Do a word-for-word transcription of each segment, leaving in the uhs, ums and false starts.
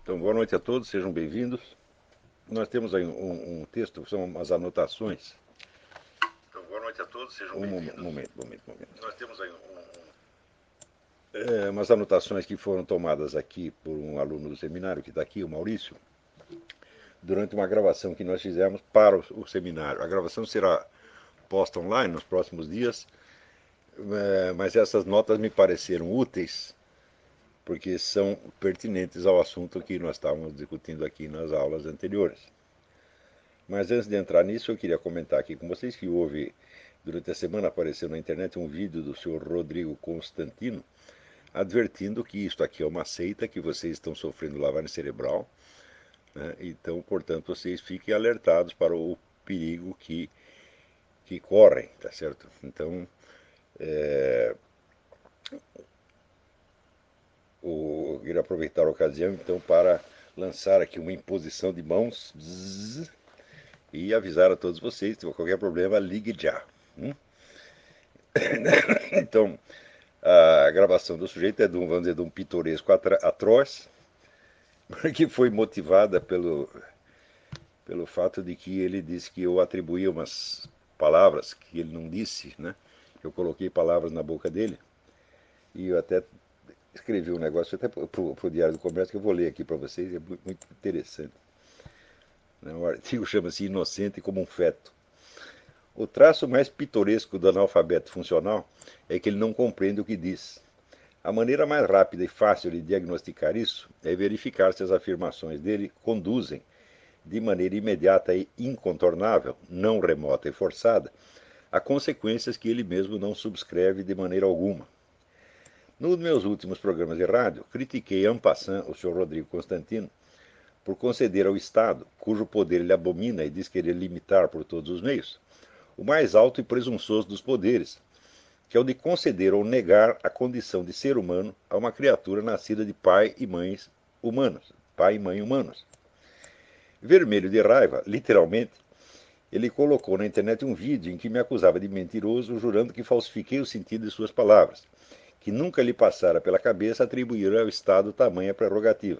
Então, boa noite a todos, sejam bem-vindos. Nós temos aí um, um texto, são umas anotações. Então, boa noite a todos, sejam Um bem-vindos. momento, momento, momento. Nós temos aí um, um- É, umas anotações que foram tomadas aqui por um aluno do seminário que está aqui, o Maurício, durante uma gravação que nós fizemos para o, o seminário. A gravação será posta online nos próximos dias, é, mas essas notas me pareceram úteis porque são pertinentes ao assunto que nós estávamos discutindo aqui nas aulas anteriores. Mas antes de entrar nisso, eu queria comentar aqui com vocês que houve, durante a semana, apareceu na internet um vídeo do senhor Rodrigo Constantino, advertindo que isto aqui é uma seita, que vocês estão sofrendo lavagem cerebral, né? Então, portanto, vocês fiquem alertados para o perigo que, que correm, tá certo? Então, é, o, eu queria aproveitar a ocasião, então, para lançar aqui uma imposição de mãos bzz, e avisar a todos vocês, se tiver qualquer problema, ligue já. Hum? Então, a gravação do sujeito é de um, vamos dizer, de um pitoresco atroz, que foi motivada pelo, pelo fato de que ele disse que eu atribuía umas palavras que ele não disse, né? Eu coloquei palavras na boca dele e eu até escrevi um negócio até para o Diário do Comércio que eu vou ler aqui para vocês, é muito interessante. O artigo chama-se Inocente como um feto. O traço mais pitoresco do analfabeto funcional é que ele não compreende o que diz. A maneira mais rápida e fácil de diagnosticar isso é verificar se as afirmações dele conduzem, de maneira imediata e incontornável, não remota e forçada, a consequências que ele mesmo não subscreve de maneira alguma. Nos meus últimos programas de rádio, critiquei en passant o senhor Rodrigo Constantino por conceder ao Estado, cujo poder ele abomina e diz querer limitar por todos os meios, o mais alto e presunçoso dos poderes, que é o de conceder ou negar a condição de ser humano a uma criatura nascida de pai e mães humanos, pai e mãe humanos. Vermelho de raiva, literalmente, ele colocou na internet um vídeo em que me acusava de mentiroso, jurando que falsifiquei o sentido de suas palavras, que nunca lhe passara pela cabeça atribuir ao Estado tamanha prerrogativa.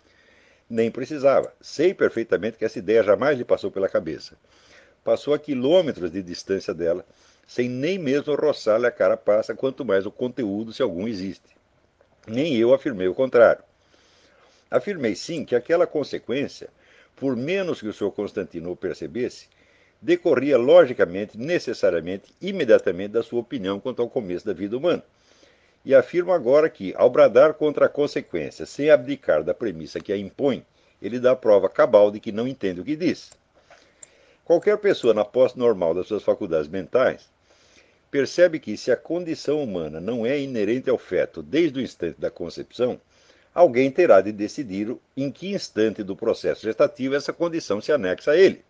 Nem precisava. Sei perfeitamente que essa ideia jamais lhe passou pela cabeça. Passou a quilômetros de distância dela, sem nem mesmo roçar-lhe a carapaça, quanto mais o conteúdo, se algum existe. Nem eu afirmei o contrário. Afirmei sim que aquela consequência, por menos que o senhor Constantino o percebesse, decorria logicamente, necessariamente, imediatamente da sua opinião quanto ao começo da vida humana. E afirmo agora que, ao bradar contra a consequência, sem abdicar da premissa que a impõe, ele dá prova cabal de que não entende o que diz. Qualquer pessoa na posse normal das suas faculdades mentais percebe que, se a condição humana não é inerente ao feto desde o instante da concepção, alguém terá de decidir em que instante do processo gestativo essa condição se anexa a ele.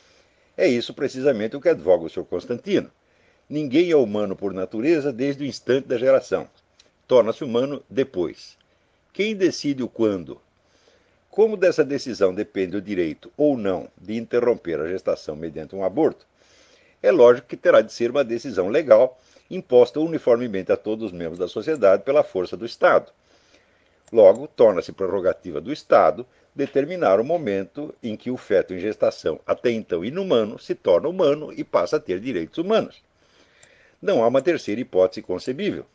É isso precisamente o que advoga o senhor Constantino. Ninguém é humano por natureza desde o instante da geração. Torna-se humano depois. Quem decide o quando? Como dessa decisão depende o direito ou não de interromper a gestação mediante um aborto, é lógico que terá de ser uma decisão legal imposta uniformemente a todos os membros da sociedade pela força do Estado. Logo, torna-se prerrogativa do Estado determinar o momento em que o feto em gestação, até então inumano, se torna humano e passa a ter direitos humanos. Não há uma terceira hipótese concebível.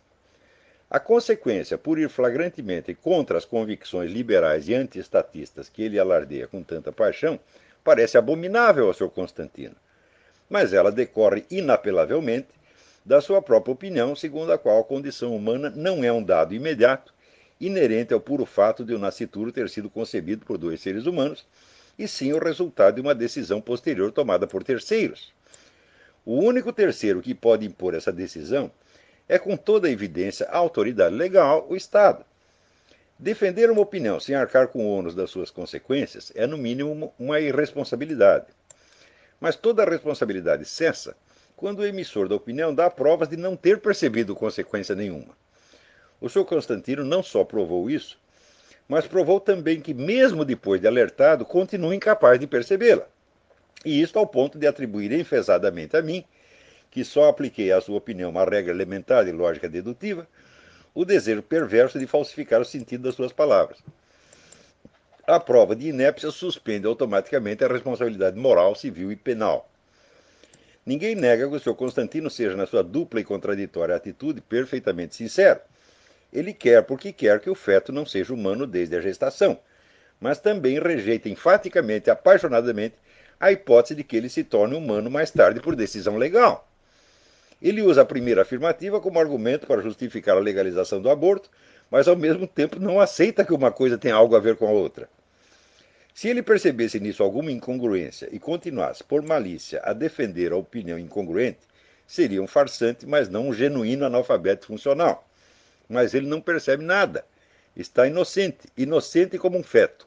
A consequência, por ir flagrantemente contra as convicções liberais e anti-estatistas que ele alardeia com tanta paixão, parece abominável ao senhor Constantino. Mas ela decorre inapelavelmente da sua própria opinião, segundo a qual a condição humana não é um dado imediato, inerente ao puro fato de o nascituro ter sido concebido por dois seres humanos, e sim o resultado de uma decisão posterior tomada por terceiros. O único terceiro que pode impor essa decisão é, com toda a evidência, a autoridade legal, o Estado. Defender uma opinião sem arcar com o ônus das suas consequências é, no mínimo, uma irresponsabilidade. Mas toda a responsabilidade cessa quando o emissor da opinião dá provas de não ter percebido consequência nenhuma. O senhor Constantino não só provou isso, mas provou também que, mesmo depois de alertado, continua incapaz de percebê-la. E isto ao ponto de atribuir enfesadamente a mim, que só apliquei à sua opinião uma regra elementar de lógica dedutiva, o desejo perverso de falsificar o sentido das suas palavras. a prova de inépcia suspende automaticamente a responsabilidade moral, civil e penal. Ninguém nega que o senhor Constantino seja, na sua dupla e contraditória atitude, perfeitamente sincero. Ele quer porque quer que o feto não seja humano desde a gestação, mas também rejeita enfaticamente, apaixonadamente, a hipótese de que ele se torne humano mais tarde por decisão legal. Ele usa a primeira afirmativa como argumento para justificar a legalização do aborto, mas ao mesmo tempo não aceita que uma coisa tenha algo a ver com a outra. Se ele percebesse nisso alguma incongruência e continuasse, por malícia, a defender a opinião incongruente, seria um farsante, mas não um genuíno analfabeto funcional. Mas ele não percebe nada. Está inocente, inocente como um feto.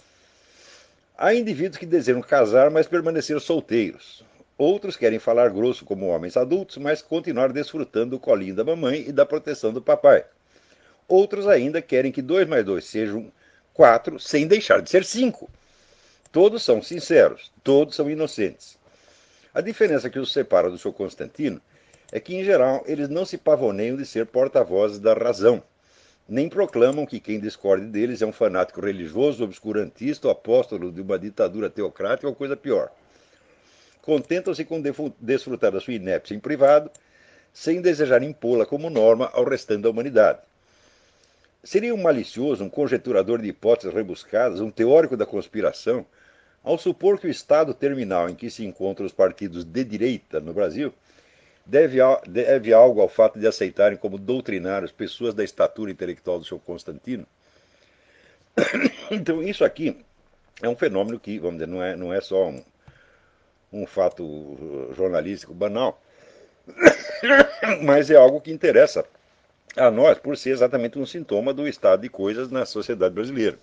Há indivíduos que desejam casar, mas permanecer solteiros. Outros querem falar grosso como homens adultos, mas continuar desfrutando do colinho da mamãe e da proteção do papai. Outros ainda querem que dois mais dois sejam quatro, sem deixar de ser cinco. Todos são sinceros, todos são inocentes. A diferença que os separa do seu Constantino é que, em geral, eles não se pavoneiam de ser porta-vozes da razão, nem proclamam que quem discorde deles é um fanático religioso, obscurantista, ou apóstolo de uma ditadura teocrática ou coisa pior. Contentam-se com desfrutar da sua inépcia em privado, sem desejar impô-la como norma ao restante da humanidade. Seria um malicioso, um conjecturador de hipóteses rebuscadas, um teórico da conspiração, ao supor que o estado terminal em que se encontram os partidos de direita no Brasil deve, deve algo ao fato de aceitarem como doutrinários pessoas da estatura intelectual do seu Constantino. Então, isso aqui é um fenômeno que, vamos dizer, não é, não é só um, um fato jornalístico banal, mas é algo que interessa a nós por ser exatamente um sintoma do estado de coisas na sociedade brasileira.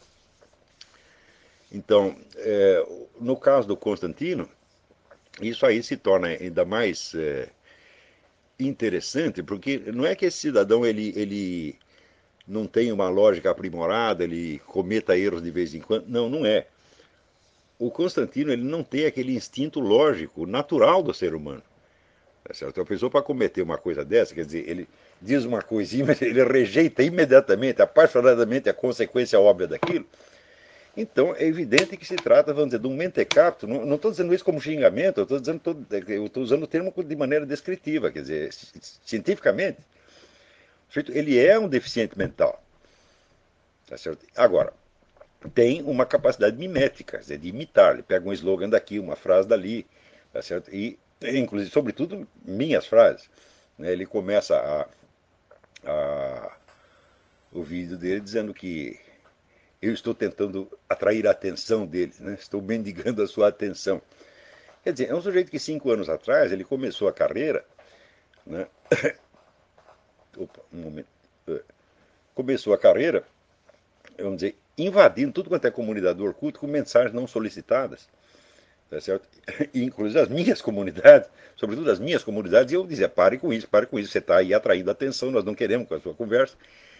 Então, é, no caso do Constantino, isso aí se torna ainda mais é, interessante, porque não é que esse cidadão ele, ele não tenha uma lógica aprimorada, ele cometa erros de vez em quando. Não, não é. O Constantino ele não tem aquele instinto lógico, natural do ser humano. Tá certo? A pessoa para cometer uma coisa dessa, quer dizer, ele diz uma coisinha, mas ele rejeita imediatamente, apaixonadamente a consequência óbvia daquilo. Então, é evidente que se trata, vamos dizer, de um mentecapto. Não estou dizendo isso como xingamento, eu estou dizendo, tô, eu estou usando o termo de maneira descritiva, quer dizer, cientificamente, ele é um deficiente mental. Tá certo? Agora, tem uma capacidade mimética, quer dizer, de imitar. Ele pega um slogan daqui, uma frase dali, tá certo? E, inclusive, sobretudo, minhas frases. Né? Ele começa a, a, o vídeo dele dizendo que eu estou tentando atrair a atenção dele, né? Estou mendigando a sua atenção. Quer dizer, é um sujeito que cinco anos atrás ele começou a carreira, né? Opa, um momento. Começou a carreira, vamos dizer, invadindo tudo quanto é comunidade do Orkut com mensagens não solicitadas, tá certo? E, inclusive as minhas comunidades, sobretudo as minhas comunidades, e eu dizia, pare com isso, pare com isso, você está aí atraindo a atenção, nós não queremos com a sua conversa.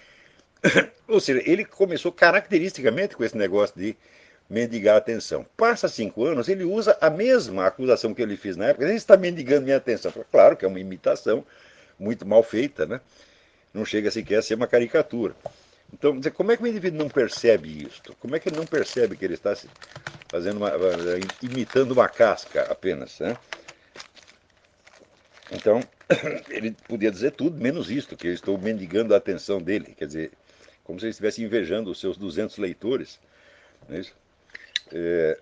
Ou seja, ele começou caracteristicamente com esse negócio de mendigar atenção. Passa cinco anos, ele usa a mesma acusação que ele fez na época, ele está mendigando minha atenção. Claro que é uma imitação muito mal feita, né? Não chega sequer a ser uma caricatura. Então, como é que o indivíduo não percebe isso? Como é que ele não percebe que ele está fazendo uma, imitando uma casca apenas, né? Então, ele podia dizer tudo menos isto, que eu estou mendigando a atenção dele, quer dizer, como se ele estivesse invejando os seus duzentos leitores, não é isso? É...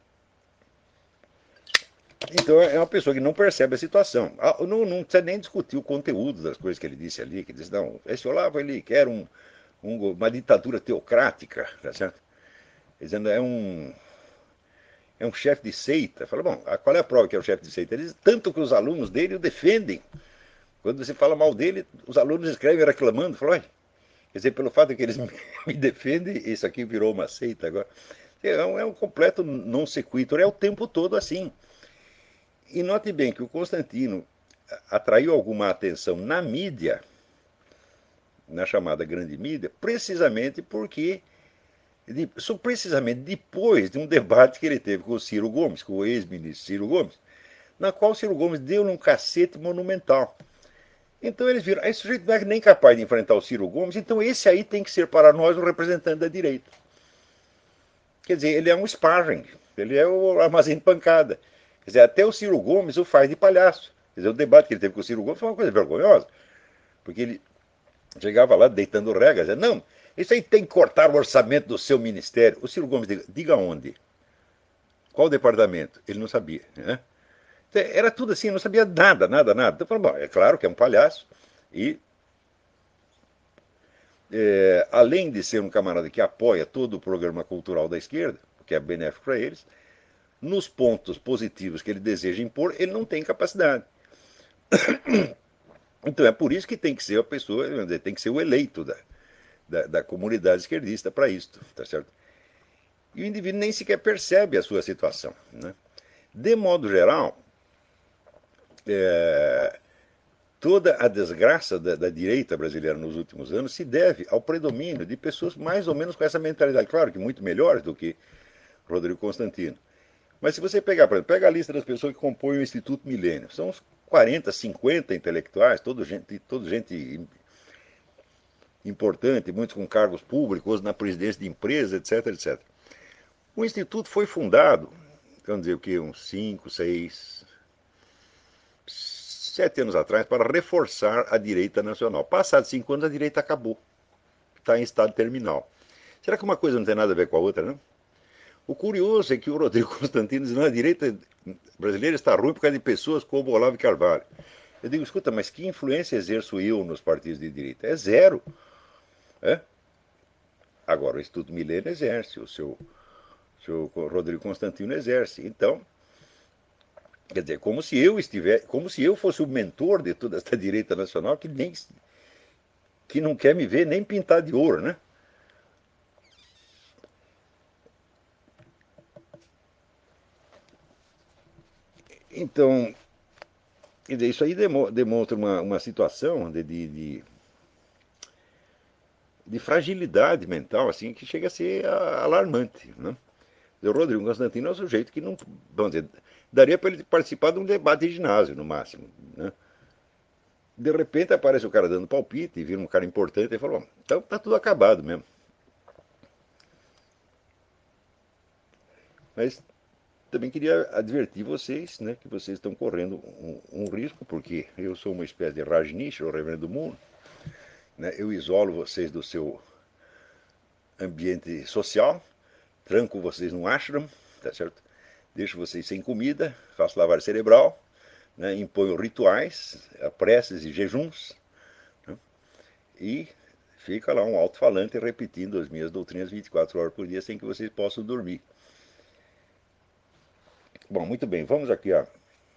Então é uma pessoa que não percebe a situação. Não, não precisa nem discutir o conteúdo das coisas que ele disse ali, que disse, não, esse Olavo ele quer um, um, uma ditadura teocrática, tá certo? Dizendo, é um, é um chefe de seita. Fala, bom, qual é a prova que é o chefe de seita? Ele diz, tanto que os alunos dele o defendem. Quando você fala mal dele, os alunos escrevem reclamando, falam, olha, quer dizer, pelo fato de que eles me defendem, isso aqui virou uma seita agora. É um, é um completo non sequitur, é o tempo todo assim. E note bem que o Constantino atraiu alguma atenção na mídia, na chamada grande mídia, precisamente porque, precisamente depois de um debate que ele teve com o Ciro Gomes, com o ex-ministro Ciro Gomes, na qual o Ciro Gomes deu um cacete monumental. Então eles viram, esse sujeito não é nem capaz de enfrentar o Ciro Gomes, então esse aí tem que ser para nós o representante da direita. Quer dizer, ele é um sparring, ele é o armazém de pancada. Quer dizer, até o Ciro Gomes o faz de palhaço. Quer dizer, o debate que ele teve com o Ciro Gomes foi uma coisa vergonhosa, porque ele chegava lá deitando regras, dizia, não, isso aí tem que cortar o orçamento do seu ministério. O Ciro Gomes, diga, diga onde? Qual departamento? Ele não sabia. Né? Era tudo assim, não sabia nada, nada, nada. Então, falou, bom, é claro que é um palhaço e é, além de ser um camarada que apoia todo o programa cultural da esquerda, que é benéfico para eles, nos pontos positivos que ele deseja impor, ele não tem capacidade. Então é por isso que tem que ser a pessoa, tem que ser o eleito da, da, da comunidade esquerdista para isto, tá certo? E o indivíduo nem sequer percebe a sua situação. Né? De modo geral, é, toda a desgraça da, da direita brasileira nos últimos anos se deve ao predomínio de pessoas mais ou menos com essa mentalidade. Claro que muito melhores do que Rodrigo Constantino. Mas se você pegar, por exemplo, pega a lista das pessoas que compõem o Instituto Milênio, são uns quarenta, cinquenta intelectuais, toda gente, toda gente importante, muitos com cargos públicos, na presidência de empresas, etc, etcétera. O Instituto foi fundado, vamos dizer o que, uns cinco, seis, sete anos atrás, para reforçar a direita nacional. Passados cinco anos, a direita acabou. Está em estado terminal. Será que uma coisa não tem nada a ver com a outra, não? O curioso é que o Rodrigo Constantino diz, não, a direita brasileira está ruim por causa de pessoas como Olavo de Carvalho. Eu digo, escuta, mas que influência exerço eu nos partidos de direita? É zero. É? Agora, o Instituto Milênio exerce, o seu, seu Rodrigo Constantino exerce. Então, quer dizer, como se eu estivesse, como se eu fosse o mentor de toda essa direita nacional que nem que não quer me ver nem pintar de ouro, né? Então, isso aí demonstra uma, uma situação de, de, de, de fragilidade mental, assim, que chega a ser alarmante, né? O Rodrigo Constantino é um sujeito que não, vamos dizer, daria para ele participar de um debate de ginásio, no máximo, né? De repente aparece o cara dando palpite e vira um cara importante e falou, então tá tudo acabado mesmo. Mas também queria advertir vocês, né, que vocês estão correndo um, um risco, porque eu sou uma espécie de Rajneesh, o reverendo do mundo, né, eu isolo vocês do seu ambiente social, tranco vocês num ashram, tá certo? Deixo vocês sem comida, faço lavagem cerebral, né, imponho rituais, preces e jejuns, né, e fica lá um alto-falante repetindo as minhas doutrinas vinte e quatro horas por dia sem que vocês possam dormir. Bom, muito bem, vamos aqui a,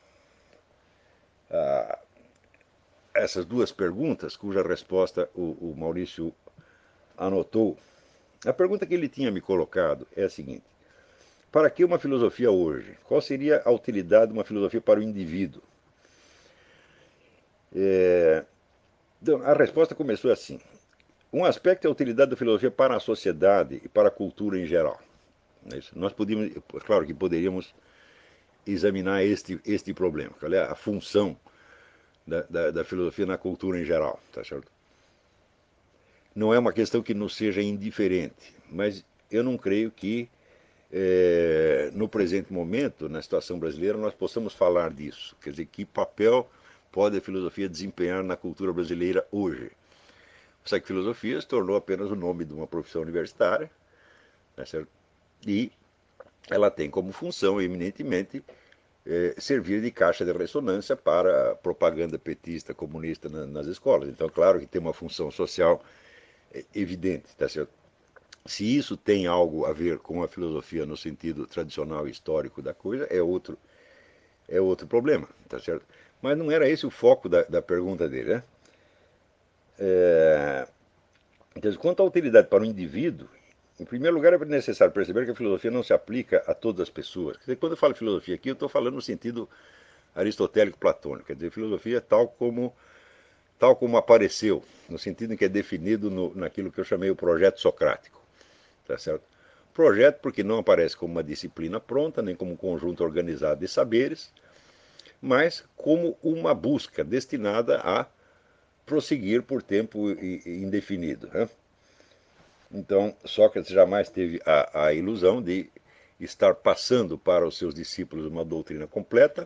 a essas duas perguntas, cuja resposta o, o Maurício anotou. A pergunta que ele tinha me colocado é a seguinte: para que uma filosofia hoje? Qual seria a utilidade de uma filosofia para o indivíduo? É, então, a resposta começou assim: um aspecto é a utilidade da filosofia para a sociedade e para a cultura em geral. Nós podíamos, claro que poderíamos examinar este, este problema, qual é a função da, da, da filosofia na cultura em geral, tá certo? Não é uma questão que nos seja indiferente, mas eu não creio que é, no presente momento, na situação brasileira, nós possamos falar disso. Quer dizer, que papel pode a filosofia desempenhar na cultura brasileira hoje? Só que filosofia se tornou apenas o nome de uma profissão universitária, né, certo? E ela tem como função, eminentemente, é, servir de caixa de ressonância para a propaganda petista, comunista na, nas escolas. Então, claro que tem uma função social é, evidente, tá certo? Se isso tem algo a ver com a filosofia no sentido tradicional e histórico da coisa, é outro, é outro problema, tá certo? Mas não era esse o foco da, da pergunta dele, né? É, então, quanto à utilidade para o indivíduo, em primeiro lugar é necessário perceber que a filosofia não se aplica a todas as pessoas. Quer dizer, quando eu falo filosofia aqui, eu estou falando no sentido aristotélico platônico, quer dizer, filosofia tal como, tal como apareceu, no sentido em que é definido no, naquilo que eu chamei o projeto socrático, tá certo? Projeto porque não aparece como uma disciplina pronta, nem como um conjunto organizado de saberes, mas como uma busca destinada a prosseguir por tempo indefinido, né? Então, Sócrates jamais teve a, a ilusão de estar passando para os seus discípulos uma doutrina completa.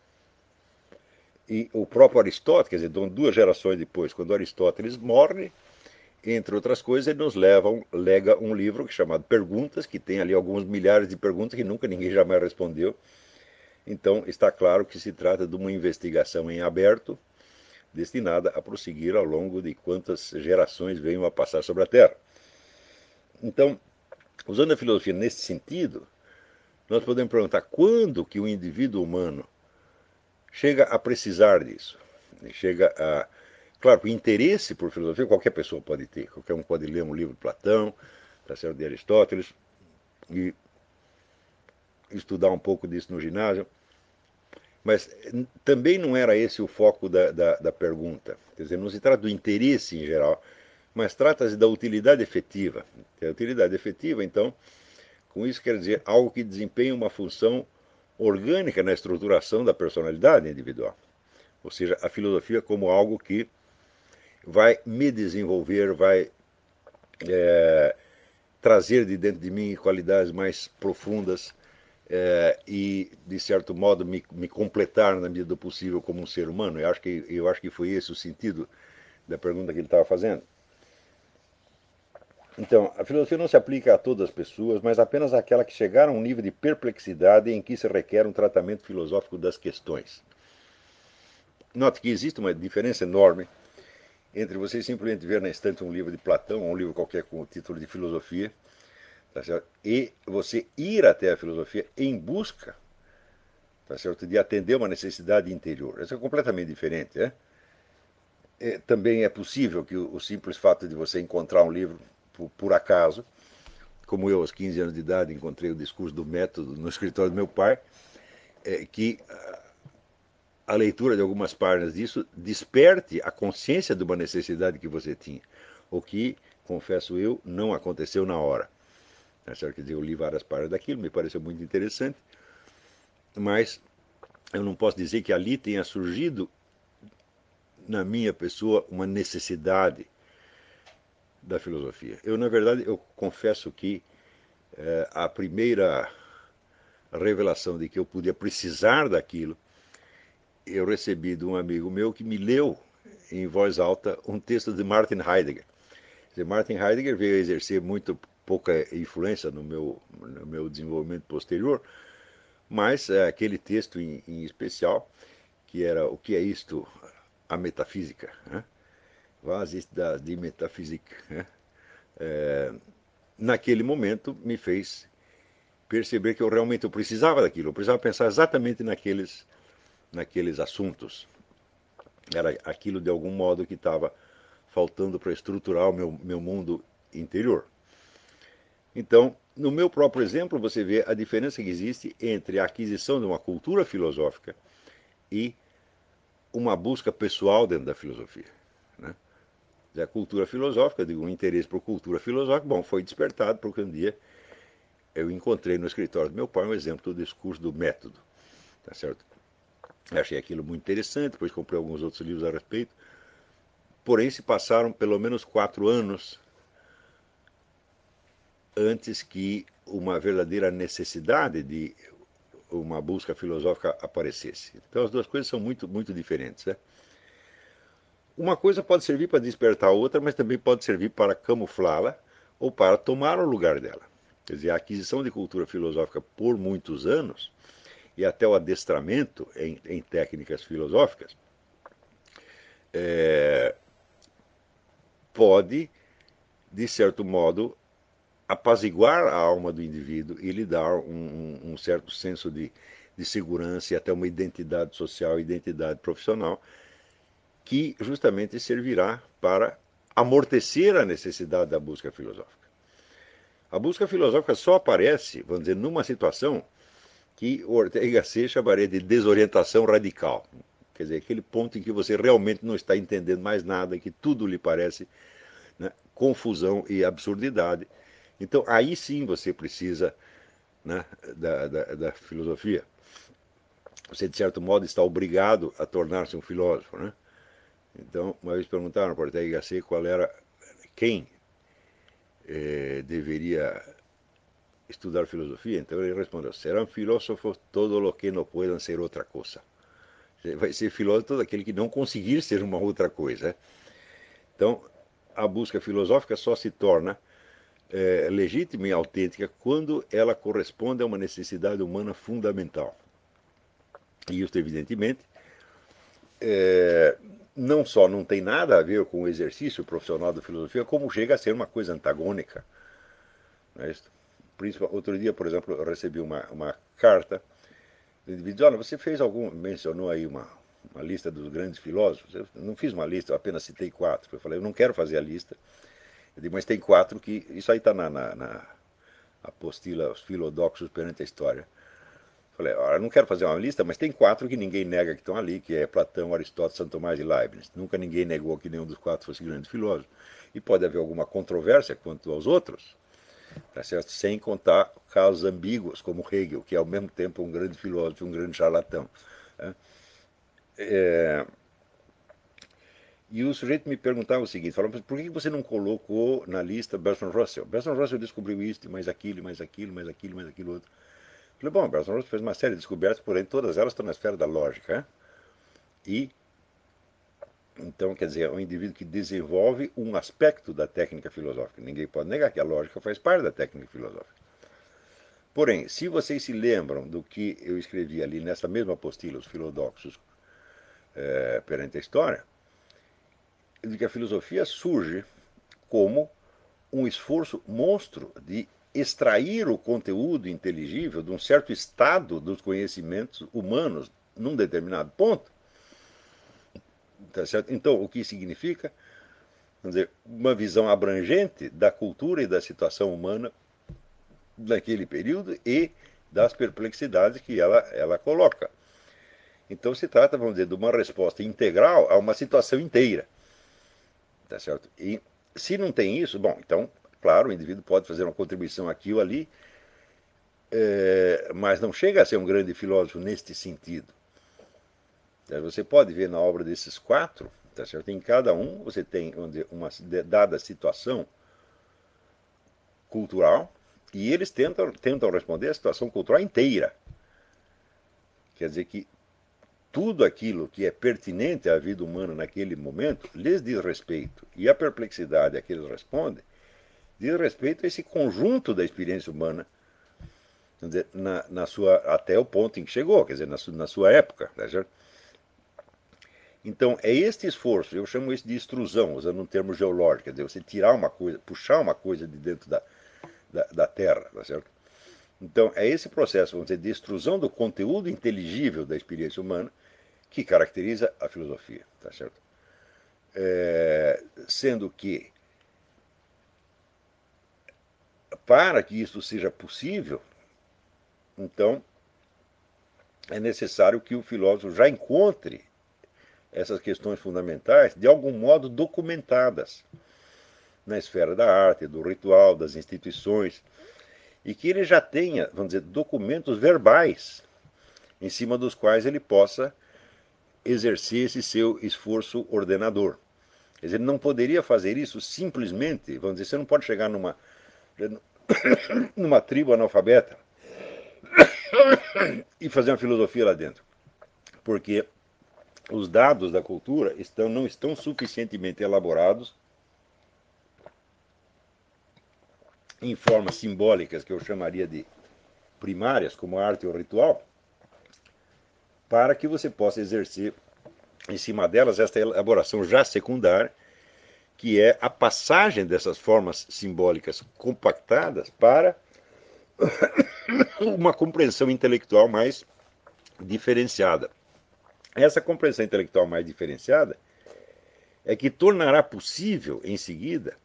E o próprio Aristóteles, quer dizer, duas gerações depois, quando Aristóteles morre, entre outras coisas, ele nos leva um, lega um livro chamado Perguntas, que tem ali alguns milhares de perguntas que nunca ninguém jamais respondeu. Então, está claro que se trata de uma investigação em aberto, destinada a prosseguir ao longo de quantas gerações venham a passar sobre a Terra. Então, usando a filosofia nesse sentido, nós podemos perguntar quando que o indivíduo humano chega a precisar disso. Chega a... Claro, o interesse por filosofia qualquer pessoa pode ter. Qualquer um pode ler um livro de Platão, tá certo, de Aristóteles, e estudar um pouco disso no ginásio. Mas também não era esse o foco da, da, da pergunta. Quer dizer, não se trata do interesse em geral, mas trata-se da utilidade efetiva. A utilidade efetiva, então, com isso quer dizer algo que desempenha uma função orgânica na estruturação da personalidade individual. Ou seja, a filosofia como algo que vai me desenvolver, vai é, trazer de dentro de mim qualidades mais profundas é, e, de certo modo, me, me completar na medida do possível como um ser humano. Eu acho que, eu acho que foi esse o sentido da pergunta que ele estava fazendo. Então, a filosofia não se aplica a todas as pessoas, mas apenas àquelas que chegaram a um nível de perplexidade em que se requer um tratamento filosófico das questões. Note que existe uma diferença enorme entre você simplesmente ver na estante um livro de Platão, ou um livro qualquer com o título de filosofia, tá certo? E você ir até a filosofia em busca, tá certo, de atender uma necessidade interior. Isso é completamente diferente. Né? É, também é possível que o, o simples fato de você encontrar um livro por, por acaso, como eu aos quinze anos de idade encontrei o discurso do método no escritório do meu pai, é, que a leitura de algumas páginas disso desperte a consciência de uma necessidade que você tinha, o que, confesso eu, não aconteceu na hora. Quer dizer, eu li várias páginas daquilo, me pareceu muito interessante, mas eu não posso dizer que ali tenha surgido na minha pessoa uma necessidade da filosofia. Eu, na verdade, eu confesso que é, a primeira revelação de que eu podia precisar daquilo, eu recebi de um amigo meu que me leu em voz alta um texto de Martin Heidegger. Martin Heidegger veio a exercer muito pouca influência no meu, no meu desenvolvimento posterior, mas é, aquele texto em, em especial, que era O que é isto? A metafísica. Né? Was ist das die Metaphysik? Né? É, naquele momento me fez perceber que eu realmente eu precisava daquilo, eu precisava pensar exatamente naqueles, naqueles assuntos. Era aquilo de algum modo que estava faltando para estruturar o meu, meu mundo interior. Então, no meu próprio exemplo, você vê a diferença que existe entre a aquisição de uma cultura filosófica e uma busca pessoal dentro da filosofia. Né? A cultura filosófica, digo, o interesse por cultura filosófica, bom, foi despertado porque um dia eu encontrei no escritório do meu pai um exemplo do discurso do método. Tá certo? Achei aquilo muito interessante, depois comprei alguns outros livros a respeito. Porém, se passaram pelo menos quatro anos antes que uma verdadeira necessidade de uma busca filosófica aparecesse. Então as duas coisas são muito, muito diferentes. Né? Uma coisa pode servir para despertar a outra, mas também pode servir para camuflá-la ou para tomar o lugar dela. Quer dizer, a aquisição de cultura filosófica por muitos anos e até o adestramento em, em técnicas filosóficas é, pode, de certo modo, apaziguar a alma do indivíduo e lhe dar um, um certo senso de, de segurança e até uma identidade social, identidade profissional, que justamente servirá para amortecer a necessidade da busca filosófica. A busca filosófica só aparece, vamos dizer, numa situação que Ortega y Gasset chamaria de desorientação radical. Quer dizer, aquele ponto em que você realmente não está entendendo mais nada, que tudo lhe parece, né, confusão e absurdidade. Então, aí sim você precisa, né, da, da, da filosofia. Você, de certo modo, está obrigado a tornar-se um filósofo. Né? Então, uma vez perguntaram para Ortega y Gasset qual era, quem eh, deveria estudar filosofia? Então ele respondeu: serão filósofos todos os que não puedan ser outra coisa. Vai ser filósofo todo aquele que não conseguir ser uma outra coisa. Então, a busca filosófica só se torna é, legítima e autêntica quando ela corresponde a uma necessidade humana fundamental. E isso, evidentemente, é, não só não tem nada a ver com o exercício profissional da filosofia, como chega a ser uma coisa antagônica. Não é isso? Outro dia, por exemplo, eu recebi uma, uma carta do indivíduo: olha, você fez algum, mencionou aí uma, uma lista dos grandes filósofos. Eu não fiz uma lista, eu apenas citei quatro. Eu falei: eu não quero fazer a lista. Eu digo: mas tem quatro que, isso aí está na, na, na apostila, os filodoxos perante a história. Falei: olha, eu não quero fazer uma lista, mas tem quatro que ninguém nega que estão ali, que é Platão, Aristóteles, Santo Tomás e Leibniz. Nunca ninguém negou que nenhum dos quatro fosse grande filósofo. E pode haver alguma controvérsia quanto aos outros, tá certo? Sem contar casos ambíguos, como Hegel, que é ao mesmo tempo um grande filósofo e um grande charlatão. Né? É... E o sujeito me perguntava o seguinte: falava, por que você não colocou na lista Bertrand Russell? Bertrand Russell descobriu isso, mais aquilo, mais aquilo, mais aquilo, mais aquilo outro. Falei: bom, Bertrand Russell fez uma série de descobertas, porém todas elas estão na esfera da lógica. Né? E, então, quer dizer, é um indivíduo que desenvolve um aspecto da técnica filosófica. Ninguém pode negar que a lógica faz parte da técnica filosófica. Porém, se vocês se lembram do que eu escrevi ali nessa mesma apostila, os filodoxos é, perante a história, de que a filosofia surge como um esforço monstro de extrair o conteúdo inteligível de um certo estado dos conhecimentos humanos num determinado ponto. Tá certo? Então, o que significa? Vamos dizer, uma visão abrangente da cultura e da situação humana naquele período e das perplexidades que ela, ela coloca. Então se trata, vamos dizer, de uma resposta integral a uma situação inteira. Tá certo? E se não tem isso, bom, então, claro, o indivíduo pode fazer uma contribuição aqui ou ali, é, mas não chega a ser um grande filósofo neste sentido. Você pode ver na obra desses quatro, tá certo? Em cada um você tem, vamos dizer, uma dada situação cultural e eles tentam, tentam responder a situação cultural inteira. Quer dizer que tudo aquilo que é pertinente à vida humana naquele momento lhes diz respeito. E a perplexidade a que eles respondem diz respeito a esse conjunto da experiência humana, quer dizer, na, na sua, até o ponto em que chegou, quer dizer, na, na sua época. Tá certo? Então, é este esforço, eu chamo isso de extrusão, usando um termo geológico, quer dizer, você tirar uma coisa, puxar uma coisa de dentro da, da, da Terra, tá certo? Então, é esse processo, vamos dizer, de extrusão do conteúdo inteligível da experiência humana que caracteriza a filosofia, tá certo? É, sendo que, para que isso seja possível, então, é necessário que o filósofo já encontre essas questões fundamentais de algum modo documentadas na esfera da arte, do ritual, das instituições, e que ele já tenha, vamos dizer, documentos verbais em cima dos quais ele possa exercer esse seu esforço ordenador. Quer dizer, ele não poderia fazer isso simplesmente, vamos dizer, você não pode chegar numa, numa tribo analfabeta e fazer uma filosofia lá dentro, porque os dados da cultura estão, não estão suficientemente elaborados em formas simbólicas que eu chamaria de primárias, como a arte ou ritual, para que você possa exercer em cima delas esta elaboração já secundária, que é a passagem dessas formas simbólicas compactadas para uma compreensão intelectual mais diferenciada. Essa compreensão intelectual mais diferenciada é que tornará possível, em seguida,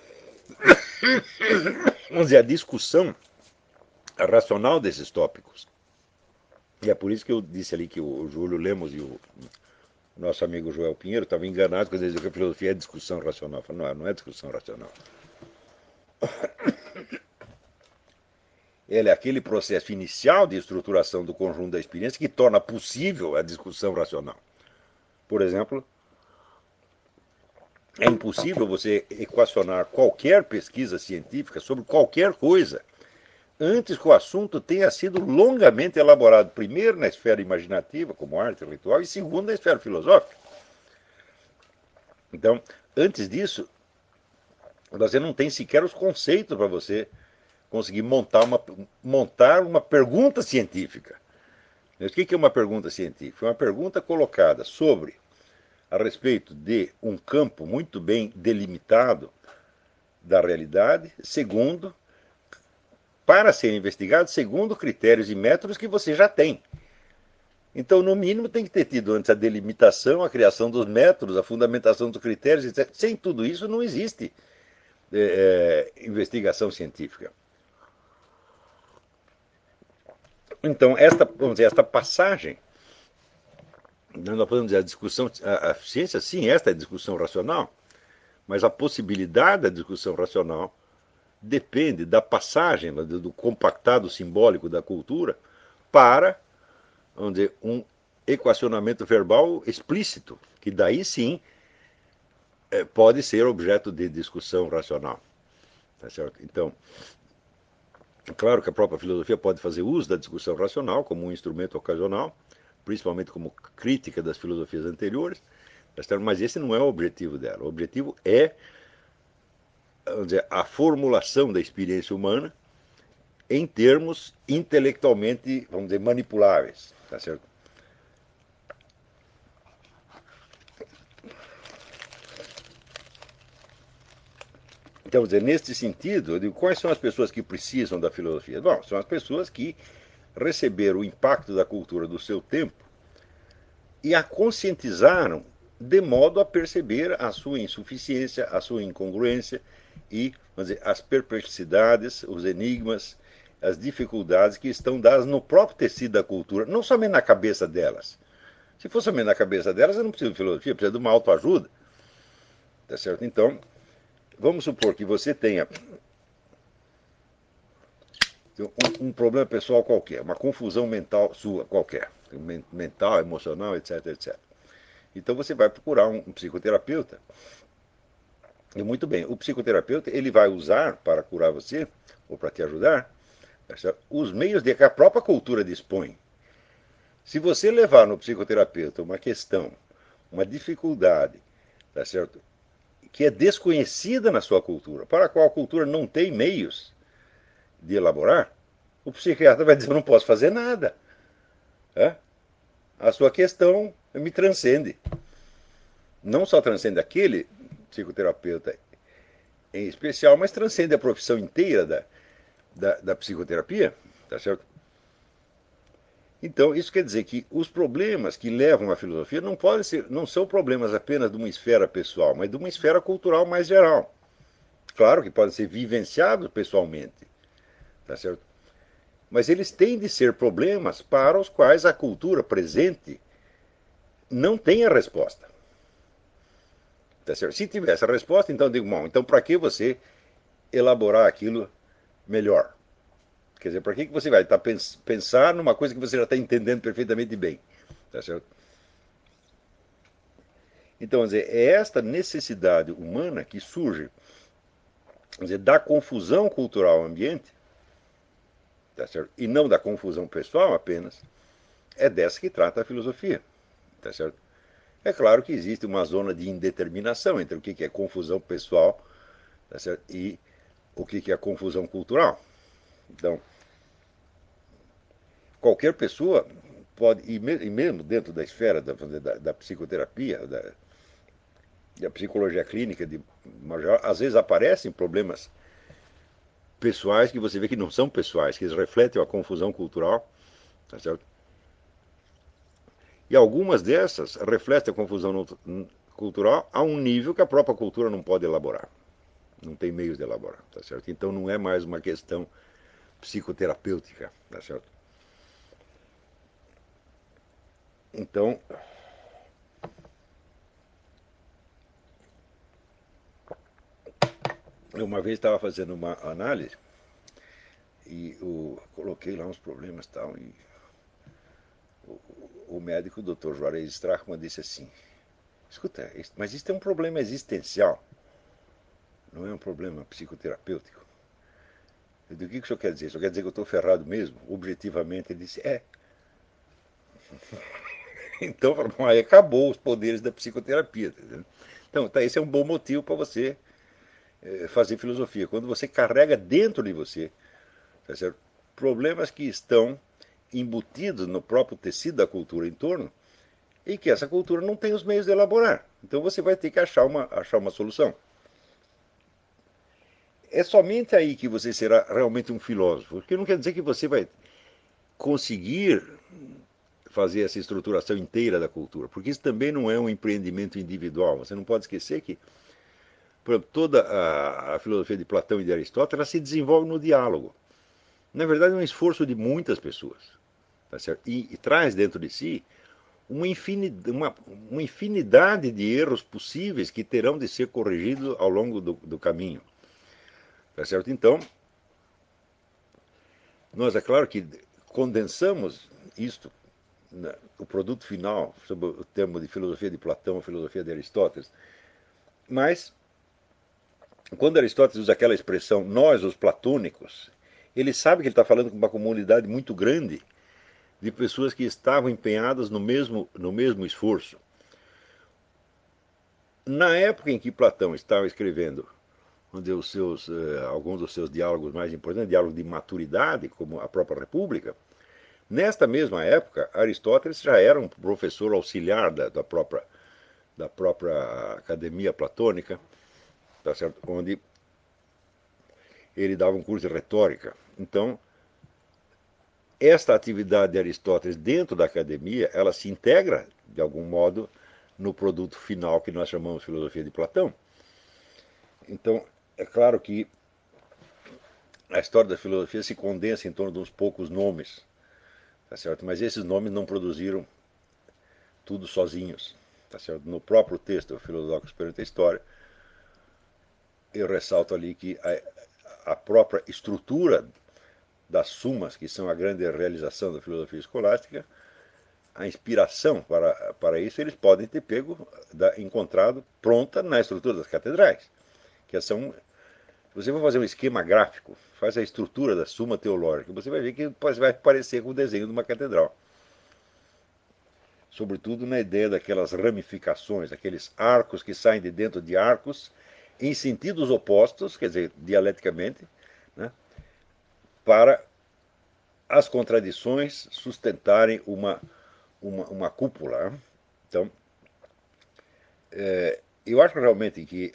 vamos dizer, a discussão racional desses tópicos. E é por isso que eu disse ali que o Júlio Lemos e o nosso amigo Joel Pinheiro estavam enganados quando eles diziam que a filosofia é discussão racional. Eu falei: não, não é discussão racional. Ele é aquele processo inicial de estruturação do conjunto da experiência que torna possível a discussão racional. Por exemplo, é impossível você equacionar qualquer pesquisa científica sobre qualquer coisa antes que o assunto tenha sido longamente elaborado, primeiro na esfera imaginativa, como arte ritual, e segundo na esfera filosófica. Então, antes disso, você não tem sequer os conceitos para você conseguir montar uma, montar uma pergunta científica. O que é uma pergunta científica? É uma pergunta colocada sobre, a respeito de um campo muito bem delimitado da realidade, segundo, para ser investigado, segundo critérios e métodos que você já tem. Então, no mínimo, tem que ter tido antes a delimitação, a criação dos métodos, a fundamentação dos critérios, etcétera. Sem tudo isso, não existe é, é, investigação científica. Então, esta, vamos dizer, esta passagem, nós podemos dizer, a discussão, a, a ciência, sim, esta é a discussão racional, mas a possibilidade da discussão racional depende da passagem, do compactado simbólico da cultura, para, vamos dizer, um equacionamento verbal explícito, que daí sim pode ser objeto de discussão racional. Tá certo? Então, claro que a própria filosofia pode fazer uso da discussão racional como um instrumento ocasional, principalmente como crítica das filosofias anteriores, tá certo? Mas esse não é o objetivo dela. O objetivo é, vamos dizer, a formulação da experiência humana em termos intelectualmente, vamos dizer, manipuláveis. Tá certo? Então, dizer, neste sentido, eu digo, quais são as pessoas que precisam da filosofia? Bom, são as pessoas que receberam o impacto da cultura do seu tempo e a conscientizaram de modo a perceber a sua insuficiência, a sua incongruência e, vamos dizer, as perplexidades, os enigmas, as dificuldades que estão dadas no próprio tecido da cultura, não somente na cabeça delas. Se fosse somente na cabeça delas, eu não preciso de filosofia, precisa de uma autoajuda. Tá certo? Então, vamos supor que você tenha um, um problema pessoal qualquer, uma confusão mental sua qualquer, mental, emocional, etc, etcétera. Então você vai procurar um, um psicoterapeuta. E muito bem, o psicoterapeuta ele vai usar para curar você, ou para te ajudar, os meios de que a própria cultura dispõe. Se você levar no psicoterapeuta uma questão, uma dificuldade, tá certo? Que é desconhecida na sua cultura, para a qual a cultura não tem meios de elaborar, o psiquiatra vai dizer, eu não posso fazer nada. É? A sua questão me transcende. Não só transcende aquele psicoterapeuta em especial, mas transcende a profissão inteira da, da, da psicoterapia, tá certo? Então, isso quer dizer que os problemas que levam à filosofia não podem ser, não são problemas apenas de uma esfera pessoal, mas de uma esfera cultural mais geral. Claro que podem ser vivenciados pessoalmente, tá certo? Mas eles têm de ser problemas para os quais a cultura presente não tem a resposta. Tá certo? Se tivesse a resposta, então eu digo, bom, então para que você elaborar aquilo melhor? Quer dizer, para que você vai tá, pensar numa coisa que você já está entendendo perfeitamente bem? Tá certo? Então, dizer, é esta necessidade humana que surge dizer, da confusão cultural ambiente, tá certo? E não da confusão pessoal apenas, é dessa que trata a filosofia. Tá certo? É claro que existe uma zona de indeterminação entre o que é confusão pessoal, tá certo? E o que é confusão cultural. Então, qualquer pessoa pode, e mesmo dentro da esfera da, da, da psicoterapia, da, da psicologia clínica, de, às vezes aparecem problemas pessoais que você vê que não são pessoais, que eles refletem a confusão cultural, tá certo? E algumas dessas refletem a confusão cultural a um nível que a própria cultura não pode elaborar. Não tem meios de elaborar, tá certo? Então não é mais uma questão psicoterapêutica, tá certo? Então, eu uma vez estava fazendo uma análise e eu coloquei lá uns problemas e tal, e o, o médico, o doutor Juarez Strachman, disse assim, Escuta, mas isso é um problema existencial, não é um problema psicoterapêutico. Do que, que o senhor quer dizer? O senhor quer dizer que eu estou ferrado mesmo? Objetivamente, ele disse, é. Então, bom, aí acabou os poderes da psicoterapia. Tá. Então, tá, esse é um bom motivo para você é, fazer filosofia. Quando você carrega dentro de você, tá certo, problemas que estão embutidos no próprio tecido da cultura em torno e que essa cultura não tem os meios de elaborar. Então você vai ter que achar uma, achar uma solução. É somente aí que você será realmente um filósofo, porque não quer dizer que você vai conseguir fazer essa estruturação inteira da cultura, porque isso também não é um empreendimento individual. Você não pode esquecer que, por exemplo, toda a, a filosofia de Platão e de Aristóteles ela se desenvolve no diálogo. Na verdade, é um esforço de muitas pessoas, tá certo? E, e traz dentro de si uma infinidade, uma, uma infinidade de erros possíveis que terão de ser corrigidos ao longo do, do caminho, tá certo? Então, nós é claro que condensamos isto, né, o produto final, sob o termo de filosofia de Platão, filosofia de Aristóteles, mas quando Aristóteles usa aquela expressão nós, os platônicos, ele sabe que ele está falando com uma comunidade muito grande de pessoas que estavam empenhadas no mesmo, no mesmo esforço. Na época em que Platão estava escrevendo onde os seus, eh, alguns dos seus diálogos mais importantes, diálogos de maturidade, como a própria República, nesta mesma época, Aristóteles já era um professor auxiliar da, da própria, da própria Academia Platônica, tá certo? Onde ele dava um curso de retórica. Então, esta atividade de Aristóteles dentro da academia, ela se integra, de algum modo, no produto final que nós chamamos de filosofia de Platão. Então, é claro que a história da filosofia se condensa em torno de uns poucos nomes, tá certo? Mas esses nomes não produziram tudo sozinhos, tá certo? No próprio texto, o Filosóficos perante a História, eu ressalto ali que a, a própria estrutura das sumas, que são a grande realização da filosofia escolástica, a inspiração para, para isso eles podem ter pego, da, encontrado pronta na estrutura das catedrais, que são, se você for fazer um esquema gráfico, faz a estrutura da Suma Teológica, você vai ver que vai parecer com o desenho de uma catedral. Sobretudo na ideia daquelas ramificações, aqueles arcos que saem de dentro de arcos em sentidos opostos, quer dizer, dialeticamente, né, para as contradições sustentarem uma, uma, uma cúpula. Então, é, eu acho realmente que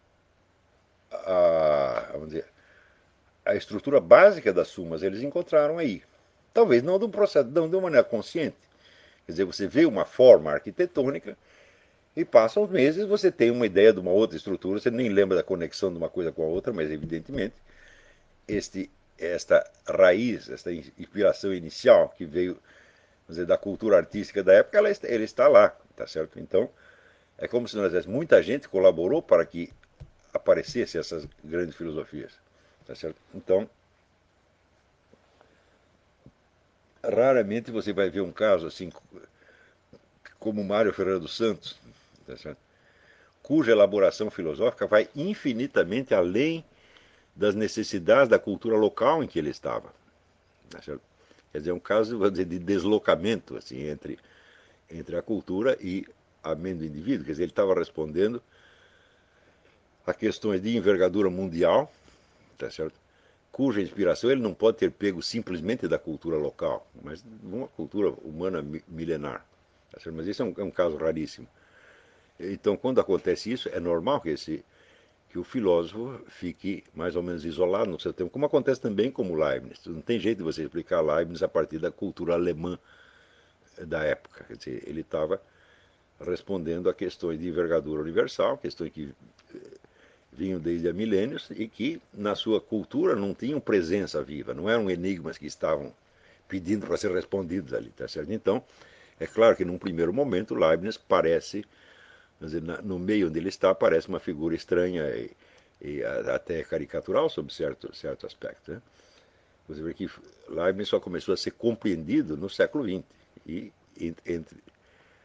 a, vamos dizer, a estrutura básica das sumas eles encontraram aí. Talvez não de um processo, não de uma maneira consciente. Quer dizer, você vê uma forma arquitetônica e passam os meses você tem uma ideia de uma outra estrutura, você nem lembra da conexão de uma coisa com a outra, mas evidentemente este, esta raiz, esta inspiração inicial que veio, vamos dizer, da cultura artística da época, ela, ela está lá, tá certo? Então, é como se nós muita gente colaborou para que aparecessem essas grandes filosofias, tá certo? Então, raramente você vai ver um caso assim como Mário Ferreira dos Santos, tá certo? Cuja elaboração filosófica vai infinitamente além das necessidades da cultura local em que ele estava. Tá certo? Quer dizer, é um caso, vamos dizer, de deslocamento assim, entre, entre a cultura e a mente do indivíduo. Quer dizer, ele estava respondendo a questões de envergadura mundial, tá certo? Cuja inspiração ele não pode ter pego simplesmente da cultura local, mas de uma cultura humana milenar. Tá certo? Mas esse é um, é um caso raríssimo. Então, quando acontece isso, é normal que, esse, que o filósofo fique mais ou menos isolado no seu tempo, como acontece também com Leibniz. Não tem jeito de você explicar Leibniz a partir da cultura alemã da época. Quer dizer, ele estava respondendo a questões de envergadura universal, questões que vinham desde há milênios e que, na sua cultura, não tinham presença viva, não eram enigmas que estavam pedindo para ser respondidos ali, tá certo? Então, é claro que num primeiro momento Leibniz parece, dizer, no meio onde ele está, parece uma figura estranha e, e até caricatural sob certo, certo aspecto. Né? Você vê que Leibniz só começou a ser compreendido no século vinte e entre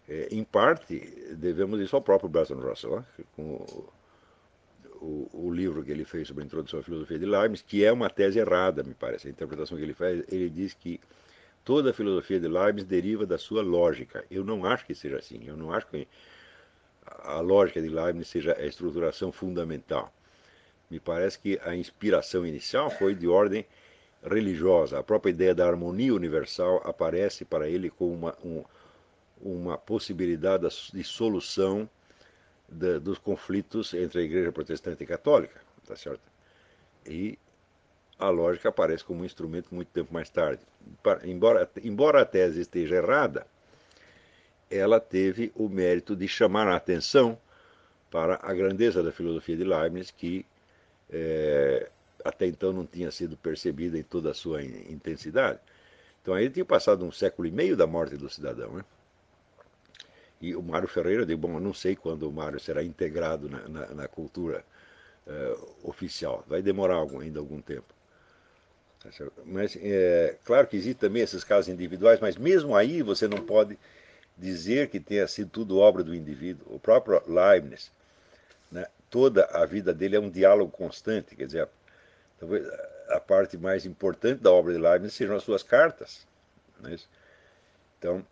É, em parte, devemos isso ao próprio Bertrand Russell, né? Com o, o, o, livro que ele fez sobre a introdução à filosofia de Leibniz, que é uma tese errada, me parece. A interpretação que ele faz, ele diz que toda a filosofia de Leibniz deriva da sua lógica. Eu não acho que seja assim. Eu não acho que a lógica de Leibniz seja a estruturação fundamental. Me parece que a inspiração inicial foi de ordem religiosa. A própria ideia da harmonia universal aparece para ele como uma, um, uma possibilidade de solução de, dos conflitos entre a igreja protestante e católica, tá certo? E a lógica aparece como um instrumento muito tempo mais tarde. Embora, embora a tese esteja errada, ela teve o mérito de chamar a atenção para a grandeza da filosofia de Leibniz, que é, até então não tinha sido percebida em toda a sua intensidade. Então aí tinha passado um século e meio da morte do cidadão, né? E o Mário Ferreira, eu digo, bom, eu não sei quando o Mário será integrado na, na, na cultura uh, oficial. Vai demorar algum, ainda algum tempo. Tá, mas é claro que existem também esses casos individuais, mas mesmo aí você não pode dizer que tenha sido tudo obra do indivíduo. O próprio Leibniz, né, toda a vida dele é um diálogo constante, quer dizer, talvez a parte mais importante da obra de Leibniz sejam as suas cartas. Não é isso? Então,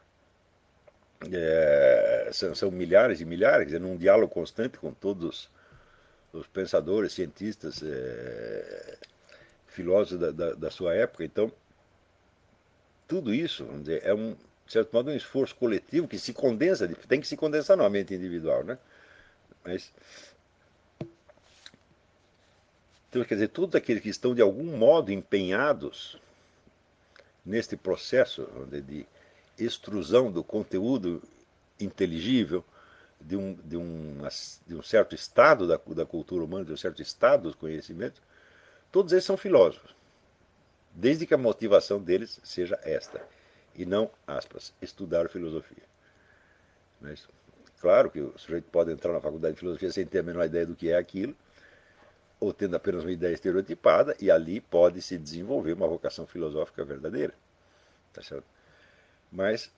é, são, são milhares e milhares, quer dizer, num diálogo constante com todos os pensadores, cientistas, é, filósofos da, da, da sua época. Então, tudo isso, vamos dizer, é um, de certo modo, um esforço coletivo que se condensa, tem que se condensar na mente individual, né? Mas, então, quer dizer, todos aqueles que estão de algum modo empenhados neste processo dizer, de extrusão do conteúdo inteligível de um, de um, de um certo estado da, da cultura humana, de um certo estado do conhecimento, todos eles são filósofos, desde que a motivação deles seja esta, e não, aspas, estudar filosofia. Mas, claro que o sujeito pode entrar na faculdade de filosofia sem ter a menor ideia do que é aquilo, ou tendo apenas uma ideia estereotipada, e ali pode se desenvolver uma vocação filosófica verdadeira. Tá certo? Mas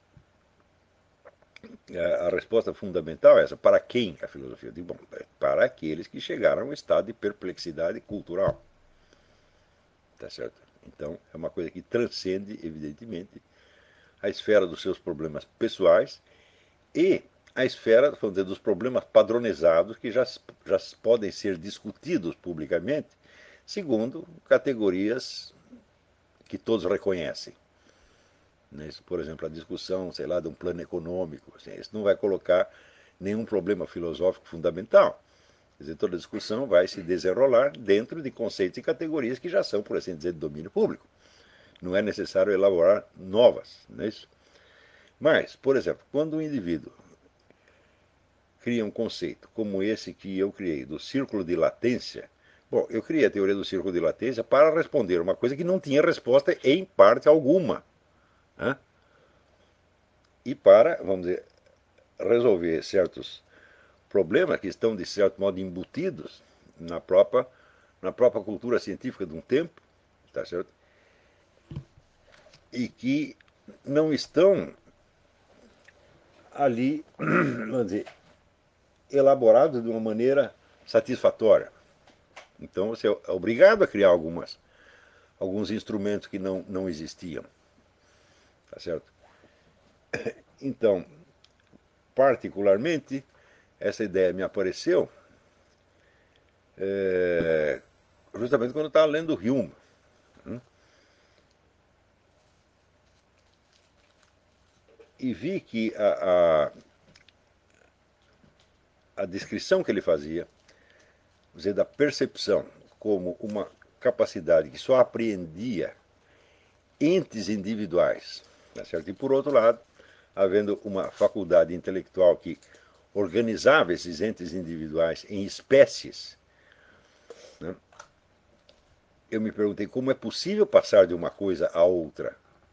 a resposta fundamental é essa. Para quem a filosofia? Eu digo, bom, para aqueles que chegaram a um estado de perplexidade cultural. Tá certo? Então, é uma coisa que transcende, evidentemente, a esfera dos seus problemas pessoais e a esfera, vamos dizer, dos problemas padronizados que já, já podem ser discutidos publicamente segundo categorias que todos reconhecem. Por exemplo, a discussão, sei lá, de um plano econômico, assim, isso não vai colocar nenhum problema filosófico fundamental. Quer dizer, toda a discussão vai se desenrolar dentro de conceitos e categorias que já são, por assim dizer, de domínio público. Não é necessário elaborar novas, não é isso? Mas, por exemplo, quando um indivíduo cria um conceito como esse que eu criei, do círculo de latência, bom, eu criei a teoria do círculo de latência para responder uma coisa que não tinha resposta em parte alguma. Né? E para, vamos dizer, resolver certos problemas que estão, de certo modo, embutidos na própria, na própria cultura científica de um tempo, tá certo? E que não estão ali, vamos dizer, elaborados de uma maneira satisfatória. Então você é obrigado a criar algumas, alguns instrumentos que não, não existiam, tá certo? Então, particularmente, essa ideia me apareceu é, justamente quando eu estava lendo Hume. E vi que a, a, a descrição que ele fazia, dizer, da percepção como uma capacidade que só apreendia entes individuais, tá certo? E por outro lado, havendo uma faculdade intelectual que organizava esses entes individuais em espécies, né? Eu me perguntei como é possível passar de uma coisa a outra.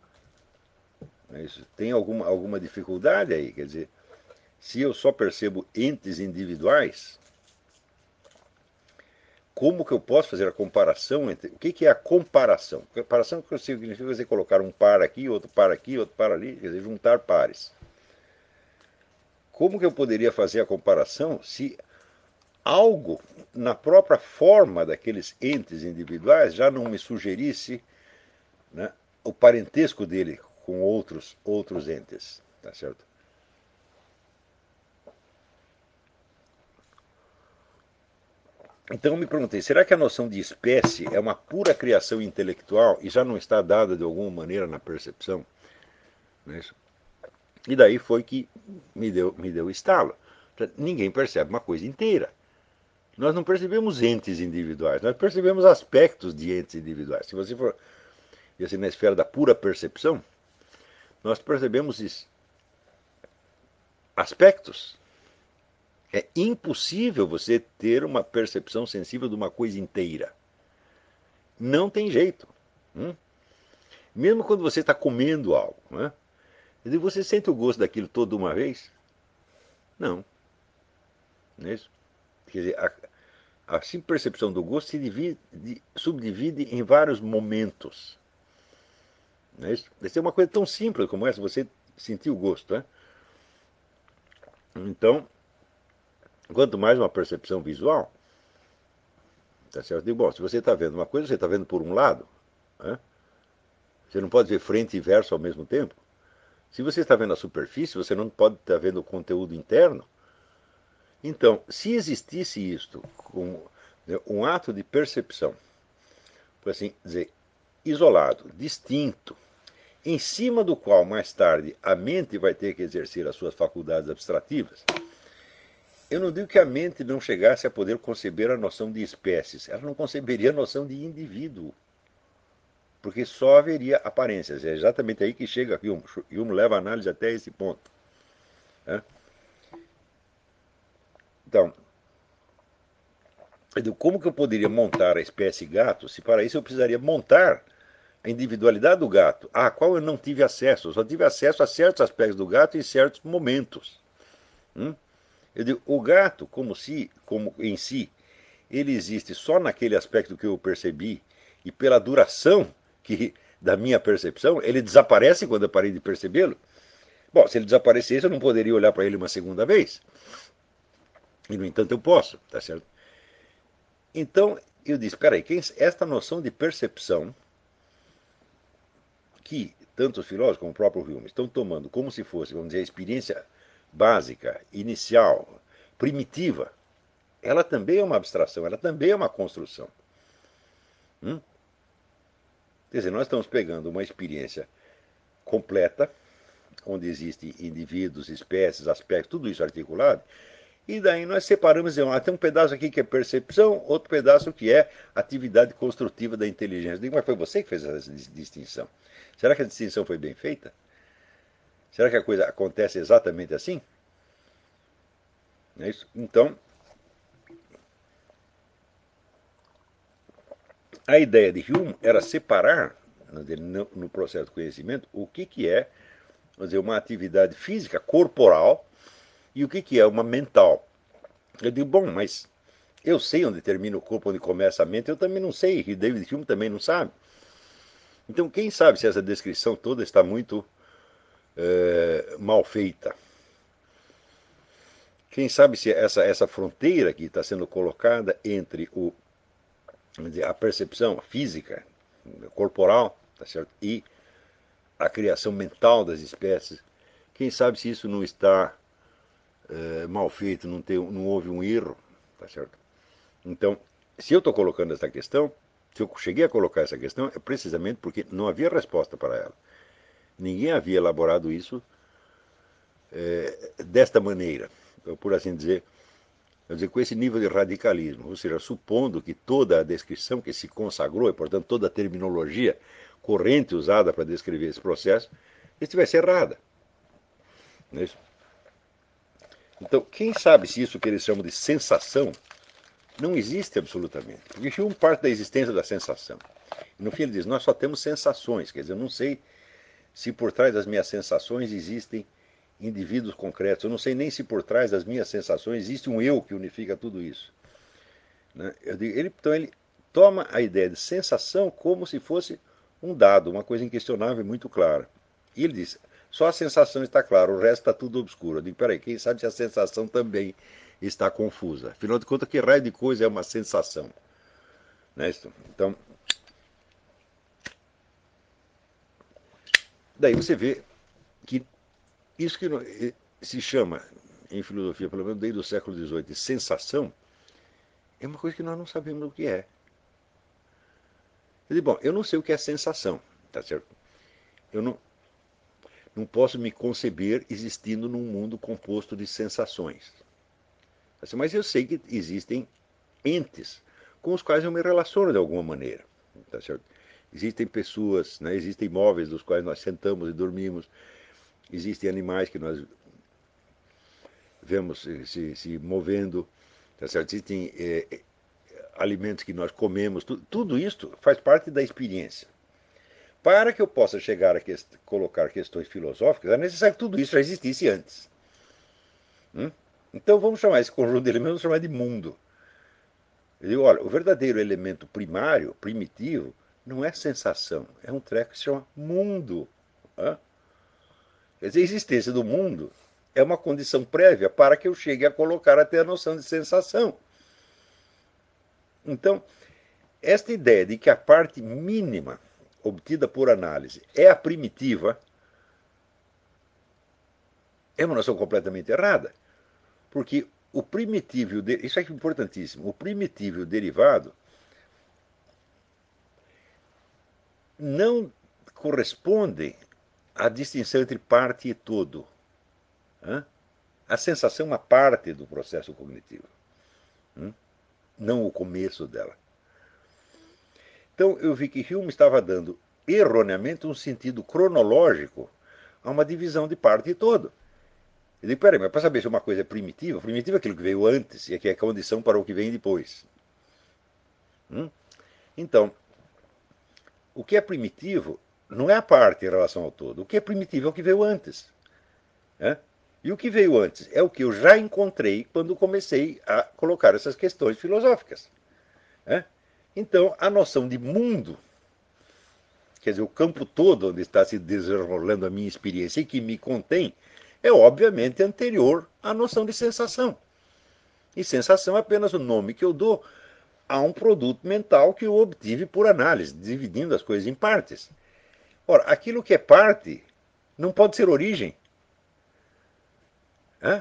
Isso tem alguma, alguma dificuldade aí? Quer dizer, se eu só percebo entes individuais, como que eu posso fazer a comparação entre... O que, que é a comparação? Comparação significa você colocar um par aqui, outro par aqui, outro par ali, quer dizer, juntar pares. como que eu poderia fazer a comparação se algo na própria forma daqueles entes individuais já não me sugerisse, né, o parentesco dele com outros, outros entes, tá certo? Então eu me perguntei, será que a noção de espécie é uma pura criação intelectual e já não está dada de alguma maneira na percepção? Não é isso? E daí foi que me deu, me deu estalo. Ninguém percebe uma coisa inteira. Nós não percebemos entes individuais, nós percebemos aspectos de entes individuais. Se você for assim, na esfera da pura percepção, nós percebemos isso. Aspectos. É impossível você ter uma percepção sensível de uma coisa inteira. Não tem jeito. Hum? Mesmo quando você está comendo algo, né? Você sente o gosto daquilo todo de uma vez? Não. Não é isso? Quer dizer, a, a simples percepção do gosto se divide, subdivide em vários momentos. Não é isso? Deve ser uma coisa tão simples como essa, você sentir o gosto. Né? Então, quanto mais uma percepção visual, tá certo? Eu digo, bom, se você está vendo uma coisa, você está vendo por um lado. Né? Você não pode ver frente e verso ao mesmo tempo. Se você está vendo a superfície, você não pode estar vendo o conteúdo interno. Então, se existisse isto, um, um ato de percepção, por assim dizer, isolado, distinto, em cima do qual mais tarde a mente vai ter que exercer as suas faculdades abstrativas, eu não digo que a mente não chegasse a poder conceber a noção de espécies, ela não conceberia a noção de indivíduo, porque só haveria aparências. É exatamente aí que chega Hume. Hume leva a análise até esse ponto. Né? Então, como que eu poderia montar a espécie gato se para isso eu precisaria montar a individualidade do gato, à qual eu não tive acesso? Eu só tive acesso a certos aspectos do gato em certos momentos. Hum? Eu digo, o gato, como, se, como em si, ele existe só naquele aspecto que eu percebi e pela duração que, da minha percepção, ele desaparece quando eu parei de percebê-lo. Bom, se ele desaparecesse, eu não poderia olhar para ele uma segunda vez. E, no entanto, eu posso, tá certo? Então, eu disse, peraí, esta noção de percepção que tanto os filósofos como o próprio Hume estão tomando como se fosse, vamos dizer, a experiência básica, inicial, primitiva, ela também é uma abstração, ela também é uma construção. Hum? Quer dizer, nós estamos pegando uma experiência completa, onde existem indivíduos, espécies, aspectos, tudo isso articulado, e daí nós separamos, dizemos, ah, tem um pedaço aqui que é percepção, outro pedaço que é atividade construtiva da inteligência. Eu digo, mas foi você que fez essa distinção. Será que a distinção foi bem feita? Será que a coisa acontece exatamente assim? É isso? Então, a ideia de Hume era separar, no processo de conhecimento, o que, que é, vamos dizer, uma atividade física, corporal, e o que, que é uma mental. Eu digo, bom, mas eu sei onde termina o corpo, onde começa a mente, eu também não sei, e David Hume também não sabe. Então, quem sabe se essa descrição toda está muito é, mal feita? Quem sabe se essa, essa fronteira que está sendo colocada entre o, dizer, a percepção física, corporal, tá certo? E a criação mental das espécies, quem sabe se isso não está é, mal feito, não, tem, não houve um erro, tá certo? Então, se eu estou colocando essa questão, se eu cheguei a colocar essa questão, é precisamente porque não havia resposta para ela. Ninguém havia elaborado isso é, desta maneira, por assim dizer, dizer, com esse nível de radicalismo, ou seja, supondo que toda a descrição que se consagrou, e portanto toda a terminologia corrente usada para descrever esse processo, estivesse errada. Não é isso? Então, quem sabe se isso que eles chamam de sensação não existe absolutamente. Porque Hume parte da existência da sensação. E no fim ele diz, nós só temos sensações, quer dizer, eu não sei se por trás das minhas sensações existem indivíduos concretos, eu não sei nem se por trás das minhas sensações existe um eu que unifica tudo isso. Né? Eu digo, ele, então ele toma a ideia de sensação como se fosse um dado, uma coisa inquestionável e muito clara. E ele diz, Só a sensação está clara, o resto está tudo obscuro. Eu digo, peraí, quem sabe se a sensação também está confusa? Afinal de contas, que raio de coisa é uma sensação? Né? Então, daí você vê que isso que se chama, em filosofia, pelo menos desde o século dezoito, de sensação, é uma coisa que nós não sabemos o que é. Eu digo, bom, eu não sei o que é sensação, tá certo? Eu não, não posso me conceber existindo num mundo composto de sensações. Mas eu sei que existem entes com os quais eu me relaciono de alguma maneira. Tá certo? Existem pessoas, né? Existem móveis dos quais nós sentamos e dormimos, existem animais que nós vemos se, se, se movendo, tá certo? Existem é, alimentos que nós comemos, tu, tudo isso faz parte da experiência. Para que eu possa chegar a que, colocar questões filosóficas, é necessário que tudo isso já existisse antes. Hum? Então vamos chamar esse conjunto de elementos, vamos chamar de mundo. Eu digo, olha, o verdadeiro elemento primário, primitivo, não é sensação, é um treco que se chama mundo. Hã? Quer dizer, a existência do mundo é uma condição prévia para que eu chegue a colocar até a noção de sensação. Então, esta ideia de que a parte mínima obtida por análise é a primitiva é uma noção completamente errada. Porque o primitivo, isso é importantíssimo, o primitivo e o derivado não correspondem à distinção entre parte e todo. A sensação é uma parte do processo cognitivo, não o começo dela. Então eu vi que Hume estava dando erroneamente um sentido cronológico a uma divisão de parte e todo. Eu digo, peraí, mas para saber se uma coisa é primitiva, primitiva é aquilo que veio antes e que é a condição para o que vem depois. Hum? Então, o que é primitivo não é a parte em relação ao todo. O que é primitivo é o que veio antes. Né? E o que veio antes é o que eu já encontrei quando comecei a colocar essas questões filosóficas. Né? Então, a noção de mundo, quer dizer, o campo todo onde está se desenrolando a minha experiência e que me contém, é obviamente anterior à noção de sensação. E sensação é apenas o nome que eu dou a um produto mental que eu obtive por análise, dividindo as coisas em partes. Ora, aquilo que é parte não pode ser origem. Hã?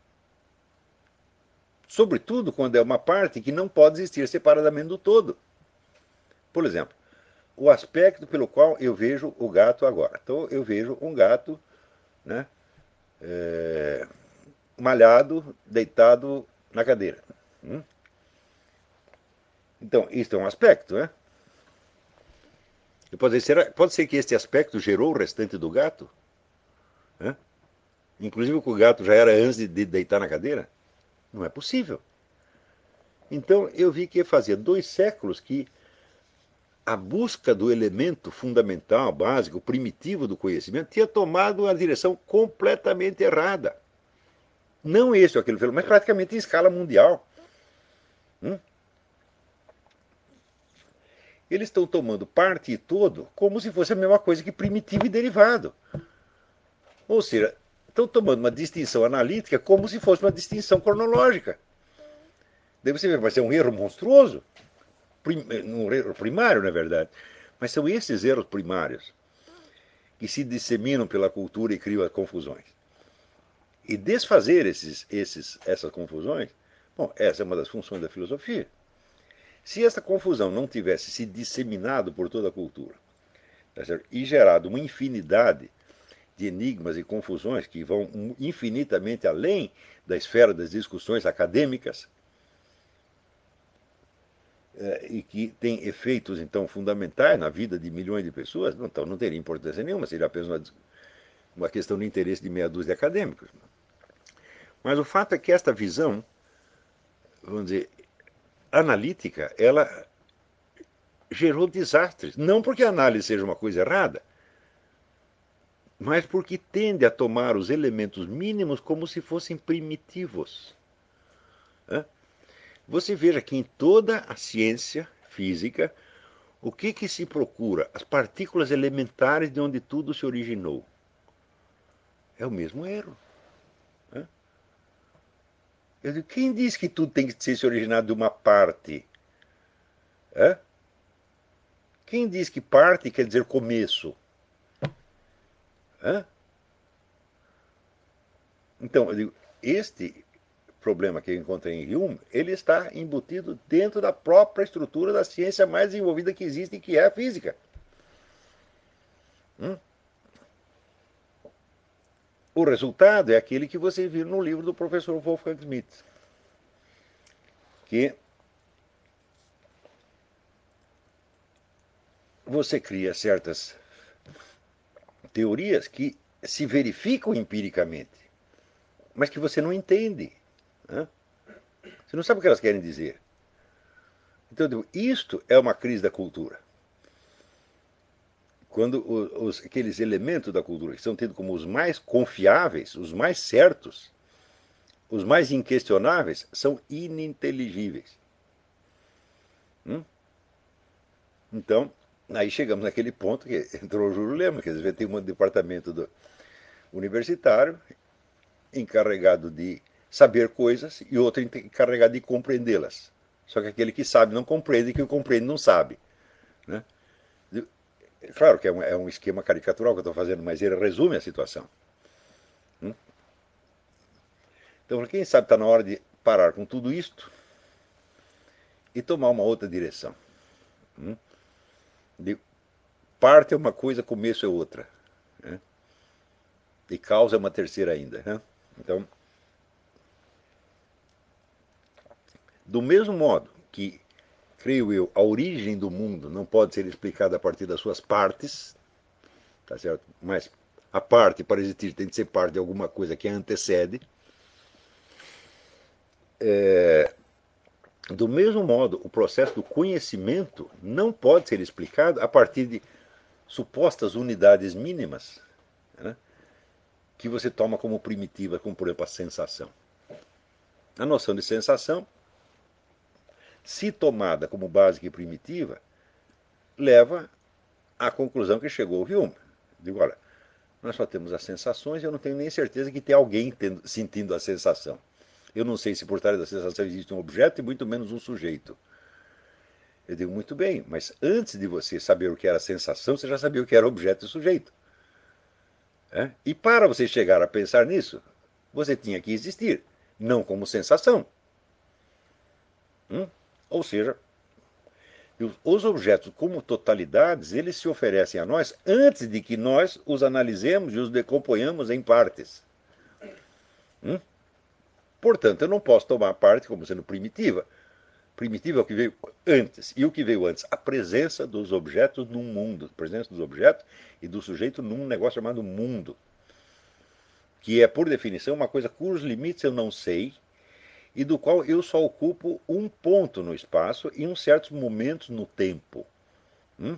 Sobretudo quando é uma parte que não pode existir separadamente do todo. Por exemplo, o aspecto pelo qual eu vejo o gato agora. Então eu vejo um gato, né, é, malhado, deitado na cadeira. Hum? Então, isso é um aspecto, né? Pode ser, pode ser que este aspecto gerou o restante do gato? Né? Inclusive que o gato já era antes de deitar na cadeira? Não é possível. Então eu vi que fazia dois séculos que a busca do elemento fundamental, básico, primitivo do conhecimento tinha tomado uma direção completamente errada. Não esse ou aquele fenômeno, mas praticamente em escala mundial. Hum? Eles estão tomando parte e todo como se fosse a mesma coisa que primitivo e derivado. Ou seja, estão tomando uma distinção analítica como se fosse uma distinção cronológica. Daí você vê, vai ser um erro monstruoso. Um erro primário, na verdade. Mas são esses erros primários que se disseminam pela cultura e criam as confusões. E desfazer esses, esses, essas confusões, bom, essa é uma das funções da filosofia. Se essa confusão não tivesse se disseminado por toda a cultura, tá certo? E gerado uma infinidade de enigmas e confusões que vão infinitamente além da esfera das discussões acadêmicas, e que tem efeitos, então, fundamentais na vida de milhões de pessoas, então não teria importância nenhuma, seria apenas uma, uma questão de interesse de meia dúzia de acadêmicos. Mas o fato é que esta visão, vamos dizer, analítica, ela gerou desastres. Não porque a análise seja uma coisa errada, mas porque tende a tomar os elementos mínimos como se fossem primitivos. Você veja que em toda a ciência física, o que, que se procura? As partículas elementares de onde tudo se originou. É o mesmo erro. Né? Eu digo, quem diz que tudo tem que ser se originado de uma parte? É? Quem diz que parte quer dizer começo? É? Então, eu digo, este problema que eu encontrei em Hume, ele está embutido dentro da própria estrutura da ciência mais desenvolvida que existe, que é a física. Hum? O resultado é aquele que você viu no livro do professor Wolfgang Schmidt, que você cria certas teorias que se verificam empiricamente, mas que você não entende. Né? Você não sabe o que elas querem dizer. Então, eu digo, isto é uma crise da cultura. Quando os, aqueles elementos da cultura que são tidos como os mais confiáveis, os mais certos, os mais inquestionáveis, são ininteligíveis. Hum? Então, aí chegamos naquele ponto que entrou o Júlio Lema, quer dizer, tem um departamento do universitário encarregado de saber coisas e outro encarregado de compreendê-las. Só que aquele que sabe não compreende, e que compreende não sabe. Né? Claro que é um, é um esquema caricatural que eu estou fazendo, mas ele resume a situação. Hum? Então, quem sabe está na hora de parar com tudo isto e tomar uma outra direção. Hum? De parte é uma coisa, começo é outra. Né? E causa é uma terceira ainda. Né? Então, do mesmo modo que, creio eu, a origem do mundo não pode ser explicada a partir das suas partes, tá certo? Mas a parte, para existir, tem de ser parte de alguma coisa que a antecede. É, do mesmo modo, o processo do conhecimento não pode ser explicado a partir de supostas unidades mínimas, né, que você toma como primitiva, como por exemplo a sensação. A noção de sensação, se tomada como básica e primitiva, leva à conclusão que chegou o Hume. Digo, olha, nós só temos as sensações e eu não tenho nem certeza que tem alguém tendo, sentindo a sensação. Eu não sei se por trás da sensação existe um objeto e muito menos um sujeito. Eu digo, muito bem, mas antes de você saber o que era sensação, você já sabia o que era objeto e sujeito. É? E para você chegar a pensar nisso, você tinha que existir, não como sensação. Hum? Ou seja, os objetos como totalidades, eles se oferecem a nós antes de que nós os analisemos e os decomponhamos em partes. Hum? Portanto, eu não posso tomar a parte como sendo primitiva. Primitiva é o que veio antes. E o que veio antes? A presença dos objetos num mundo. A presença dos objetos e do sujeito num negócio chamado mundo. Que é, por definição, uma coisa cujos limites eu não sei e do qual eu só ocupo um ponto no espaço e em certos momentos no tempo. Hum?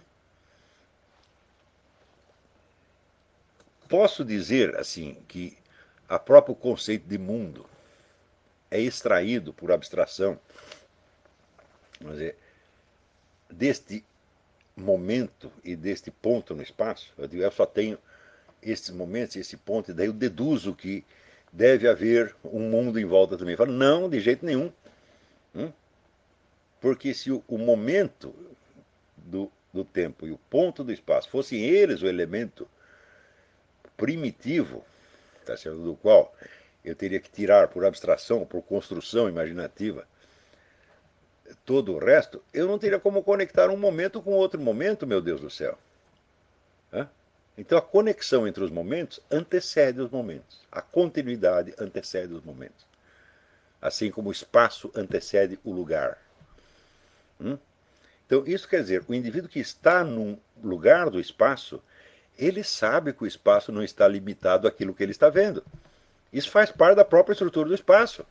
Posso dizer, assim, que a próprio conceito de mundo é extraído por abstração, vamos dizer, deste momento e deste ponto no espaço. Eu digo, eu só tenho esses momentos, esse ponto, e daí eu deduzo que deve haver um mundo em volta também. Eu falo, não, de jeito nenhum. Hum? Porque se o, o momento do, do tempo e o ponto do espaço fossem eles o elemento primitivo, tá certo? Do qual eu teria que tirar por abstração, por construção imaginativa, todo o resto, eu não teria como conectar um momento com outro momento, meu Deus do céu. Hã? Então a conexão entre os momentos antecede os momentos. A continuidade antecede os momentos. Assim como o espaço antecede o lugar. Hum? Então isso quer dizer, o indivíduo que está num lugar do espaço, ele sabe que o espaço não está limitado àquilo que ele está vendo. Isso faz parte da própria estrutura do espaço.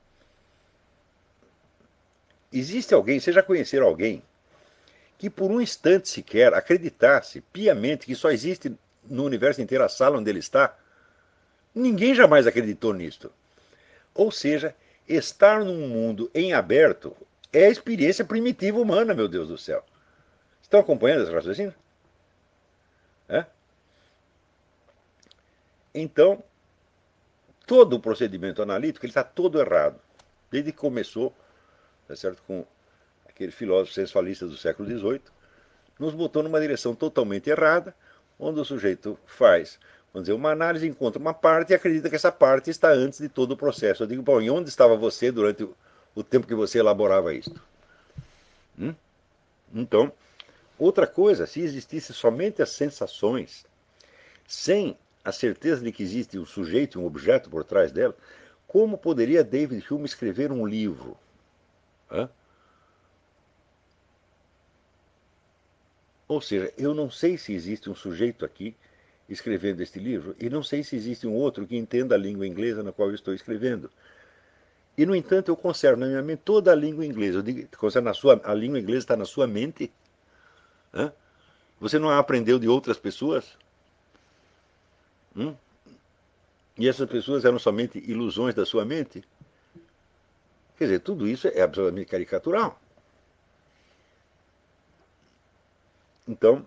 Existe alguém, vocês já conheceram alguém, que por um instante sequer acreditasse piamente que só existe no universo inteiro a sala onde ele está? Ninguém jamais acreditou nisto. Ou seja, estar num mundo em aberto é a experiência primitiva humana, meu Deus do céu. Estão acompanhando esse raciocínio? É? Então, todo o procedimento analítico ele está todo errado. Desde que começou, tá certo, com aquele filósofo sensualista do século dezoito, nos botou numa direção totalmente errada, onde o sujeito faz, vamos dizer, uma análise, encontra uma parte e acredita que essa parte está antes de todo o processo. Eu digo, bom, e onde estava você durante o, o tempo que você elaborava isto? Hum? Então, outra coisa, se existisse somente as sensações, sem a certeza de que existe um sujeito e um objeto por trás dela, como poderia David Hume escrever um livro? Hã? Ou seja, eu não sei se existe um sujeito aqui escrevendo este livro e não sei se existe um outro que entenda a língua inglesa na qual eu estou escrevendo. E, no entanto, eu conservo na minha mente toda a língua inglesa. Eu digo, conservo na sua, a língua inglesa está na sua mente? Hã? Você não a aprendeu de outras pessoas? Hum? E essas pessoas eram somente ilusões da sua mente? Quer dizer, tudo isso é absolutamente caricatural. Então,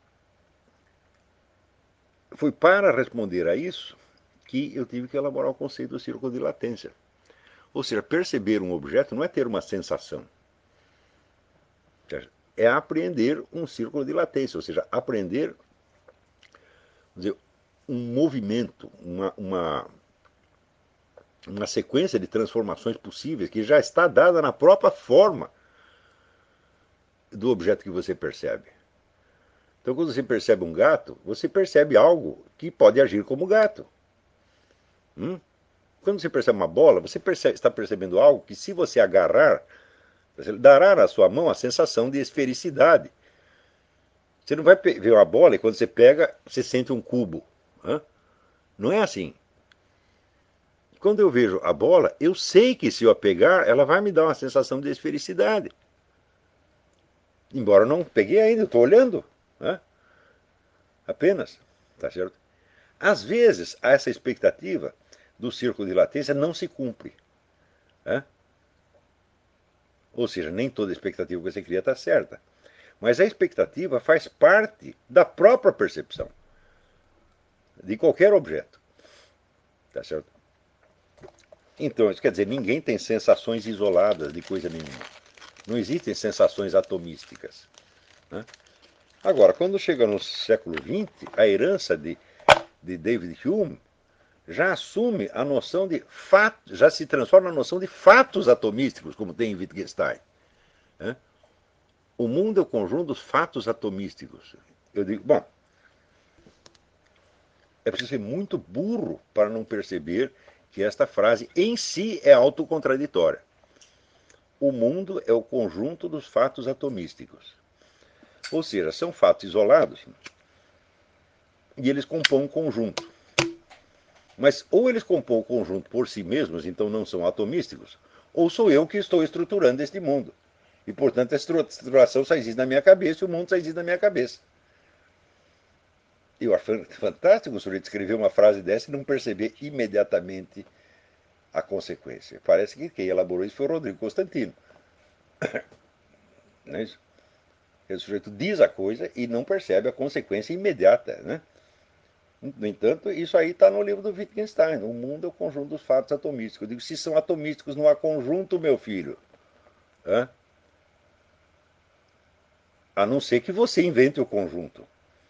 foi para responder a isso que eu tive que elaborar o conceito do círculo de latência. Ou seja, perceber um objeto não é ter uma sensação. É apreender um círculo de latência, ou seja, aprender dizer, um movimento, uma, uma, uma sequência de transformações possíveis que já está dada na própria forma do objeto que você percebe. Então, quando você percebe um gato, você percebe algo que pode agir como gato. Hum? Quando você percebe uma bola, você percebe, está percebendo algo que, se você agarrar, dará à sua mão a sensação de esfericidade. Você não vai ver uma bola e quando você pega, você sente um cubo. Hã? Não é assim. Quando eu vejo a bola, eu sei que se eu a pegar, ela vai me dar uma sensação de esfericidade. Embora eu não peguei ainda, eu estou olhando. Hã? Apenas. Tá certo? Às vezes, essa expectativa do círculo de latência não se cumpre. Hã? Ou seja, nem toda expectativa que você cria está certa. Mas a expectativa faz parte da própria percepção de qualquer objeto. Tá certo? Então, isso quer dizer, ninguém tem sensações isoladas de coisa nenhuma. Não existem sensações atomísticas. Né? Agora, quando chega no século vinte, a herança de, de David Hume já assume a noção de fato, já se transforma na noção de fatos atomísticos, como tem em Wittgenstein. Né? O mundo é o conjunto dos fatos atomísticos. Eu digo, bom, é preciso ser muito burro para não perceber que esta frase em si é autocontraditória. O mundo é o conjunto dos fatos atomísticos. Ou seja, são fatos isolados e eles compõem um conjunto. Mas ou eles compõem o conjunto por si mesmos, então não são atomísticos, ou sou eu que estou estruturando este mundo. E, portanto, a estruturação só existe na minha cabeça e o mundo só existe na minha cabeça. Eu acho fantástico o sujeito escrever uma frase dessa e não perceber imediatamente a consequência. Parece que quem elaborou isso foi o Rodrigo Constantino. Não é isso? O sujeito diz a coisa e não percebe a consequência imediata. Né? No entanto, isso aí está no livro do Wittgenstein. O mundo é o conjunto dos fatos atomísticos. Eu digo, se são atomísticos, não há conjunto, meu filho. Hã? A não ser que você invente o conjunto.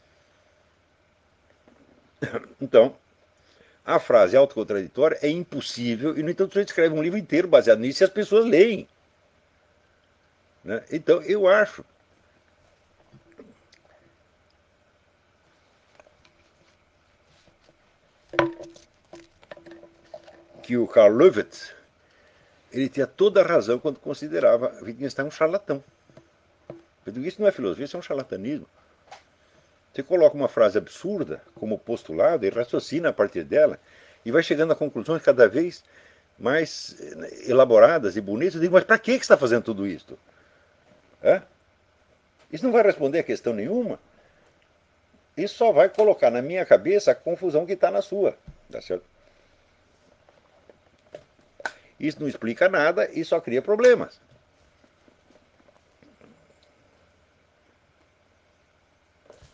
Então, a frase autocontraditória é impossível e, no entanto, você escreve um livro inteiro baseado nisso e as pessoas leem. Né? Então, eu acho que o Karl Löwitz ele tinha toda a razão quando considerava Wittgenstein um charlatão. Eu digo, isso não é filosofia, isso é um charlatanismo. Você coloca uma frase absurda como postulado e raciocina a partir dela e vai chegando a conclusões cada vez mais elaboradas e bonitas. Eu digo, mas para que você está fazendo tudo isso? É? Isso não vai responder a questão nenhuma. Isso só vai colocar na minha cabeça a confusão que está na sua. Tá certo? Isso não explica nada e só cria problemas.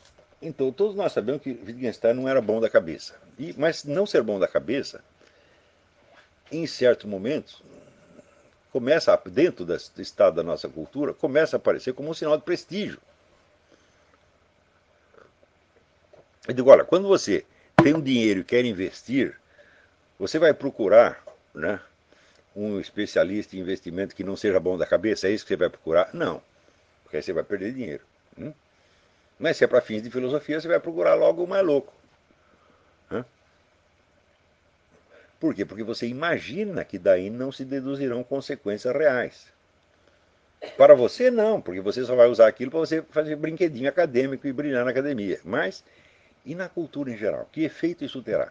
Então, todos nós sabemos que Wittgenstein não era bom da cabeça. E, mas não ser bom da cabeça em certos momentos, começa, a, dentro do estado da nossa cultura, começa a aparecer como um sinal de prestígio. Eu digo, olha, quando você tem um dinheiro e quer investir, você vai procurar, né, um especialista em investimento que não seja bom da cabeça, é isso que você vai procurar? Não, porque aí você vai perder dinheiro. Hum? Mas se é para fins de filosofia, você vai procurar logo o mais louco. Hã? Por quê? Porque você imagina que daí não se deduzirão consequências reais. Para você, não, porque você só vai usar aquilo para você fazer brinquedinho acadêmico e brilhar na academia. Mas, e na cultura em geral? Que efeito isso terá?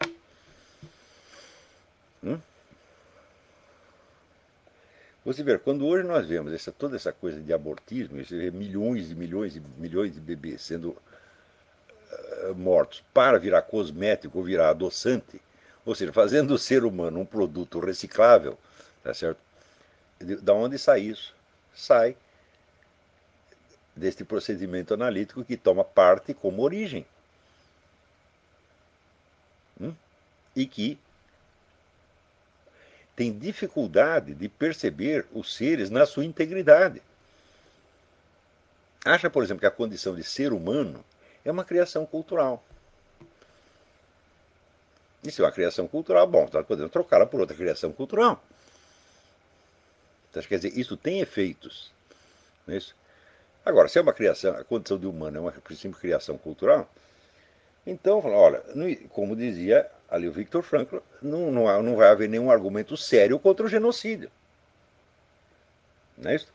Hum? Você vê, quando hoje nós vemos essa, toda essa coisa de abortismo, você vê milhões e milhões e milhões de bebês sendo uh, mortos para virar cosmético ou virar adoçante, ou seja, fazendo do ser humano um produto reciclável, tá certo? Da onde sai isso? Sai deste procedimento analítico que toma parte como origem. Hum? E que tem dificuldade de perceber os seres na sua integridade. Acha, por exemplo, que a condição de ser humano é uma criação cultural. E se é uma criação cultural, bom, nós podemos trocá-la por outra criação cultural. Então, quer dizer, isso tem efeitos. Não é isso? Agora, se é uma criação, a condição de humano é uma simples criação cultural, então, olha, como dizia ali o Viktor Frankl, não, não, não vai haver nenhum argumento sério contra o genocídio. Não é isso?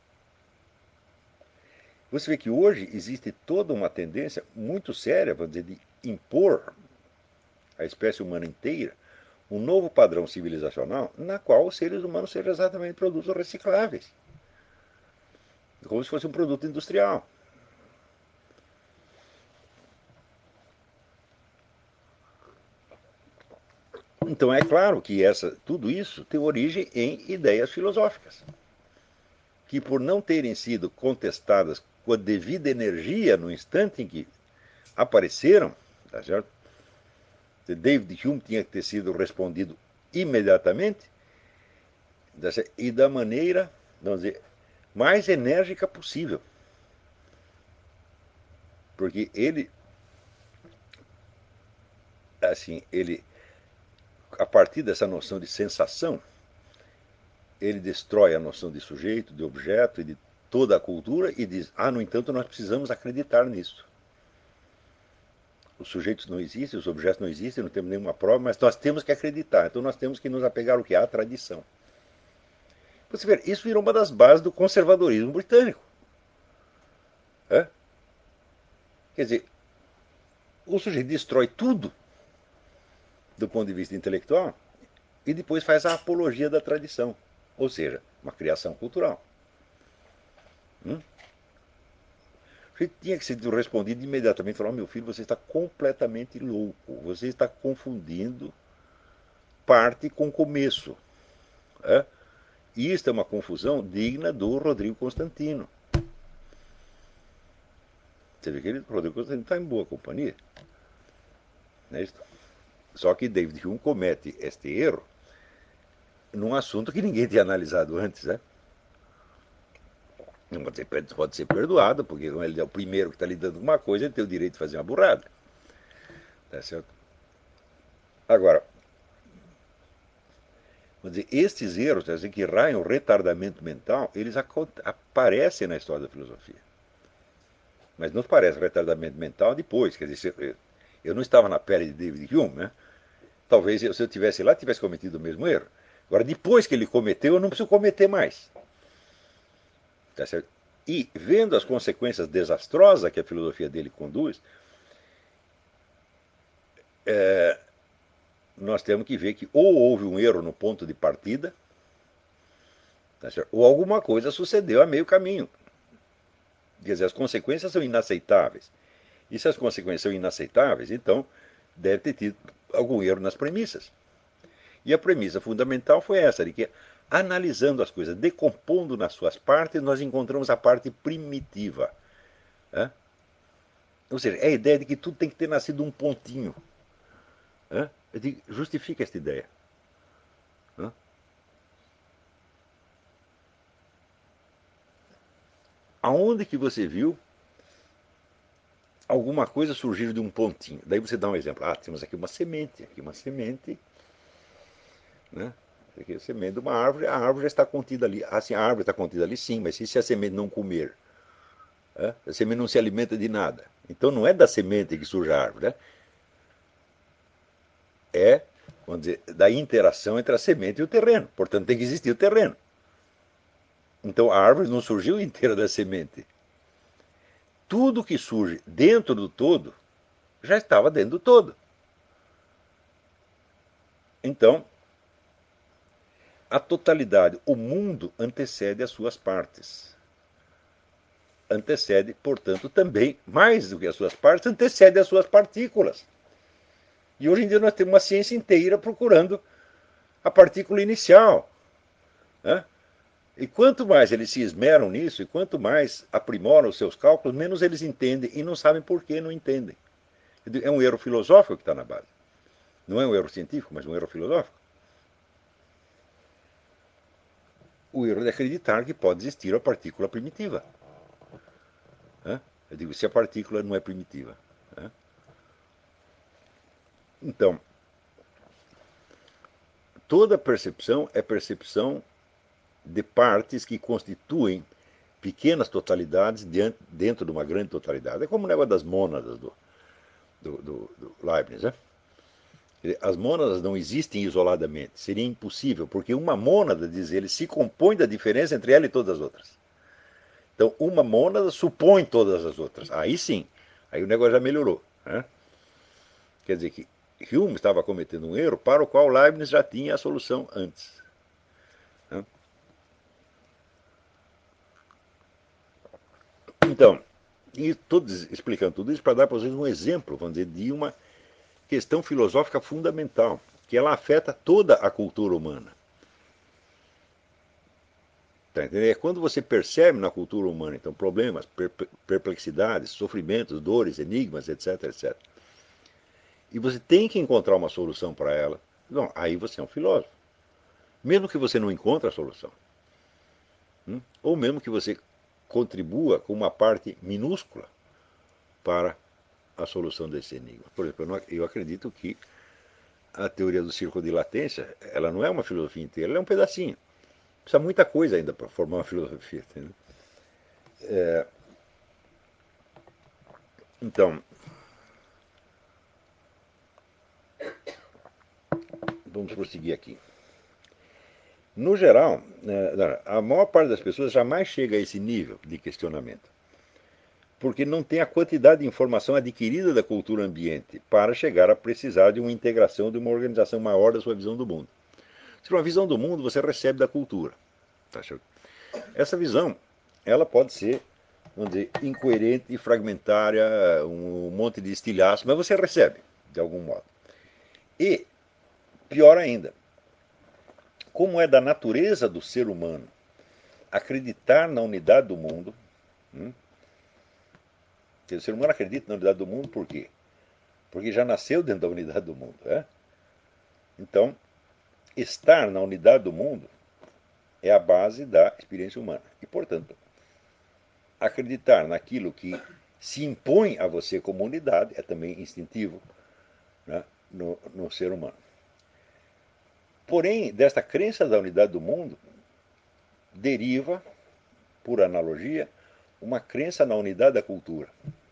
Você vê que hoje existe toda uma tendência muito séria, vamos dizer, de impor à espécie humana inteira um novo padrão civilizacional na qual os seres humanos sejam exatamente produtos recicláveis. Como se fosse um produto industrial. Então é claro que essa, tudo isso tem origem em ideias filosóficas, que por não terem sido contestadas com a devida energia no instante em que apareceram, tá certo? David Hume tinha que ter sido respondido imediatamente, tá certo? E da maneira, vamos dizer, mais enérgica possível. Porque ele, assim, ele, a partir dessa noção de sensação, ele destrói a noção de sujeito, de objeto e de toda a cultura e diz: ah, no entanto, nós precisamos acreditar nisso. Os sujeitos não existem, os objetos não existem, não temos nenhuma prova, mas nós temos que acreditar. Então nós temos que nos apegar ao que há, a tradição. Você vê, isso virou uma das bases do conservadorismo britânico. É? Quer dizer, o sujeito destrói tudo do ponto de vista intelectual e depois faz a apologia da tradição, ou seja, uma criação cultural. Hum? Ele tinha que ser respondido imediatamente, falar: oh, meu filho, você está completamente louco, você está confundindo parte com começo. É? E isto é uma confusão digna do Rodrigo Constantino. Você vê que ele, o Rodrigo Constantino está em boa companhia. Não é isso? Só que David Hume comete este erro num assunto que ninguém tinha analisado antes. Né? Não pode ser, pode ser perdoado, porque ele é o primeiro que está lidando com uma coisa, ele tem o direito de fazer uma burrada. Tá certo? Agora, vamos dizer, estes erros, quer dizer, que raiam retardamento mental, eles aparecem na história da filosofia. Mas não parece retardamento mental depois. Quer dizer, eu não estava na pele de David Hume, né? Talvez se eu tivesse lá, tivesse cometido o mesmo erro. Agora, depois que ele cometeu, eu não preciso cometer mais. Tá certo? E, vendo as consequências desastrosas que a filosofia dele conduz, é, nós temos que ver que ou houve um erro no ponto de partida, tá certo? Ou alguma coisa sucedeu a meio caminho. Quer dizer, as consequências são inaceitáveis. E se as consequências são inaceitáveis, então deve ter tido algum erro nas premissas. E a premissa fundamental foi essa, de que, analisando as coisas, decompondo nas suas partes, nós encontramos a parte primitiva. Né? Ou seja, é a ideia de que tudo tem que ter nascido um pontinho. Né? Justifica esta ideia. Né? Aonde que você viu alguma coisa surgir de um pontinho? Daí você dá um exemplo. Ah, temos aqui uma semente, aqui uma semente, né? Aqui é a semente de uma árvore, a árvore já está contida ali. Assim, a árvore está contida ali, sim, mas e se a semente não comer? É? A semente não se alimenta de nada. Então não é da semente que surge a árvore, né? É, vamos dizer, da interação entre a semente e o terreno. Portanto, tem que existir o terreno. Então a árvore não surgiu inteira da semente. Tudo que surge dentro do todo já estava dentro do todo. Então, a totalidade, o mundo antecede as suas partes. Antecede, portanto, também, mais do que as suas partes, antecede as suas partículas. E hoje em dia nós temos uma ciência inteira procurando a partícula inicial, né? E quanto mais eles se esmeram nisso, e quanto mais aprimoram os seus cálculos, menos eles entendem e não sabem por que não entendem. É um erro filosófico que está na base. Não é um erro científico, mas um erro filosófico. O erro de acreditar que pode existir a partícula primitiva. Eu digo, se a partícula não é primitiva. Então, toda percepção é percepção de partes que constituem pequenas totalidades dentro de uma grande totalidade. É como o negócio das mônadas do, do, do, do Leibniz. Né? As mônadas não existem isoladamente. Seria impossível, porque uma mônada, diz ele, se compõe da diferença entre ela e todas as outras. Então, uma mônada supõe todas as outras. Aí sim, aí o negócio já melhorou. Né? Quer dizer que Hume estava cometendo um erro para o qual Leibniz já tinha a solução antes. Né? Então, e estou explicando tudo isso para dar para vocês um exemplo, vamos dizer, de uma questão filosófica fundamental, que ela afeta toda a cultura humana. Tá entendendo? É quando você percebe na cultura humana, então, problemas, perplexidades, sofrimentos, dores, enigmas, etc, etcétera. E você tem que encontrar uma solução para ela. Bom, aí você é um filósofo. Mesmo que você não encontre a solução. Hum? Ou mesmo que você contribua com uma parte minúscula para a solução desse enigma. Por exemplo, eu, não, eu acredito que a teoria do círculo de latência, ela não é uma filosofia inteira, ela é um pedacinho. Precisa muita coisa ainda para formar uma filosofia. É, então, vamos prosseguir aqui. No geral, a maior parte das pessoas jamais chega a esse nível de questionamento, porque não tem a quantidade de informação adquirida da cultura ambiente para chegar a precisar de uma integração, de uma organização maior da sua visão do mundo. Se uma visão do mundo você recebe da cultura. Essa visão, ela pode ser, vamos dizer, incoerente, fragmentária, um monte de estilhaço, mas você recebe, de algum modo. E, pior ainda, como é da natureza do ser humano acreditar na unidade do mundo, hum, o ser humano acredita na unidade do mundo por quê? Porque já nasceu dentro da unidade do mundo. É? Então, estar na unidade do mundo é a base da experiência humana. E, portanto, acreditar naquilo que se impõe a você como unidade é também instintivo, né, no, no ser humano. Porém, desta crença da unidade do mundo, deriva, por analogia, uma crença na unidade da cultura.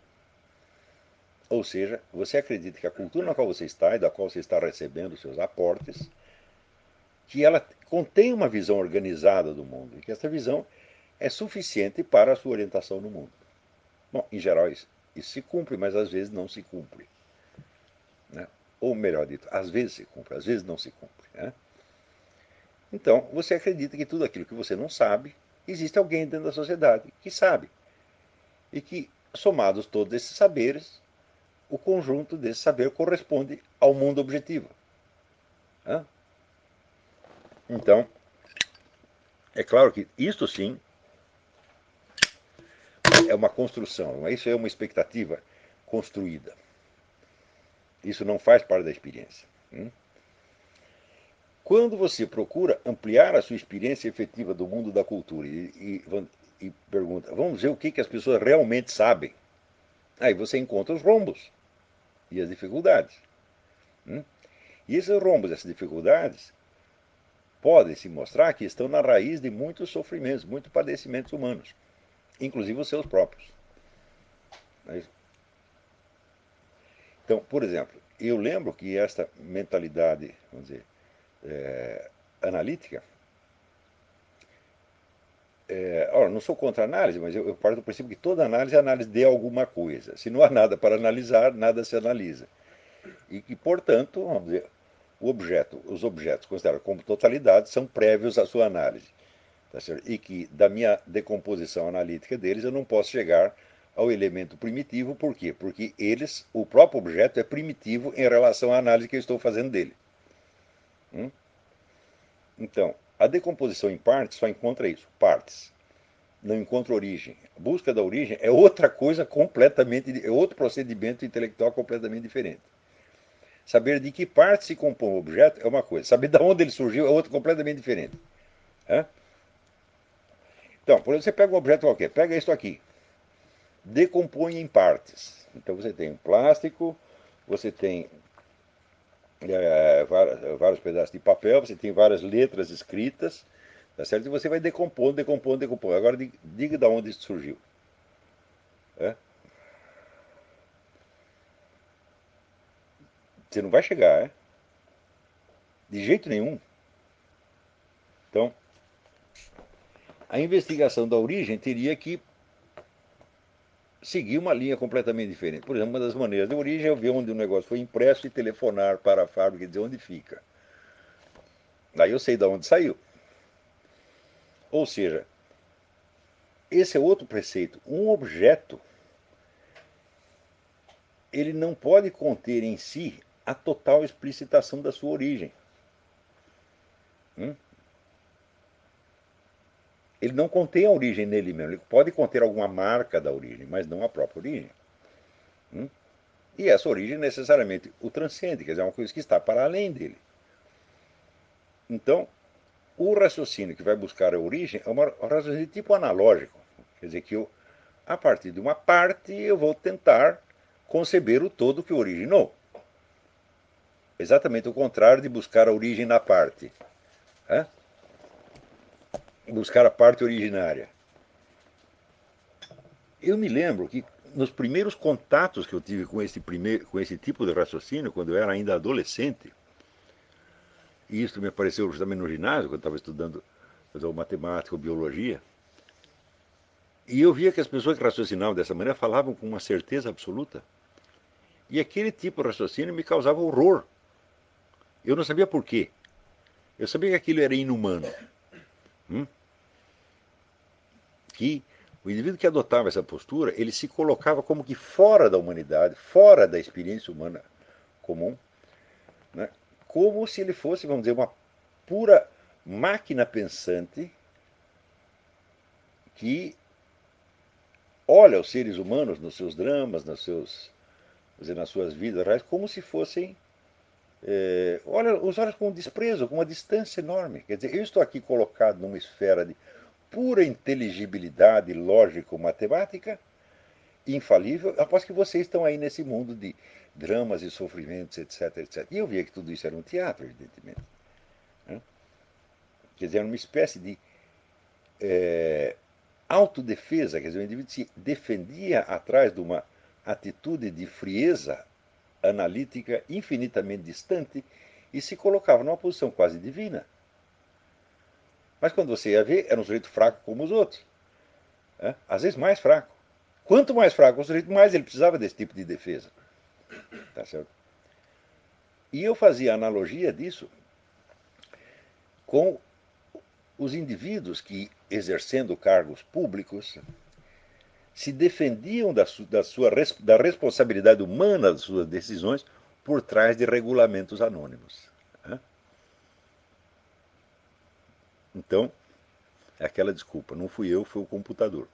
Ou seja, você acredita que a cultura na qual você está e da qual você está recebendo os seus aportes, que ela contém uma visão organizada do mundo e que essa visão é suficiente para a sua orientação no mundo. Bom, em geral isso, isso se cumpre, mas às vezes não se cumpre. Né? Ou melhor dito, às vezes se cumpre, às vezes não se cumpre. Né? Então, você acredita que tudo aquilo que você não sabe, existe alguém dentro da sociedade que sabe. E que, somados todos esses saberes, o conjunto desse saber corresponde ao mundo objetivo. Né? Então, é claro que isto sim é uma construção, isso é uma expectativa construída. Isso não faz parte da experiência. Hum? Quando você procura ampliar a sua experiência efetiva do mundo da cultura e, e e pergunta, vamos ver o que, que as pessoas realmente sabem. Aí você encontra os rombos e as dificuldades. Hum? E esses rombos, essas dificuldades, podem se mostrar que estão na raiz de muitos sofrimentos, muitos padecimentos humanos, inclusive os seus próprios. Então, por exemplo, eu lembro que esta mentalidade, vamos dizer, é, analítica, é, ora, não sou contra a análise, mas eu, eu parto do princípio que toda análise é análise de alguma coisa. Se não há nada para analisar, nada se analisa. E que, portanto, vamos dizer, o objeto, os objetos considerados como totalidade são prévios à sua análise. Tá certo? E que, da minha decomposição analítica deles, eu não posso chegar ao elemento primitivo. Por quê? Porque eles, o próprio objeto é primitivo em relação à análise que eu estou fazendo dele. Hum? Então, a decomposição em partes só encontra isso, partes. Não encontra origem. A busca da origem é outra coisa completamente, é outro procedimento intelectual completamente diferente. Saber de que parte se compõe o objeto é uma coisa. Saber de onde ele surgiu é outra completamente diferente. É? Então, por exemplo, você pega um objeto qualquer, pega isso aqui, decompõe em partes. Então você tem plástico, você tem é, vários, vários pedaços de papel, você tem várias letras escritas, tá certo? E você vai decompondo, decompondo, decompondo. Agora diga de onde isso surgiu. É? Você não vai chegar, é? De jeito nenhum. Então, a investigação da origem teria que seguir uma linha completamente diferente. Por exemplo, uma das maneiras de origem é ver onde o negócio foi impresso e telefonar para a fábrica e dizer onde fica. Aí eu sei de onde saiu. Ou seja, esse é outro preceito. Um objeto, ele não pode conter em si a total explicitação da sua origem. Hum? Ele não contém a origem nele mesmo. Ele pode conter alguma marca da origem, mas não a própria origem. Hum? E essa origem necessariamente o transcende, quer dizer, é uma coisa que está para além dele. Então, o raciocínio que vai buscar a origem é um raciocínio de tipo analógico. Quer dizer que eu, a partir de uma parte, eu vou tentar conceber o todo que originou. Exatamente o contrário de buscar a origem na parte. É? Buscar a parte originária. Eu me lembro que nos primeiros contatos que eu tive com esse, primeiro, com esse tipo de raciocínio, quando eu era ainda adolescente, e isso me apareceu justamente no ginásio, quando eu estava estudando matemática ou biologia, e eu via que as pessoas que raciocinavam dessa maneira falavam com uma certeza absoluta. E aquele tipo de raciocínio me causava horror. Eu não sabia por quê. Eu sabia que aquilo era inumano. Hum? Que o indivíduo que adotava essa postura, ele se colocava como que fora da humanidade, fora da experiência humana comum, né? Como se ele fosse, vamos dizer, uma pura máquina pensante que olha os seres humanos nos seus dramas, nos seus, dizer, nas suas vidas reais, como se fossem. É, olha, os olha com desprezo, com uma distância enorme. Quer dizer, eu estou aqui colocado numa esfera de pura inteligibilidade lógico-matemática, infalível, após que vocês estão aí nesse mundo de dramas e sofrimentos, etc, etcétera. E eu via que tudo isso era um teatro, evidentemente. Né? Quer dizer, era uma espécie de é, autodefesa, quer dizer, o indivíduo se defendia atrás de uma atitude de frieza analítica infinitamente distante e se colocava numa posição quase divina. Mas quando você ia ver, era um sujeito fraco como os outros. Né? Às vezes mais fraco. Quanto mais fraco o sujeito, mais ele precisava desse tipo de defesa. Tá certo? E eu fazia analogia disso com os indivíduos que, exercendo cargos públicos, se defendiam da, su, da, sua, da responsabilidade humana das suas decisões por trás de regulamentos anônimos. Né? Então, é aquela desculpa, não fui eu, foi o computador.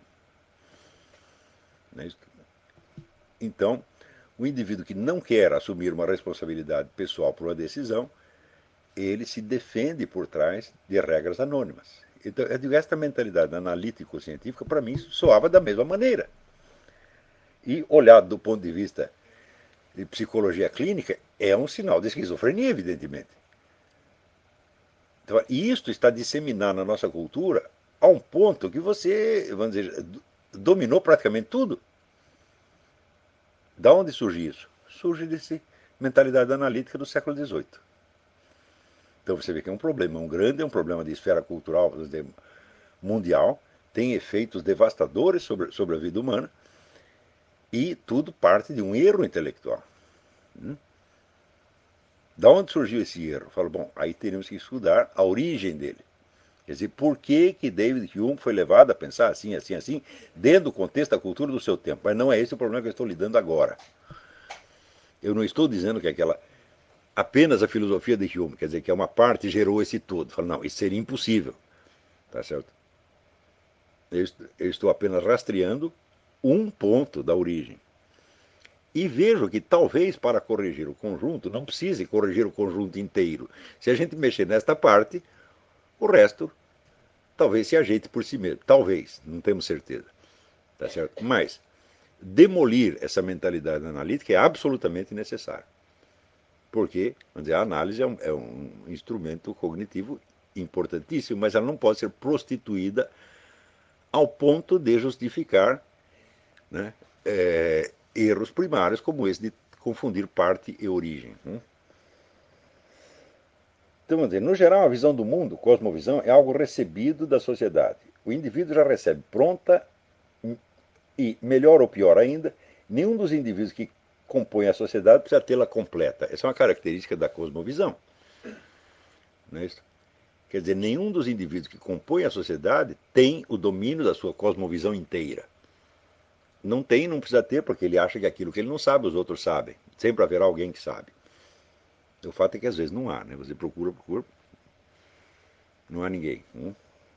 Né? Então, o indivíduo que não quer assumir uma responsabilidade pessoal por uma decisão, ele se defende por trás de regras anônimas. Então, eu digo, esta mentalidade analítico-científica, para mim, soava da mesma maneira. E, olhado do ponto de vista de psicologia clínica, é um sinal de esquizofrenia, evidentemente. Então, e isto está disseminado na nossa cultura a um ponto que você, vamos dizer, dominou praticamente tudo. Da onde surge isso? Surge dessa mentalidade analítica do século dezoito. Então você vê que é um problema, um grande, é um problema de esfera cultural, vamos dizer, mundial, tem efeitos devastadores sobre, sobre a vida humana, e tudo parte de um erro intelectual. Hum? Da onde surgiu esse erro? Eu falo, bom, aí teríamos que estudar a origem dele. Quer dizer, por que que David Hume foi levado a pensar assim, assim, assim, dentro do contexto da cultura do seu tempo. Mas não é esse o problema que eu estou lidando agora. Eu não estou dizendo que aquela apenas a filosofia de Hume, quer dizer, que é uma parte gerou esse todo. Eu falo, não, isso seria impossível. Tá certo? Eu, eu estou apenas rastreando um ponto da origem. E vejo que talvez para corrigir o conjunto não precise corrigir o conjunto inteiro. Se a gente mexer nesta parte, o resto talvez se ajeite por si mesmo. Talvez, não temos certeza. Tá certo? Mas demolir essa mentalidade analítica é absolutamente necessário. Porque, vamos dizer, a análise é um, é um instrumento cognitivo importantíssimo, mas ela não pode ser prostituída ao ponto de justificar, né, é, erros primários como esse de confundir parte e origem. Né? Então, vamos dizer, no geral, a visão do mundo, cosmovisão, é algo recebido da sociedade. O indivíduo já recebe pronta e, melhor ou pior ainda, nenhum dos indivíduos que compõem a sociedade precisa tê-la completa. Essa é uma característica da cosmovisão. Não é isso? Quer dizer, nenhum dos indivíduos que compõem a sociedade tem o domínio da sua cosmovisão inteira. Não tem, não precisa ter, porque ele acha que aquilo que ele não sabe, os outros sabem. Sempre haverá alguém que sabe. O fato é que às vezes não há, né? Você procura, procura, não há ninguém. Né?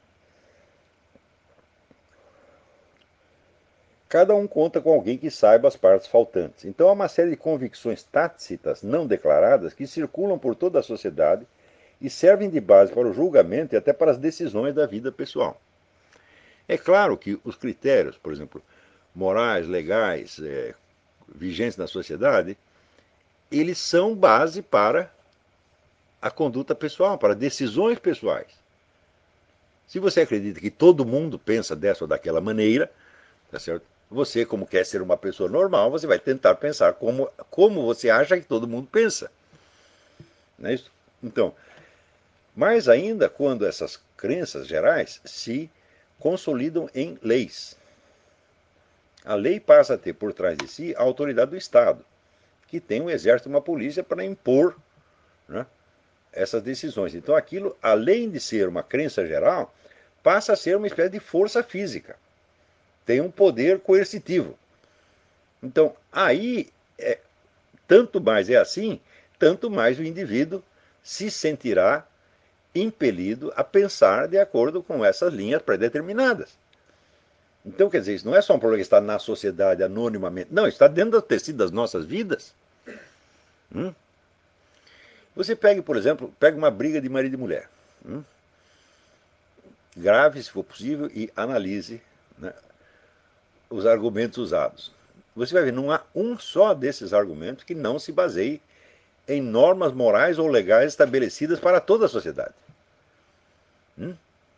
Cada um conta com alguém que saiba as partes faltantes. Então há uma série de convicções tácitas, não declaradas, que circulam por toda a sociedade e servem de base para o julgamento e até para as decisões da vida pessoal. É claro que os critérios, por exemplo, morais, legais, é, vigentes na sociedade, eles são base para a conduta pessoal, para decisões pessoais. Se você acredita que todo mundo pensa dessa ou daquela maneira, tá certo? Você, como quer ser uma pessoa normal, você vai tentar pensar como, como você acha que todo mundo pensa. Não é isso? Então, mais ainda quando essas crenças gerais se consolidam em leis. A lei passa a ter por trás de si a autoridade do Estado, que tem um exército e uma polícia para impor, né, essas decisões. Então aquilo, além de ser uma crença geral, passa a ser uma espécie de força física. Tem um poder coercitivo. Então aí, é, tanto mais é assim, tanto mais o indivíduo se sentirá impelido a pensar de acordo com essas linhas predeterminadas. Então, quer dizer, isso não é só um problema que está na sociedade anonimamente. Não, está dentro do tecido das nossas vidas. Hum? Você pega, por exemplo, pega uma briga de marido e mulher. Hum? Grave, se for possível, e analise, né, os argumentos usados. Você vai ver, não há um só desses argumentos que não se baseie em normas morais ou legais estabelecidas para toda a sociedade. Hum?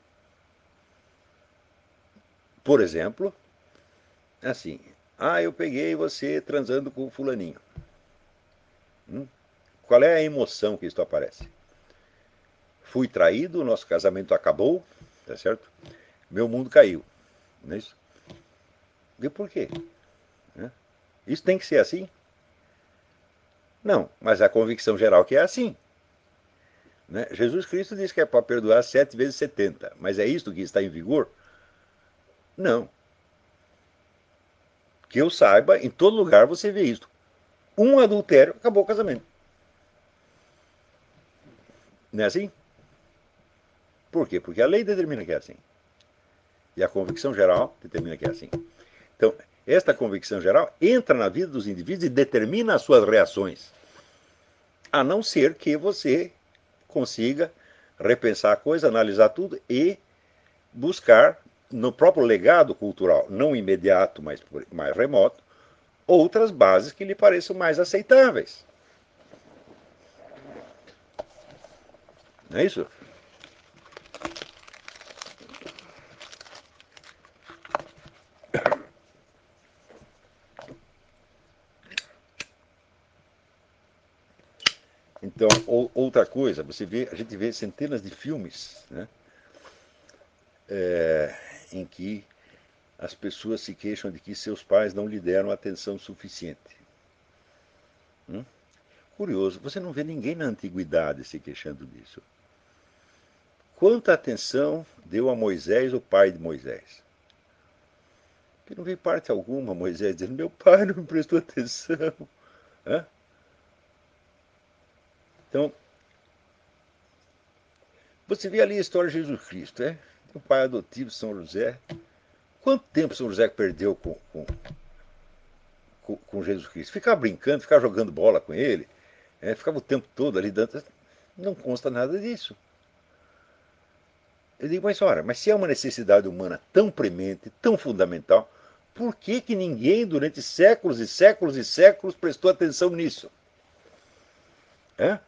Por exemplo, assim, ah, eu peguei você transando com o fulaninho. Hum? Qual é a emoção que isto aparece? Fui traído, nosso casamento acabou, tá certo? Meu mundo caiu, não é isso? E por quê? Isso tem que ser assim? Não, mas a convicção geral que é assim. Né? Jesus Cristo diz que é para perdoar sete vezes setenta, mas é isso que está em vigor? Não. Que eu saiba, em todo lugar você vê isso. Um adultério, acabou o casamento. Não é assim? Por quê? Porque a lei determina que é assim. E a convicção geral determina que é assim. Então, esta convicção geral entra na vida dos indivíduos e determina as suas reações. A não ser que você consiga repensar a coisa, analisar tudo e buscar, no próprio legado cultural, não imediato, mas mais remoto, outras bases que lhe pareçam mais aceitáveis. Não é isso? Então, ou, outra coisa, você vê, a gente vê centenas de filmes, né, é, em que as pessoas se queixam de que seus pais não lhe deram atenção suficiente. Hum? Curioso, você não vê ninguém na antiguidade se queixando disso. Quanta atenção deu a Moisés, o pai de Moisés? Que não vi parte alguma Moisés dizendo, meu pai não me prestou atenção. Hã? Então, você vê ali a história de Jesus Cristo, é? O pai adotivo São José. Quanto tempo São José perdeu com, com, com, com Jesus Cristo? Ficava brincando, ficava jogando bola com ele, é, ficava o tempo todo ali dando. Não consta nada disso. Eu digo, mas ora, mas se é uma necessidade humana tão premente, tão fundamental, por que, que ninguém durante séculos e séculos e séculos prestou atenção nisso? É?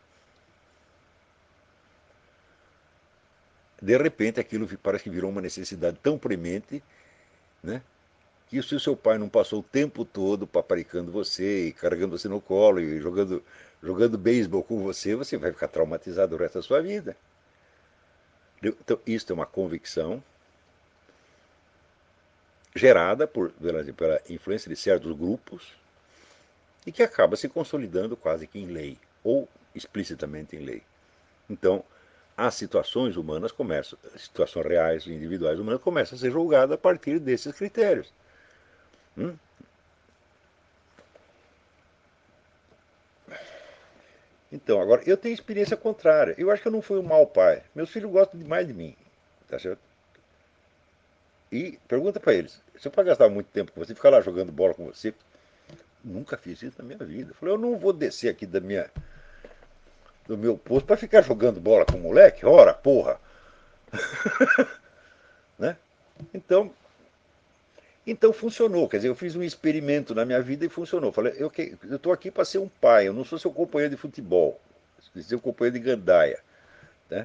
De repente aquilo parece que virou uma necessidade tão premente, né, que se o seu pai não passou o tempo todo paparicando você e carregando você no colo e jogando, jogando beisebol com você, você vai ficar traumatizado o resto da sua vida. Então, isto é uma convicção gerada por, pela, pela influência de certos grupos e que acaba se consolidando quase que em lei, ou explicitamente em lei. Então, as situações humanas começam, as situações reais e individuais humanas começam a ser julgadas a partir desses critérios. Hum? Então, agora, eu tenho experiência contrária. Eu acho que eu não fui um mau pai. Meus filhos gostam demais de mim. Tá certo? E pergunta para eles: seu pai gastava muito tempo com você, ficar lá jogando bola com você? Nunca fiz isso na minha vida. Eu falei: eu não vou descer aqui da minha, do meu posto para ficar jogando bola com o moleque? Ora, porra! Né? Então, então funcionou. Quer dizer, eu fiz um experimento na minha vida e funcionou. Falei: eu estou aqui para ser um pai, eu não sou seu companheiro de futebol, seu companheiro de gandaia. Né?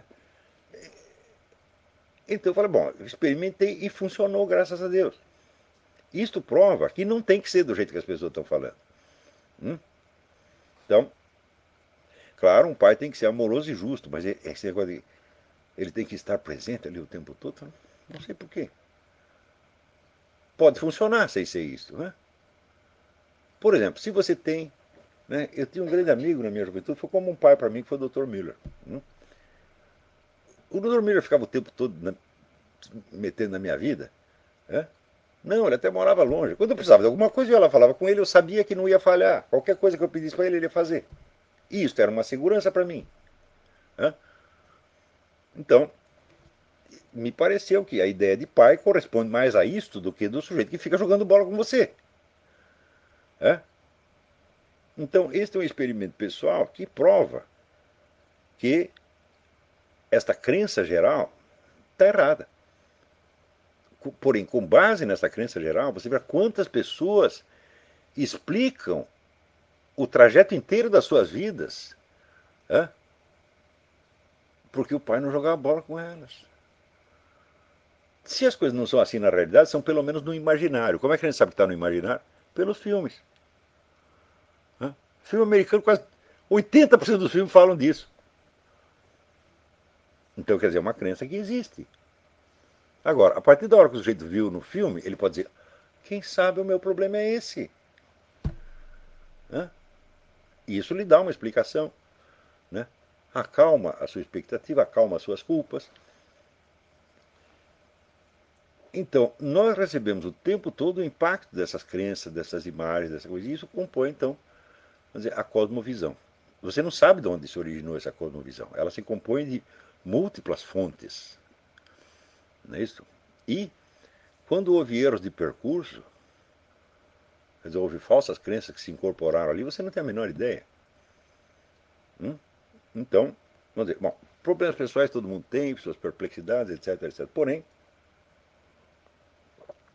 Então eu falei, bom, eu experimentei e funcionou, graças a Deus. Isto prova que não tem que ser do jeito que as pessoas estão falando. Hum? Então, claro, um pai tem que ser amoroso e justo, mas esse negócio de ele tem que estar presente ali o tempo todo, não sei porquê. Pode funcionar sem ser isso, né? Por exemplo, se você tem, né, eu tinha um grande amigo na minha juventude, foi como um pai para mim, que foi o doutor Miller. Hum? O doutor Miller ficava o tempo todo na, metendo na minha vida, né? Não, ele até morava longe. Quando eu precisava de alguma coisa, eu lá falava com ele, eu sabia que não ia falhar. Qualquer coisa que eu pedisse para ele, ele ia fazer. E isso era uma segurança para mim. Né? Então, me pareceu que a ideia de pai corresponde mais a isto do que do sujeito que fica jogando bola com você. Né? Então, este é um experimento pessoal que prova que esta crença geral está errada. Porém, com base nessa crença geral, você vê quantas pessoas explicam o trajeto inteiro das suas vidas, né? Porque o pai não jogava bola com elas. Se as coisas não são assim na realidade, são pelo menos no imaginário. Como é que a gente sabe que está no imaginário? Pelos filmes. Né? Filme americano, quase oitenta por cento dos filmes falam disso. Então, quer dizer, é uma crença que existe. Agora, a partir da hora que o sujeito viu no filme, ele pode dizer: quem sabe o meu problema é esse? Né? E isso lhe dá uma explicação. Né? Acalma a sua expectativa, acalma as suas culpas. Então, nós recebemos o tempo todo o impacto dessas crenças, dessas imagens, dessa coisa, e isso compõe, então, vamos dizer, a cosmovisão. Você não sabe de onde se originou essa cosmovisão. Ela se compõe de múltiplas fontes. Não é isso? E, quando houve erros de percurso, quer dizer, houve falsas crenças que se incorporaram ali, você não tem a menor ideia. Hum? Então, vamos dizer, bom, problemas pessoais todo mundo tem, suas perplexidades, etc, etcétera. Porém,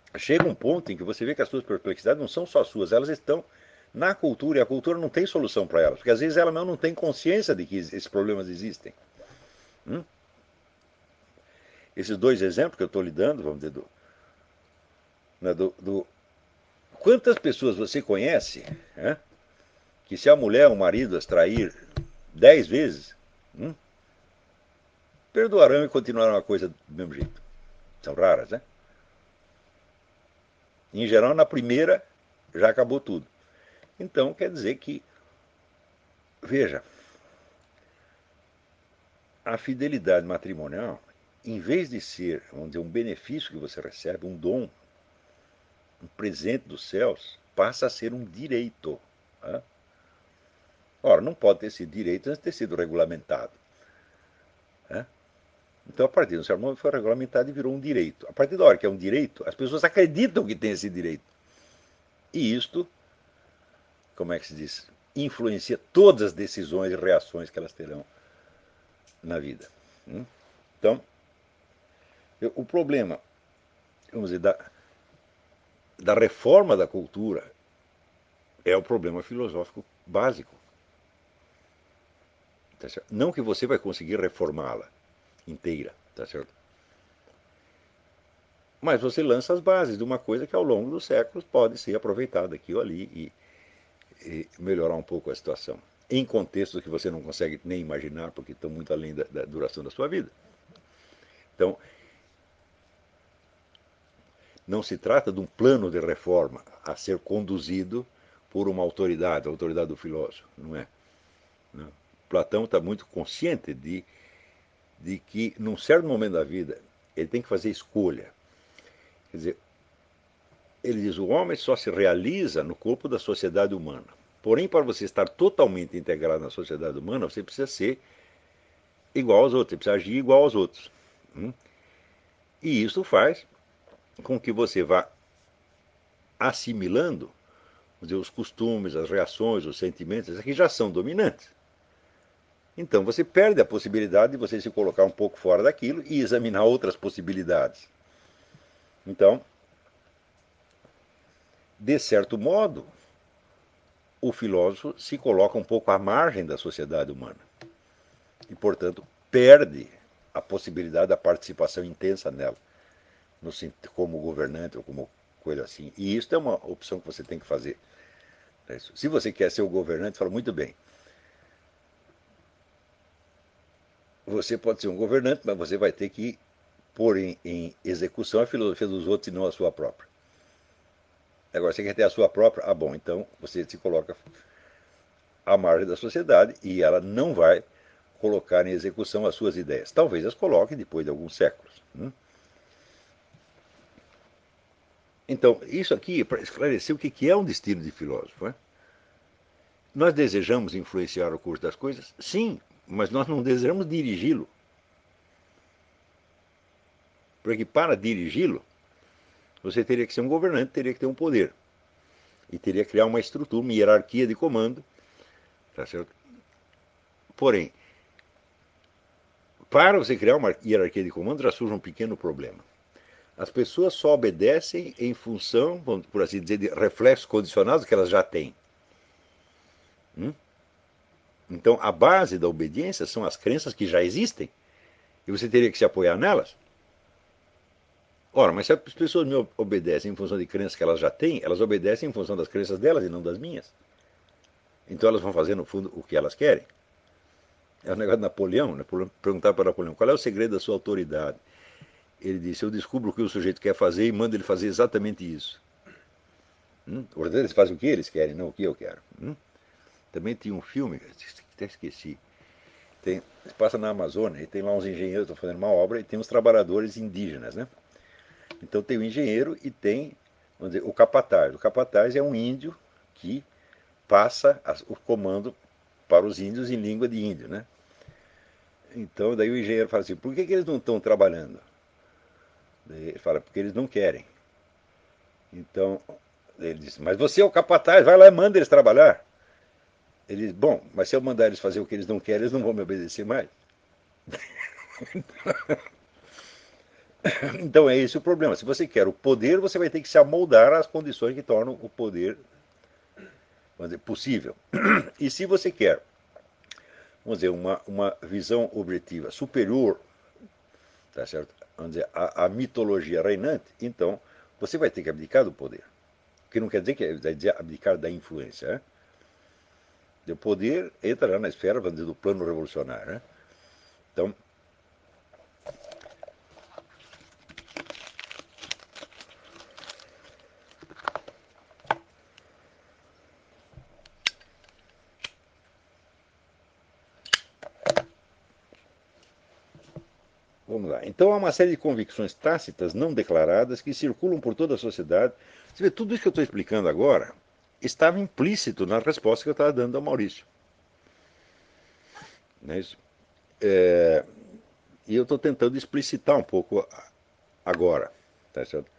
chega um ponto em que você vê que as suas perplexidades não são só suas, elas estão na cultura, e a cultura não tem solução para elas, porque às vezes ela não tem consciência de que esses problemas existem. Hum? Esses dois exemplos que eu estou lhe dando, vamos dizer, do, né, do, do quantas pessoas você conhece, né, que se a mulher ou o marido as trair dez vezes, hum, perdoarão e continuarão a coisa do mesmo jeito. São raras, né? Em geral, na primeira já acabou tudo. Então, quer dizer que, veja, a fidelidade matrimonial, em vez de ser, vamos dizer, um benefício que você recebe, um dom, um presente dos céus, passa a ser um direito. Né? Ora, não pode ter sido direito antes de ter sido regulamentado. Né? Então, a partir do sermão foi regulamentado e virou um direito. A partir da hora que é um direito, as pessoas acreditam que tem esse direito. E isto, como é que se diz, influencia todas as decisões e reações que elas terão na vida. Então, o problema, vamos dizer, da, da reforma da cultura é o problema filosófico básico. Tá certo? Não que você vai conseguir reformá-la inteira, tá certo? Mas você lança as bases de uma coisa que ao longo dos séculos pode ser aproveitada aqui ou ali e, e melhorar um pouco a situação. Em contextos que você não consegue nem imaginar, porque estão muito além da, da duração da sua vida. Então, não se trata de um plano de reforma a ser conduzido por uma autoridade, a autoridade do filósofo, não é? Não. Platão está muito consciente de, de que, num certo momento da vida, ele tem que fazer escolha. Quer dizer, ele diz: o homem só se realiza no corpo da sociedade humana. Porém, para você estar totalmente integrado na sociedade humana, você precisa ser igual aos outros, você precisa agir igual aos outros. Hum? E isso faz com que você vá assimilando dizer, os costumes, as reações, os sentimentos, que já são dominantes. Então você perde a possibilidade de você se colocar um pouco fora daquilo e examinar outras possibilidades. Então, de certo modo, o filósofo se coloca um pouco à margem da sociedade humana e, portanto, perde a possibilidade da participação intensa nela, no, como governante ou como coisa assim. E isso é uma opção que você tem que fazer. Se você quer ser o governante, fala muito bem. Você pode ser um governante, mas você vai ter que pôr em, em execução a filosofia dos outros e não a sua própria. Agora, você quer ter a sua própria? Ah, bom, então você se coloca à margem da sociedade e ela não vai colocar em execução as suas ideias. Talvez as coloque depois de alguns séculos. Hum? Então, isso aqui é para esclarecer o que é um destino de filósofo. Né? Nós desejamos influenciar o curso das coisas? Sim, mas nós não desejamos dirigi-lo. Porque para dirigi-lo, você teria que ser um governante, teria que ter um poder. E teria que criar uma estrutura, uma hierarquia de comando. Tá certo? Porém, para você criar uma hierarquia de comando, já surge um pequeno problema. As pessoas só obedecem em função, por assim dizer, de reflexos condicionados que elas já têm. Hum? Então, a base da obediência são as crenças que já existem. E você teria que se apoiar nelas. Ora, mas se as pessoas me obedecem em função de crenças que elas já têm, elas obedecem em função das crenças delas e não das minhas. Então elas vão fazer, no fundo, o que elas querem. É o negócio de Napoleão, né? Perguntar para Napoleão, qual é o segredo da sua autoridade? Ele disse, eu descubro o que o sujeito quer fazer e mando ele fazer exatamente isso. Hum? Eles fazem o que eles querem, não o que eu quero. Hum? Também tinha um filme, até esqueci, tem, passa na Amazônia e tem lá uns engenheiros que estão fazendo uma obra e tem uns trabalhadores indígenas, né? Então tem o engenheiro e tem, vamos dizer, o capataz. O capataz é um índio que passa o comando para os índios em língua de índio, né? Então daí o engenheiro fala assim, por que, que eles não estão trabalhando? Daí ele fala, porque eles não querem. Então ele diz, mas você é o capataz, vai lá e manda eles trabalhar. Ele diz, bom, mas se eu mandar eles fazer o que eles não querem, eles não vão me obedecer mais. Então é esse o problema. Se você quer o poder, você vai ter que se amoldar às condições que tornam o poder, vamos dizer, possível. E se você quer, vamos dizer, uma, uma visão objetiva superior, tá certo? Vamos dizer, a, a mitologia reinante, então você vai ter que abdicar do poder. O que não quer dizer que vai dizer abdicar da influência, né? O poder entra na esfera, vamos dizer, do plano revolucionário, né? Então, vamos lá. Então há uma série de convicções tácitas, não declaradas, que circulam por toda a sociedade. Você vê, tudo isso que eu estou explicando agora estava implícito na resposta que eu estava dando ao Maurício. Não é isso? É, e eu estou tentando explicitar um pouco agora. Tá certo?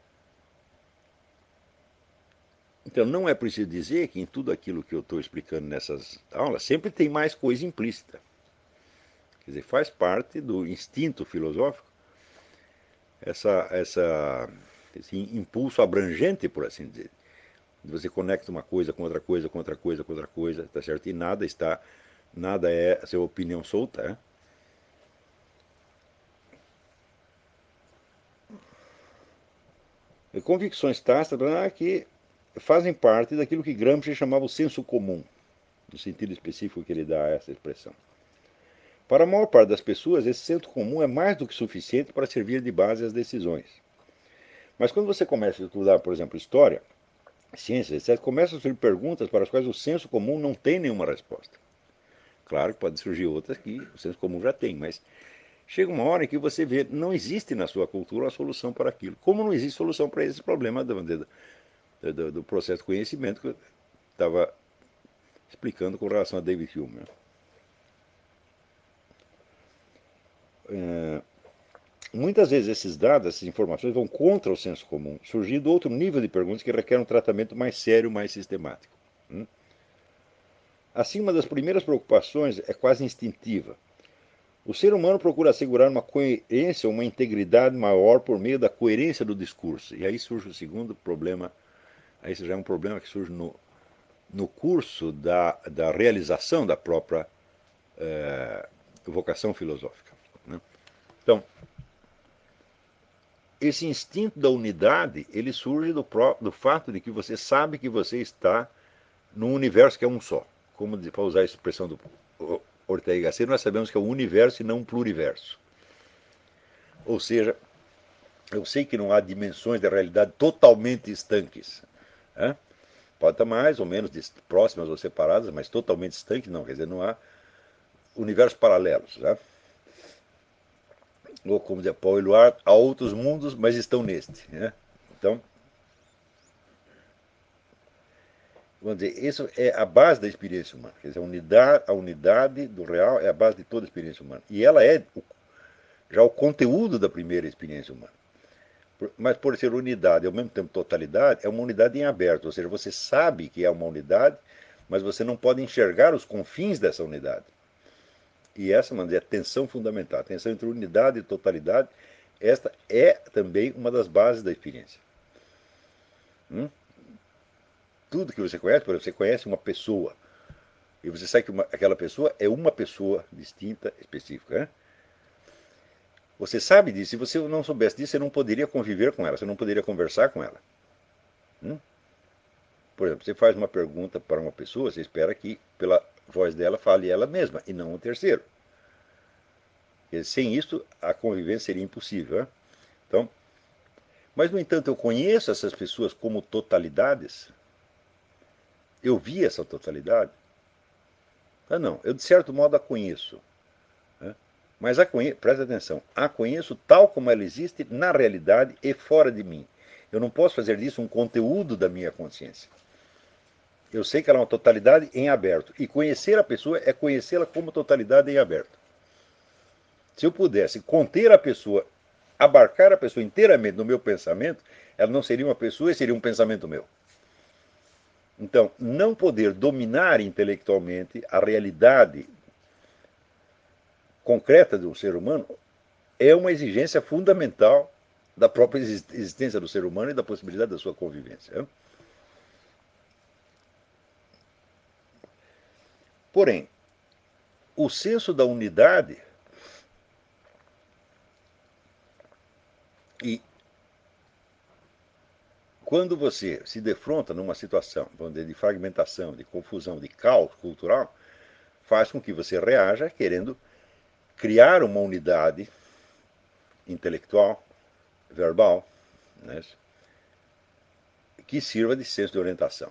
Então não é preciso dizer que em tudo aquilo que eu estou explicando nessas aulas sempre tem mais coisa implícita. Quer dizer, faz parte do instinto filosófico essa, essa, esse impulso abrangente, por assim dizer. Você conecta uma coisa com outra coisa, com outra coisa, com outra coisa, tá certo? E nada está, nada é a sua opinião solta, né? E convicções tácitas que fazem parte daquilo que Gramsci chamava o senso comum, no sentido específico que ele dá a essa expressão. Para a maior parte das pessoas, esse senso comum é mais do que suficiente para servir de base às decisões. Mas quando você começa a estudar, por exemplo, história, ciências, etcétera, começa a surgir perguntas para as quais o senso comum não tem nenhuma resposta. Claro que pode surgir outras que o senso comum já tem, mas chega uma hora em que você vê, não existe na sua cultura uma solução para aquilo. Como não existe solução para esse problema do, do, do, do processo de conhecimento que eu estava explicando com relação a David Hume. É, muitas vezes esses dados, essas informações vão contra o senso comum, surgindo outro nível de perguntas que requerem um tratamento mais sério, mais sistemático. Assim, uma das primeiras preocupações é quase instintiva. O ser humano procura assegurar uma coerência, uma integridade maior por meio da coerência do discurso. E aí surge o segundo problema, aí isso já é um problema que surge no, no curso da, da realização da própria é, vocação filosófica. Né? Então, esse instinto da unidade, ele surge do, pró do fato de que você sabe que você está num universo que é um só. Como para usar a expressão do Ortega y Gasset, nós sabemos que é um universo e não um pluriverso. Ou seja, eu sei que não há dimensões da realidade totalmente estanques. Né? Pode estar mais ou menos próximas ou separadas, mas totalmente estanque não. Quer dizer, não há universos paralelos. Né? Ou como dizer Paul Eluard, há outros mundos, mas estão neste. Né? Então, vamos dizer, isso é a base da experiência humana. Quer dizer, a unidade, a unidade do real é a base de toda a experiência humana. E ela é o, já o conteúdo da primeira experiência humana. Mas por ser unidade e ao mesmo tempo totalidade, é uma unidade em aberto. Ou seja, você sabe que é uma unidade, mas você não pode enxergar os confins dessa unidade. E essa, vamos dizer, é a tensão fundamental. A tensão entre unidade e totalidade, esta é também uma das bases da experiência. Hum? Tudo que você conhece, por exemplo, você conhece uma pessoa, e você sabe que uma, aquela pessoa é uma pessoa distinta, específica. Né? Você sabe disso. Se você não soubesse disso, você não poderia conviver com ela, você não poderia conversar com ela. Hum? Por exemplo, você faz uma pergunta para uma pessoa, você espera que pela voz dela fale ela mesma, e não um terceiro. Sem isso, a convivência seria impossível. Né? Então, mas, no entanto, eu conheço essas pessoas como totalidades. Eu vi essa totalidade. Ah, não, eu de certo modo a conheço. Né? Mas a conheço, presta atenção, a conheço tal como ela existe na realidade e fora de mim. Eu não posso fazer disso um conteúdo da minha consciência. Eu sei que ela é uma totalidade em aberto. E conhecer a pessoa é conhecê-la como totalidade em aberto. Se eu pudesse conter a pessoa, abarcar a pessoa inteiramente no meu pensamento, ela não seria uma pessoa e seria um pensamento meu. Então, não poder dominar intelectualmente a realidade concreta de um ser humano é uma exigência fundamental da própria existência do ser humano e da possibilidade da sua convivência. Porém, o senso da unidade e quando você se defronta numa situação de fragmentação, de confusão, de caos cultural, faz com que você reaja querendo criar uma unidade intelectual, verbal, né, que sirva de senso de orientação.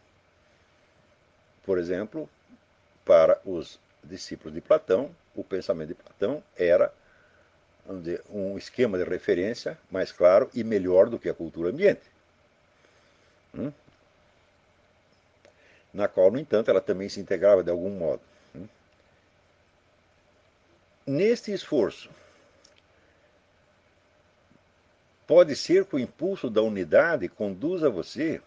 Por exemplo, para os discípulos de Platão, o pensamento de Platão era, vamos dizer, um esquema de referência mais claro e melhor do que a cultura ambiente. Hum? Na qual, no entanto, ela também se integrava de algum modo. Hum? Neste esforço, pode ser que o impulso da unidade conduza você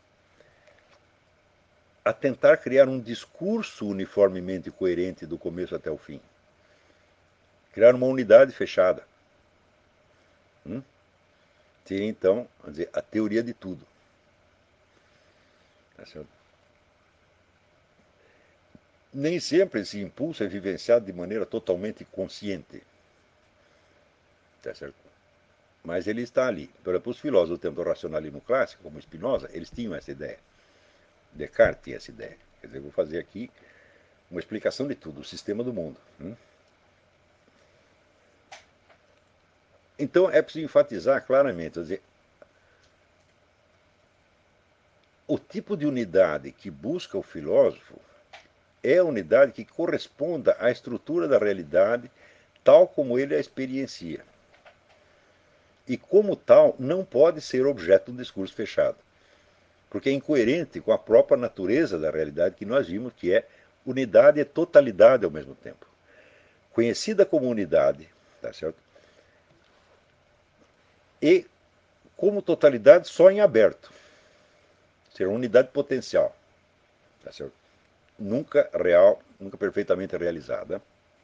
a tentar criar um discurso uniformemente coerente do começo até o fim. Criar uma unidade fechada. Hum? Seria, então, vamos dizer, a teoria de tudo. Tá certo? Nem sempre esse impulso é vivenciado de maneira totalmente consciente. Tá certo? Mas ele está ali. Por exemplo, os filósofos do tempo do racionalismo clássico, como Spinoza, eles tinham essa ideia. Descartes tinha essa ideia. Quer dizer, eu vou fazer aqui uma explicação de tudo, o sistema do mundo. Hum? Então é preciso enfatizar claramente, quer dizer, o tipo de unidade que busca o filósofo é a unidade que corresponda à estrutura da realidade tal como ele a experiencia. E como tal, não pode ser objeto de um discurso fechado. Porque é incoerente com a própria natureza da realidade que nós vimos, que é unidade e totalidade ao mesmo tempo. Conhecida como unidade, tá certo? E como totalidade só em aberto. Ser uma unidade potencial. Tá certo? Nunca real, nunca perfeitamente realizada.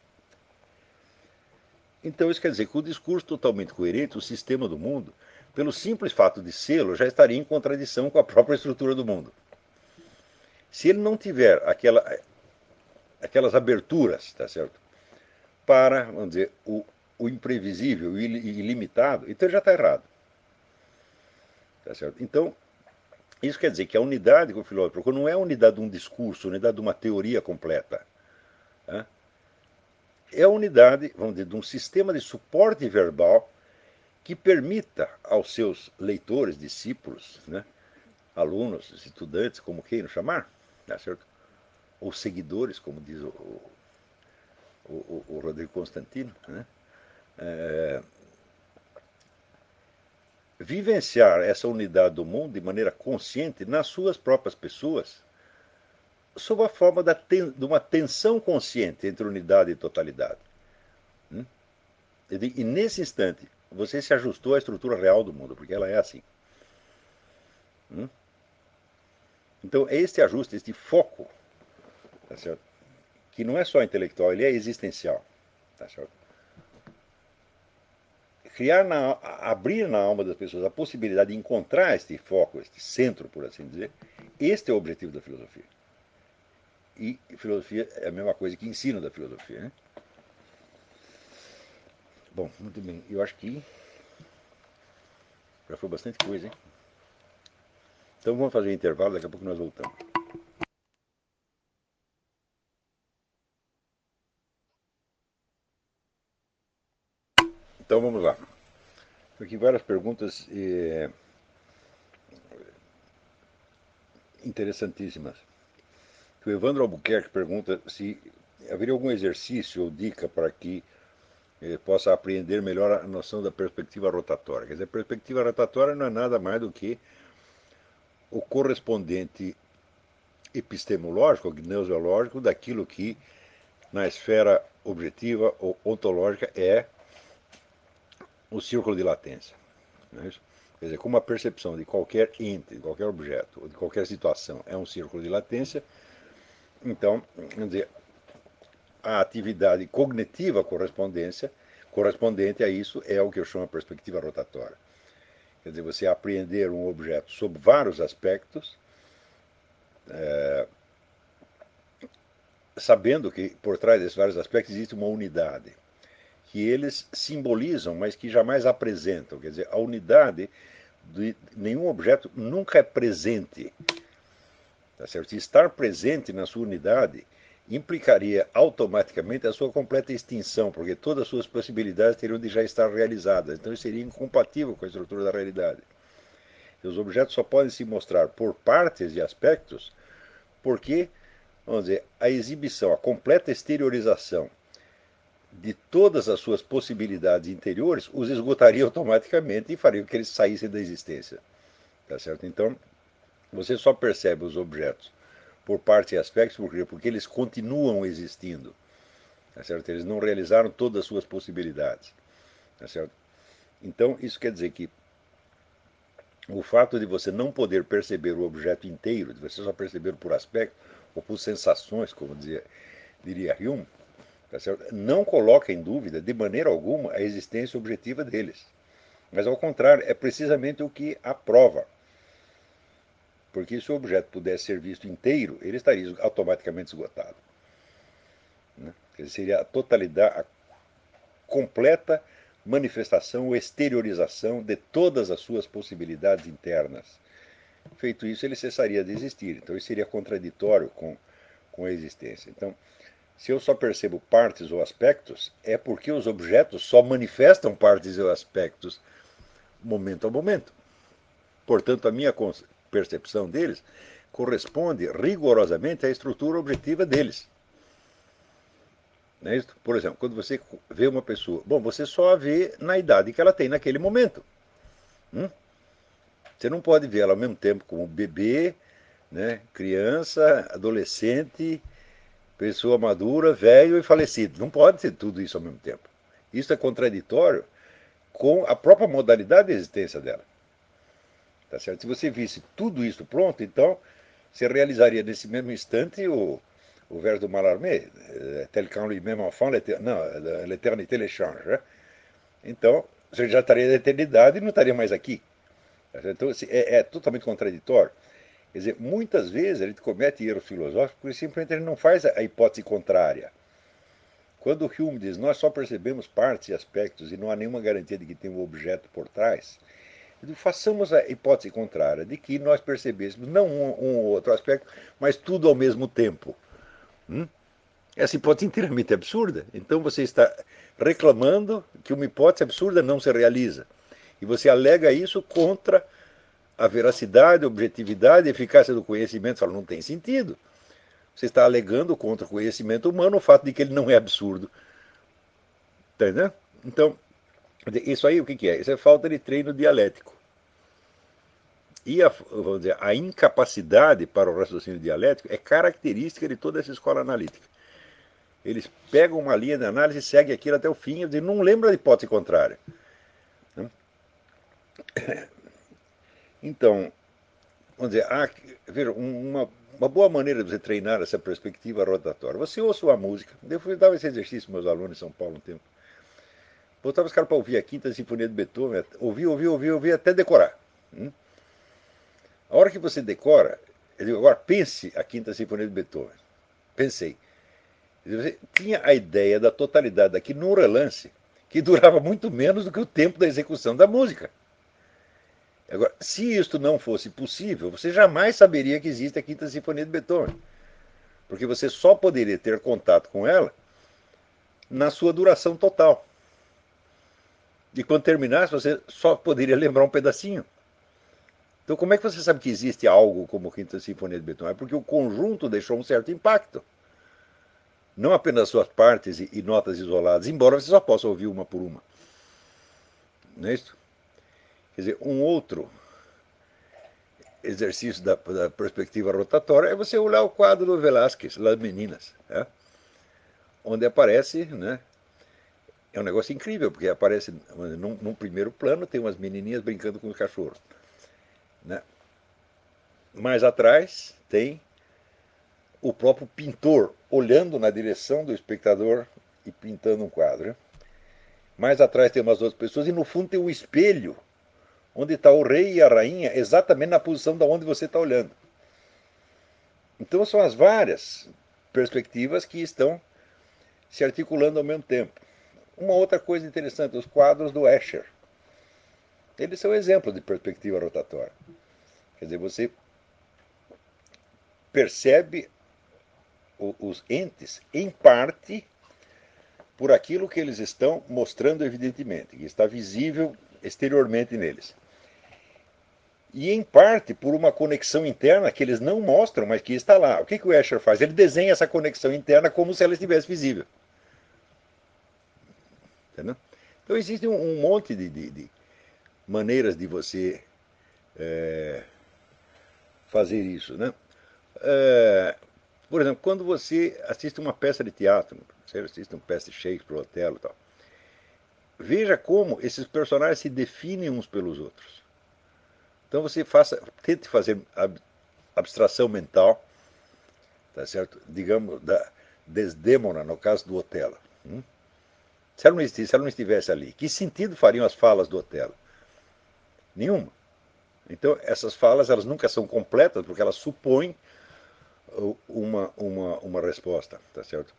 Então isso quer dizer que o discurso totalmente coerente, o sistema do mundo, pelo simples fato de sê-lo, já estaria em contradição com a própria estrutura do mundo. Se ele não tiver aquela, aquelas aberturas, tá certo? Para, vamos dizer, o, o imprevisível e ilimitado, então ele já está errado. Tá certo? Então, isso quer dizer que a unidade que o filósofo procura não é a unidade de um discurso, a unidade de uma teoria completa. Tá? É a unidade, vamos dizer, de um sistema de suporte verbal que permita aos seus leitores, discípulos, né, alunos, estudantes, como queiram chamar, tá certo? Ou seguidores, como diz o, o, o Rodrigo Constantino, né, é, vivenciar essa unidade do mundo de maneira consciente nas suas próprias pessoas, sob a forma da ten, de uma tensão consciente entre unidade e totalidade. Hum? E, e nesse instante, você se ajustou à estrutura real do mundo, porque ela é assim. Hum? Então, é este ajuste, este foco, tá certo? Que não é só intelectual, ele é existencial. Tá certo? Criar na, abrir na alma das pessoas a possibilidade de encontrar este foco, este centro, por assim dizer, este é o objetivo da filosofia. E filosofia é a mesma coisa que ensino da filosofia. Né? Bom, muito bem. Eu acho que já foi bastante coisa, hein? Então vamos fazer um intervalo, daqui a pouco nós voltamos. Então vamos lá. Aqui várias perguntas eh, interessantíssimas. O Evandro Albuquerque pergunta se haveria algum exercício ou dica para que eh, possa apreender melhor a noção da perspectiva rotatória. Quer dizer, a perspectiva rotatória não é nada mais do que o correspondente epistemológico, gnoseológico, daquilo que na esfera objetiva ou ontológica é o círculo de latência. Não é isso? Quer dizer, como a percepção de qualquer ente, de qualquer objeto, ou de qualquer situação é um círculo de latência, então, quer dizer, a atividade cognitiva correspondência correspondente a isso é o que eu chamo de perspectiva rotatória. Quer dizer, você apreender um objeto sob vários aspectos, é, sabendo que por trás desses vários aspectos existe uma unidade, que eles simbolizam, mas que jamais apresentam. Quer dizer, a unidade de nenhum objeto nunca é presente. Tá certo? Estar presente na sua unidade implicaria automaticamente a sua completa extinção, porque todas as suas possibilidades teriam de já estar realizadas. Então isso seria incompatível com a estrutura da realidade. E os objetos só podem se mostrar por partes e aspectos porque, vamos dizer, a exibição, a completa exteriorização de todas as suas possibilidades interiores os esgotaria automaticamente e faria com que eles saíssem da existência. Tá certo? Então, você só percebe os objetos por partes e aspectos porque, porque eles continuam existindo. Tá certo? Eles não realizaram todas as suas possibilidades. Tá certo? Então, isso quer dizer que o fato de você não poder perceber o objeto inteiro, de você só perceber por aspecto, ou por sensações, como dizia, diria Hume, tá certo? Não coloca em dúvida, de maneira alguma, a existência objetiva deles. Mas, ao contrário, é precisamente o que aprova. Porque se o objeto pudesse ser visto inteiro, ele estaria automaticamente esgotado. Né? Quer dizer, seria a totalidade, a completa manifestação ou exteriorização de todas as suas possibilidades internas. Feito isso, ele cessaria de existir. Então, isso seria contraditório com, com a existência. Então, se eu só percebo partes ou aspectos, é porque os objetos só manifestam partes ou aspectos momento a momento. Portanto, a minha percepção deles corresponde rigorosamente à estrutura objetiva deles. Não é isso? Por exemplo, quando você vê uma pessoa, bom, você só a vê na idade que ela tem naquele momento. Hum? Você não pode ver ela ao mesmo tempo como bebê, né, criança, adolescente, pessoa madura, velho e falecido. Não pode ser tudo isso ao mesmo tempo. Isso é contraditório com a própria modalidade de existência dela. Tá certo? Se você visse tudo isso pronto, então você realizaria nesse mesmo instante o, o verso do Mallarmé, tel qu'en lui-même enfant, l'éternité les change. Né? Então, você já estaria na eternidade e não estaria mais aqui. Tá então, é, é totalmente contraditório. Quer dizer, muitas vezes a gente comete erros filosóficos porque simplesmente ele não faz a hipótese contrária. Quando o Hume diz nós só percebemos partes e aspectos e não há nenhuma garantia de que tem um objeto por trás, façamos a hipótese contrária, de que nós percebêssemos não um, um ou outro aspecto, mas tudo ao mesmo tempo. Hum? Essa hipótese é inteiramente absurda. Então você está reclamando que uma hipótese absurda não se realiza. E você alega isso contra a veracidade, a objetividade e a eficácia do conhecimento. Você fala, não tem sentido. Você está alegando contra o conhecimento humano o fato de que ele não é absurdo. Entendeu? Então, isso aí o que é? Isso é falta de treino dialético. E a, vamos dizer, a incapacidade para o raciocínio dialético é característica de toda essa escola analítica. Eles pegam uma linha de análise e seguem aquilo até o fim e não lembram da hipótese contrária. Então, vamos dizer, há, veja, uma, uma boa maneira de você treinar essa perspectiva rotatória. Você ouça uma música. Eu fui dar esse exercício para meus alunos em São Paulo um tempo. Botava os caras para ouvir a Quinta Sinfonia de Beethoven, ouvir, ouvir, ouvir, ouvir, até decorar. Hum? A hora que você decora, eu digo, agora pense a Quinta Sinfonia de Beethoven. Pensei. Você tinha a ideia da totalidade daqui num relance que durava muito menos do que o tempo da execução da música. Agora, se isto não fosse possível, você jamais saberia que existe a Quinta Sinfonia de Beethoven. Porque você só poderia ter contato com ela na sua duração total. E quando terminasse, você só poderia lembrar um pedacinho. Então, como é que você sabe que existe algo como a Quinta Sinfonia de Beethoven? É porque o conjunto deixou um certo impacto. Não apenas suas partes e notas isoladas, embora você só possa ouvir uma por uma. Não é isso? Quer dizer, um outro exercício da, da perspectiva rotatória é você olhar o quadro do Velázquez, Las Meninas, né? Onde aparece, né? É um negócio incrível, porque aparece num, num primeiro plano, tem umas menininhas brincando com os cachorros. Né? Mais atrás tem o próprio pintor olhando na direção do espectador e pintando um quadro. Né? mais atrás tem umas outras pessoas, e no fundo tem um espelho, onde está o rei e a rainha, exatamente na posição da onde você está olhando. Então são as várias perspectivas que estão se articulando ao mesmo tempo. Uma outra coisa interessante, os quadros do Escher. Eles são exemplos de perspectiva rotatória. Quer dizer, você percebe os entes, em parte, por aquilo que eles estão mostrando evidentemente, que está visível exteriormente neles. E, em parte, por uma conexão interna que eles não mostram, mas que está lá. O que, que o Escher faz? Ele desenha essa conexão interna como se ela estivesse visível. Entendeu? Então, existe um, um monte de, de, de maneiras de você é, fazer isso, né? É, por exemplo, quando você assiste uma peça de teatro, você assiste uma peça de Shakespeare, Otelo e tal, veja como esses personagens se definem uns pelos outros. Então você faça, tente fazer abstração mental, tá certo? Digamos, da Desdémona, no caso do Otelo. Hum? Se ela não existisse, se ela não estivesse ali, que sentido fariam as falas do Otelo? Nenhuma. Então, essas falas, elas nunca são completas, porque elas supõem uma, uma, uma resposta, tá certo?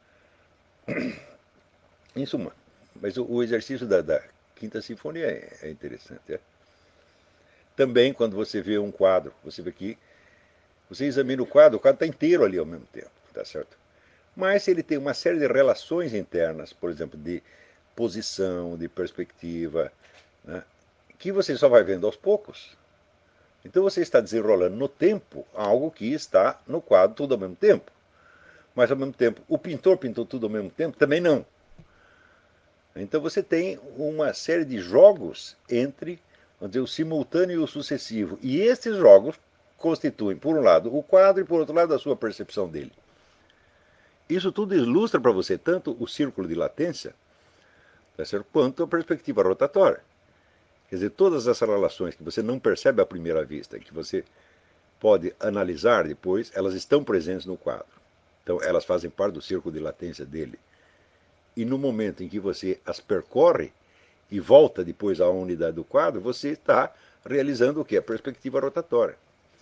Em suma, mas o, o exercício da, da Quinta Sinfonia é, é interessante. É? Também, quando você vê um quadro, você vê que você examina o quadro, o quadro está inteiro ali ao mesmo tempo, tá certo? Mas ele tem uma série de relações internas, por exemplo, de posição, de perspectiva, né, que você só vai vendo aos poucos. Então você está desenrolando no tempo algo que está no quadro tudo ao mesmo tempo. Mas ao mesmo tempo, o pintor pintou tudo ao mesmo tempo? Também não. Então você tem uma série de jogos entre, vamos dizer, o simultâneo e o sucessivo. E esses jogos constituem, por um lado, o quadro e, por outro lado, a sua percepção dele. Isso tudo ilustra para você tanto o círculo de latência, tá certo, quanto a perspectiva rotatória. Quer dizer, todas essas relações que você não percebe à primeira vista, que você pode analisar depois, elas estão presentes no quadro. Então, elas fazem parte do círculo de latência dele. E no momento em que você as percorre e volta depois à unidade do quadro, você está realizando o que? A perspectiva rotatória.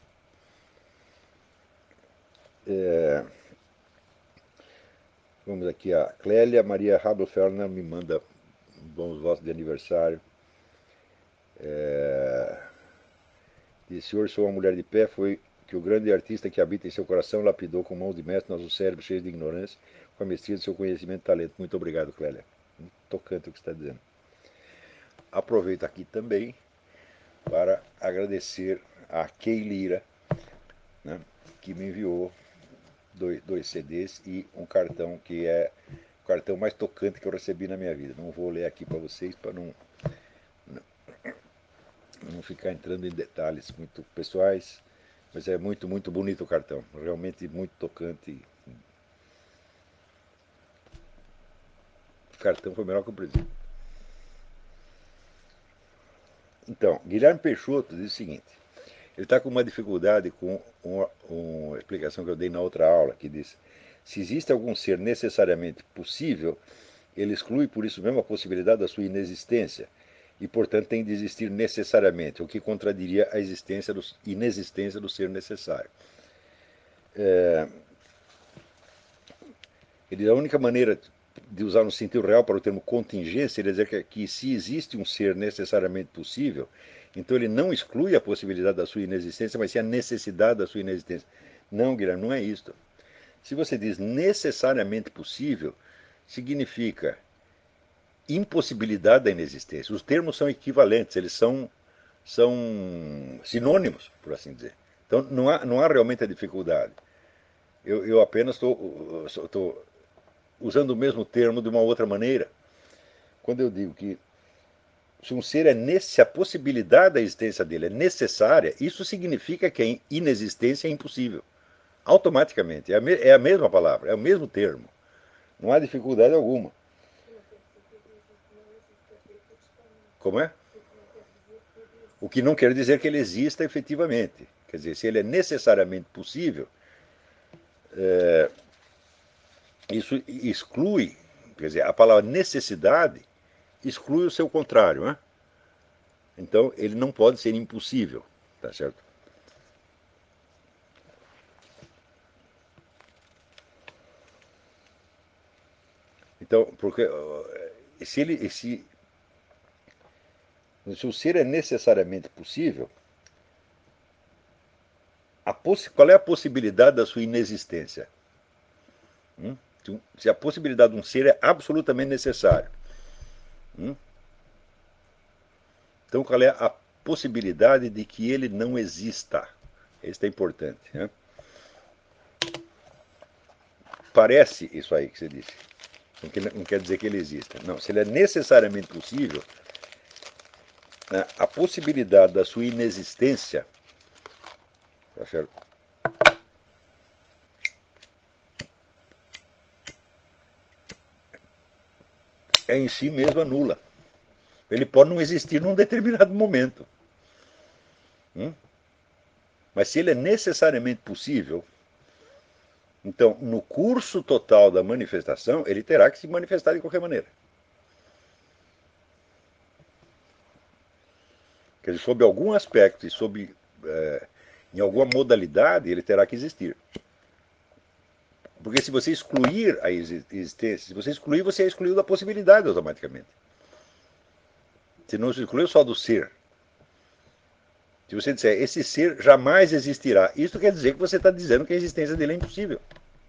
É... Vamos aqui, a Clélia Maria Rabelferner me manda bons votos de aniversário. É... Diz, senhor, sou uma mulher de pé, foi que o grande artista que habita em seu coração lapidou com mãos de mestre nosso cérebro cheio de ignorância, com a mestria do seu conhecimento e talento. Muito obrigado, Clélia. Muito tocante o que você está dizendo. Aproveito aqui também para agradecer a Kay Lira, né, que me enviou dois, dois C Ds e um cartão que é o cartão mais tocante que eu recebi na minha vida. Não vou ler aqui para vocês para não, não, não ficar entrando em detalhes muito pessoais, mas é muito, muito bonito o cartão. Realmente muito tocante. O cartão foi melhor que o presente. Então, Guilherme Peixoto diz o seguinte: ele está com uma dificuldade com uma, uma explicação que eu dei na outra aula, que diz: se existe algum ser necessariamente possível, ele exclui por isso mesmo a possibilidade da sua inexistência, e portanto tem de existir necessariamente, o que contradiria a existência do, inexistência do ser necessário. É, ele, a única maneira de usar no sentido real para o termo contingência seria dizer que, que se existe um ser necessariamente possível, então ele não exclui a possibilidade da sua inexistência, mas sim a necessidade da sua inexistência. Não, Guilherme, não é isto. Se você diz necessariamente possível, significa impossibilidade da inexistência. Os termos são equivalentes, eles são, são sinônimos, por assim dizer. Então não há, não há realmente a dificuldade. Eu, eu apenas estou usando o mesmo termo de uma outra maneira. Quando eu digo que se um ser é nesse, se a possibilidade da existência dele é necessária, isso significa que a inexistência é impossível. Automaticamente. É a, me, é a mesma palavra, é o mesmo termo. Não há dificuldade alguma. Como é? O que não quer dizer que ele exista efetivamente. Quer dizer, se ele é necessariamente possível, é, isso exclui, quer dizer, a palavra necessidade exclui o seu contrário, né? Então ele não pode ser impossível, tá certo? Então, porque se ele, se, se o ser é necessariamente possível, a possi qual é a possibilidade da sua inexistência? Hum? Se a possibilidade de um ser é absolutamente necessário, hum? Então qual é a possibilidade de que ele não exista? Isso é importante, né? Parece isso aí que você disse. Não quer dizer que ele exista. Não, se ele é necessariamente possível, né, a possibilidade da sua inexistência, tá certo? É em si mesma nula. Ele pode não existir num determinado momento. Hum? Mas se ele é necessariamente possível, então no curso total da manifestação, ele terá que se manifestar de qualquer maneira. Quer dizer, sob algum aspecto e sob, é, em alguma modalidade, ele terá que existir. Porque se você excluir a existência, se você excluir, você é excluído da possibilidade automaticamente. Você não se excluiu só do ser. Se você disser, esse ser jamais existirá, isso quer dizer que você está dizendo que a existência dele é impossível.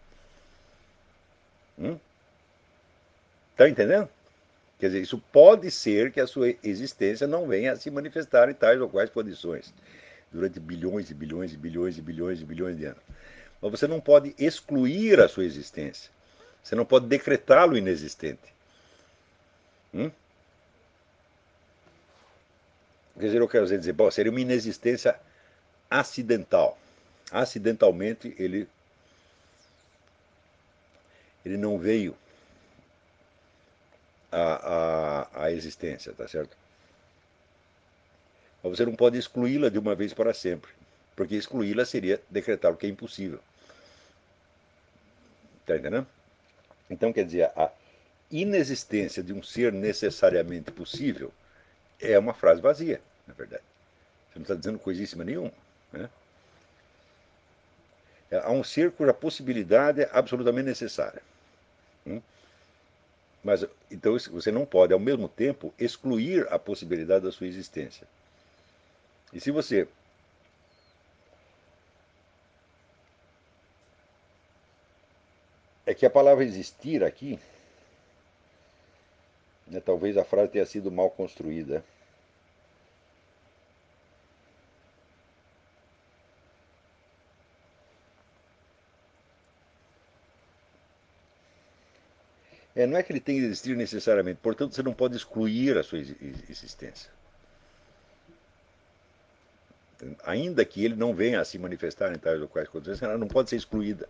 Hum? Está entendendo? Quer dizer, isso pode ser que a sua existência não venha a se manifestar em tais ou quais condições durante bilhões e bilhões e bilhões e bilhões e bilhões de anos. Mas você não pode excluir a sua existência. Você não pode decretá-lo inexistente. Hum? Quer dizer, eu quero dizer, bom, seria uma inexistência acidental. Acidentalmente ele, ele não veio à, à, à existência, tá certo? Mas você não pode excluí-la de uma vez para sempre, porque excluí-la seria decretar o que é impossível. Está entendendo? Então, quer dizer, a inexistência de um ser necessariamente possível é uma frase vazia, na verdade. Você não está dizendo coisíssima nenhuma. Né? Há um ser cuja possibilidade é absolutamente necessária. Hum? Mas, então, você não pode, ao mesmo tempo, excluir a possibilidade da sua existência. E se você é que a palavra existir aqui, né, talvez a frase tenha sido mal construída. É, não é que ele tem que existir necessariamente, portanto você não pode excluir a sua existência. Ainda que ele não venha a se manifestar em tais ou quais condições, ela não pode ser excluída.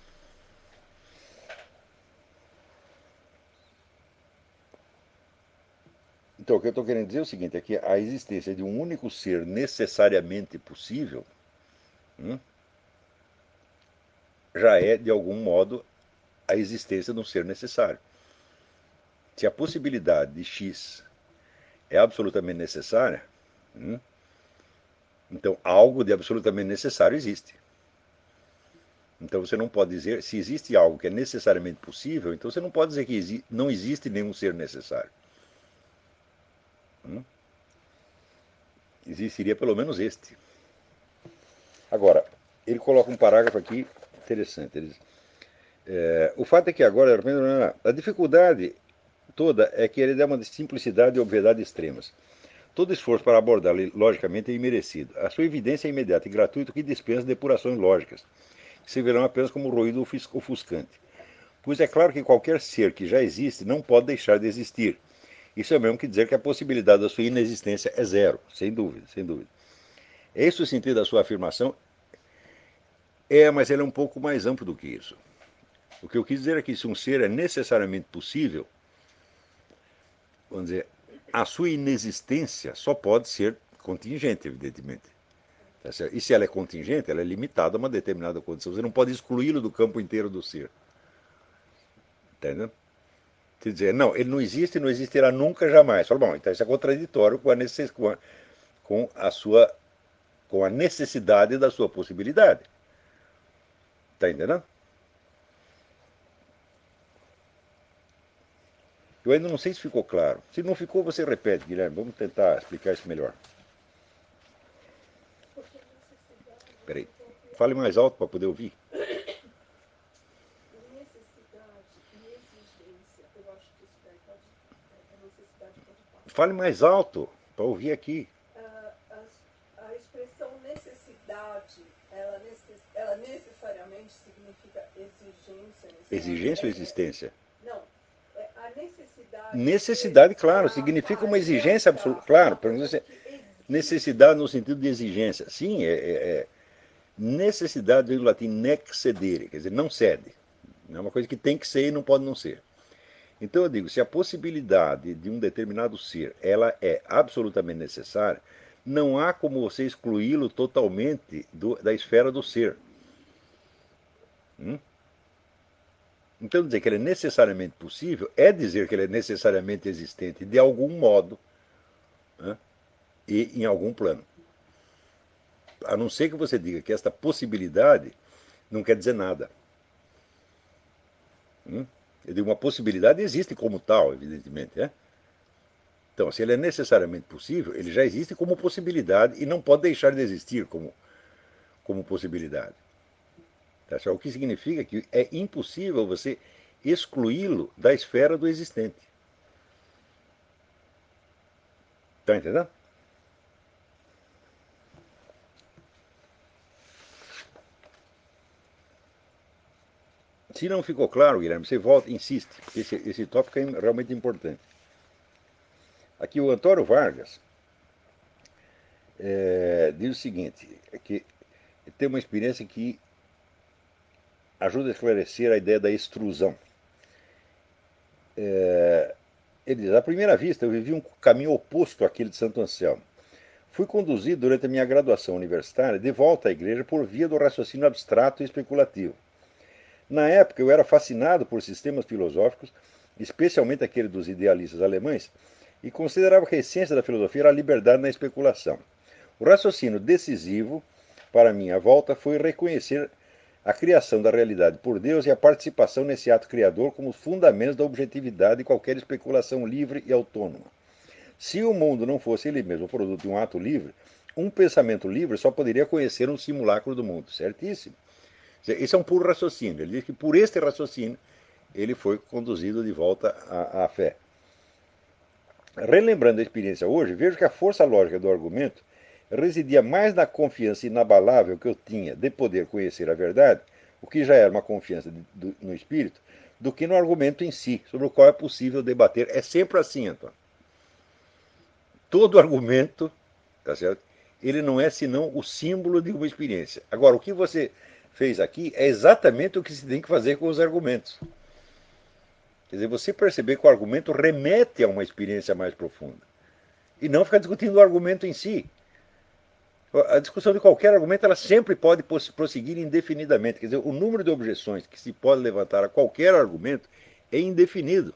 Então, o que eu estou querendo dizer é o seguinte: é que a existência de um único ser necessariamente possível hum, já é, de algum modo, a existência de um ser necessário. Se a possibilidade de X é absolutamente necessária, hum, então algo de absolutamente necessário existe. Então você não pode dizer, se existe algo que é necessariamente possível, então você não pode dizer que exi não existe nenhum ser necessário. Hum? Existiria pelo menos este. Agora, ele coloca um parágrafo aqui interessante. Ele diz, é, o fato é que agora, a dificuldade toda é que ele dá uma simplicidade e obviedade extremas. Todo esforço para abordá-lo logicamente é imerecido. A sua evidência é imediata e gratuita que dispensa depurações lógicas, que se verão apenas como ruído ofuscante. Pois é claro que qualquer ser que já existe não pode deixar de existir. Isso é o mesmo que dizer que a possibilidade da sua inexistência é zero, sem dúvida, sem dúvida. É esse o sentido da sua afirmação? É, mas ele é um pouco mais amplo do que isso. O que eu quis dizer é que se um ser é necessariamente possível, vamos dizer, a sua inexistência só pode ser contingente, evidentemente. E se ela é contingente, ela é limitada a uma determinada condição. Você não pode excluí-lo do campo inteiro do ser. Entendeu? Quer dizer, não, ele não existe, não existirá nunca, jamais. Fala, bom, então isso é contraditório com a, necess... com a, com a sua, com a necessidade da sua possibilidade. Está entendendo? Eu ainda não sei se ficou claro. Se não ficou, você repete, Guilherme. Vamos tentar explicar isso melhor. Espera aí. Fale mais alto para poder ouvir. Fale mais alto para ouvir aqui. A, a, a expressão necessidade, ela, necess, ela necessariamente significa exigência. Exigência ou existência? Não. É a necessidade. Necessidade, claro, significa uma exigência absoluta. Claro, necessidade no sentido de exigência. Sim, é, é, é necessidade vem do latim nexcedere, quer dizer, não cede. É uma coisa que tem que ser e não pode não ser. Então eu digo, se a possibilidade de um determinado ser, ela é absolutamente necessária, não há como você excluí-lo totalmente do, da esfera do ser. Hum? Então dizer que ele é necessariamente possível é dizer que ele é necessariamente existente de algum modo, né, e em algum plano. A não ser que você diga que esta possibilidade não quer dizer nada. Hum? Eu digo, uma possibilidade existe como tal, evidentemente. Né? Então, se ele é necessariamente possível, ele já existe como possibilidade e não pode deixar de existir como, como possibilidade. Tá? O que significa que é impossível você excluí-lo da esfera do existente. Está entendendo? Se não ficou claro, Guilherme, você volta e insiste, porque esse, esse tópico é realmente importante. Aqui o Antônio Vargas é, diz o seguinte, é que tem uma experiência que ajuda a esclarecer a ideia da extrusão. É, ele diz, à primeira vista eu vivi um caminho oposto àquele de Santo Anselmo. Fui conduzido durante a minha graduação universitária de volta à igreja por via do raciocínio abstrato e especulativo. Na época eu era fascinado por sistemas filosóficos, especialmente aquele dos idealistas alemães, e considerava que a essência da filosofia era a liberdade na especulação. O raciocínio decisivo para minha volta foi reconhecer a criação da realidade por Deus e a participação nesse ato criador como os fundamentos da objetividade de qualquer especulação livre e autônoma. Se o mundo não fosse ele mesmo produto de um ato livre, um pensamento livre só poderia conhecer um simulacro do mundo. Certíssimo. Esse é um puro raciocínio. Ele diz que por este raciocínio ele foi conduzido de volta à, à fé. Relembrando a experiência hoje, vejo que a força lógica do argumento residia mais na confiança inabalável que eu tinha de poder conhecer a verdade, o que já era uma confiança de, do, no espírito, do que no argumento em si, sobre o qual é possível debater. É sempre assim, Antônio. Todo argumento, tá certo? Ele não é senão o símbolo de uma experiência. Agora, o que você fez aqui é exatamente o que se tem que fazer com os argumentos. Quer dizer, você perceber que o argumento remete a uma experiência mais profunda. E não ficar discutindo o argumento em si. A discussão de qualquer argumento ela sempre pode prosseguir indefinidamente. Quer dizer, o número de objeções que se pode levantar a qualquer argumento é indefinido.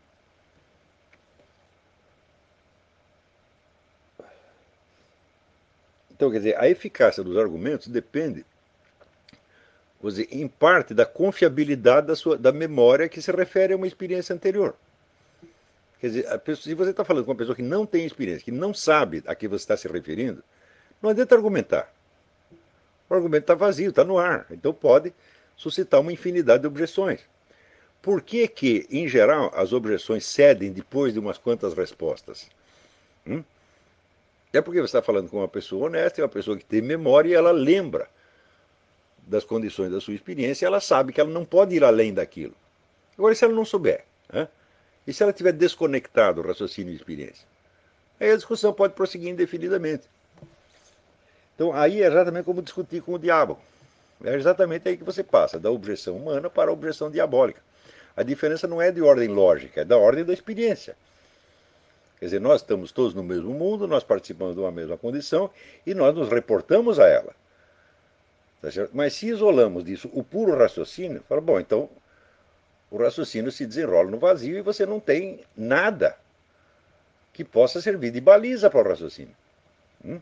Então, quer dizer, a eficácia dos argumentos depende, quer dizer, em parte, da confiabilidade da, sua, da memória que se refere a uma experiência anterior. Quer dizer, a pessoa, se você está falando com uma pessoa que não tem experiência, que não sabe a que você está se referindo, não adianta argumentar. O argumento está vazio, está no ar. Então pode suscitar uma infinidade de objeções. Por que que, em geral, as objeções cedem depois de umas quantas respostas? Hum? É porque você está falando com uma pessoa honesta, é uma pessoa que tem memória e ela lembra das condições da sua experiência e ela sabe que ela não pode ir além daquilo. Agora, e se ela não souber? Né? E se ela tiver desconectado o raciocínio e experiência? Aí a discussão pode prosseguir indefinidamente. Então, aí é exatamente como discutir com o diabo. É exatamente aí que você passa, da objeção humana para a objeção diabólica. A diferença não é de ordem lógica, é da ordem da experiência. Quer dizer, nós estamos todos no mesmo mundo, nós participamos de uma mesma condição e nós nos reportamos a ela. Tá certo? Mas se isolamos disso o puro raciocínio, fala, bom, então o raciocínio se desenrola no vazio e você não tem nada que possa servir de baliza para o raciocínio. Hum?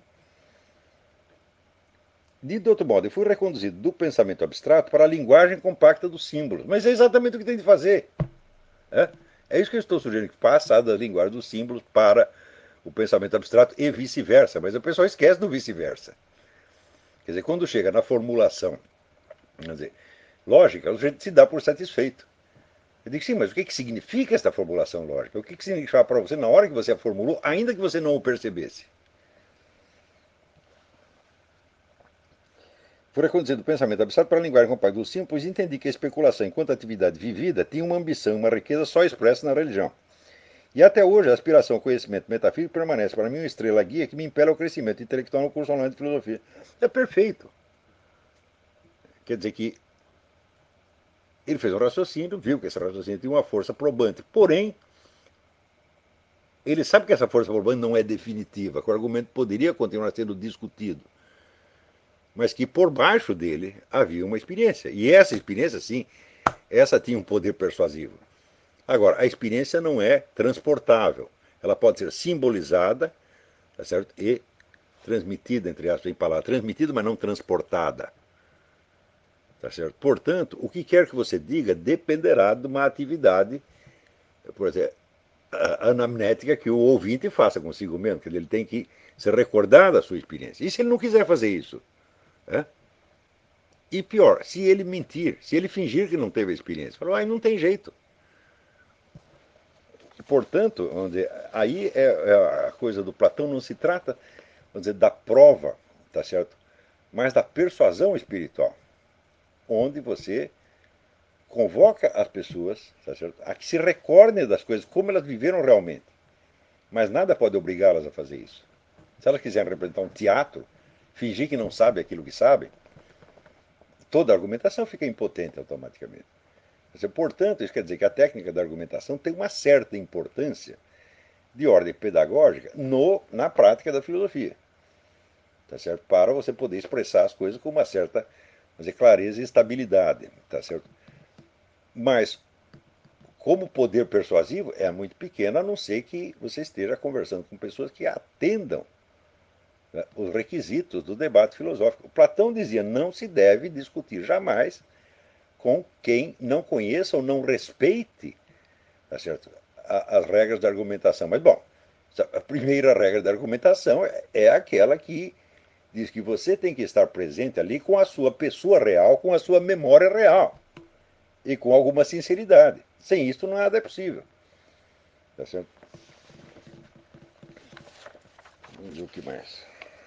De outro modo, eu fui reconduzido do pensamento abstrato para a linguagem compacta dos símbolos. Mas é exatamente o que tem de fazer. É, é isso que eu estou sugerindo, que passa da linguagem dos símbolos para o pensamento abstrato e vice-versa. Mas o pessoal esquece do vice-versa. Quer dizer, quando chega na formulação, quer dizer, lógica, a gente se dá por satisfeito. Eu digo, sim, mas o que, que significa esta formulação lógica? O que, que significa para você na hora que você a formulou, ainda que você não o percebesse? Fui reconduzido do pensamento abstrato para a linguagem compacta do símbolo, pois entendi que a especulação, enquanto atividade vivida, tinha uma ambição e uma riqueza só expressa na religião. E até hoje, a aspiração ao conhecimento metafísico permanece para mim uma estrela guia que me impele ao crescimento intelectual no curso online de filosofia. É perfeito. Quer dizer que ele fez um raciocínio, viu que esse raciocínio tinha uma força probante. Porém, ele sabe que essa força probante não é definitiva, que o argumento poderia continuar sendo discutido, mas que por baixo dele havia uma experiência. E essa experiência, sim, essa tinha um poder persuasivo. Agora, a experiência não é transportável. Ela pode ser simbolizada, tá certo? E transmitida, entre aspas, em palavras, transmitida, mas não transportada. Tá certo? Portanto, o que quer que você diga dependerá de uma atividade, por exemplo, anamnética que o ouvinte faça consigo mesmo, que ele tem que se recordar da sua experiência. E se ele não quiser fazer isso? É? E pior, se ele mentir, se ele fingir que não teve a experiência, falou, ah, não tem jeito. Portanto, vamos dizer, aí é, é a coisa do Platão não se trata, vamos dizer, da prova, tá certo? Mas da persuasão espiritual, onde você convoca as pessoas, tá certo? A que se recordem das coisas como elas viveram realmente. Mas nada pode obrigá-las a fazer isso. Se elas quiserem representar um teatro, fingir que não sabe aquilo que sabe, toda a argumentação fica impotente automaticamente. Portanto, isso quer dizer que a técnica da argumentação tem uma certa importância de ordem pedagógica no, na prática da filosofia. Tá certo? Para você poder expressar as coisas com uma certa dizer, clareza e estabilidade. Tá certo? Mas, como poder persuasivo, é muito pequeno, a não ser que você esteja conversando com pessoas que atendam, né, os requisitos do debate filosófico. Platão dizia, não se deve discutir jamais com quem não conheça ou não respeite, tá certo, as regras da argumentação. Mas, bom, a primeira regra da argumentação é aquela que diz que você tem que estar presente ali com a sua pessoa real, com a sua memória real e com alguma sinceridade. Sem isso, nada é possível. Tá certo? Vamos ver o que mais.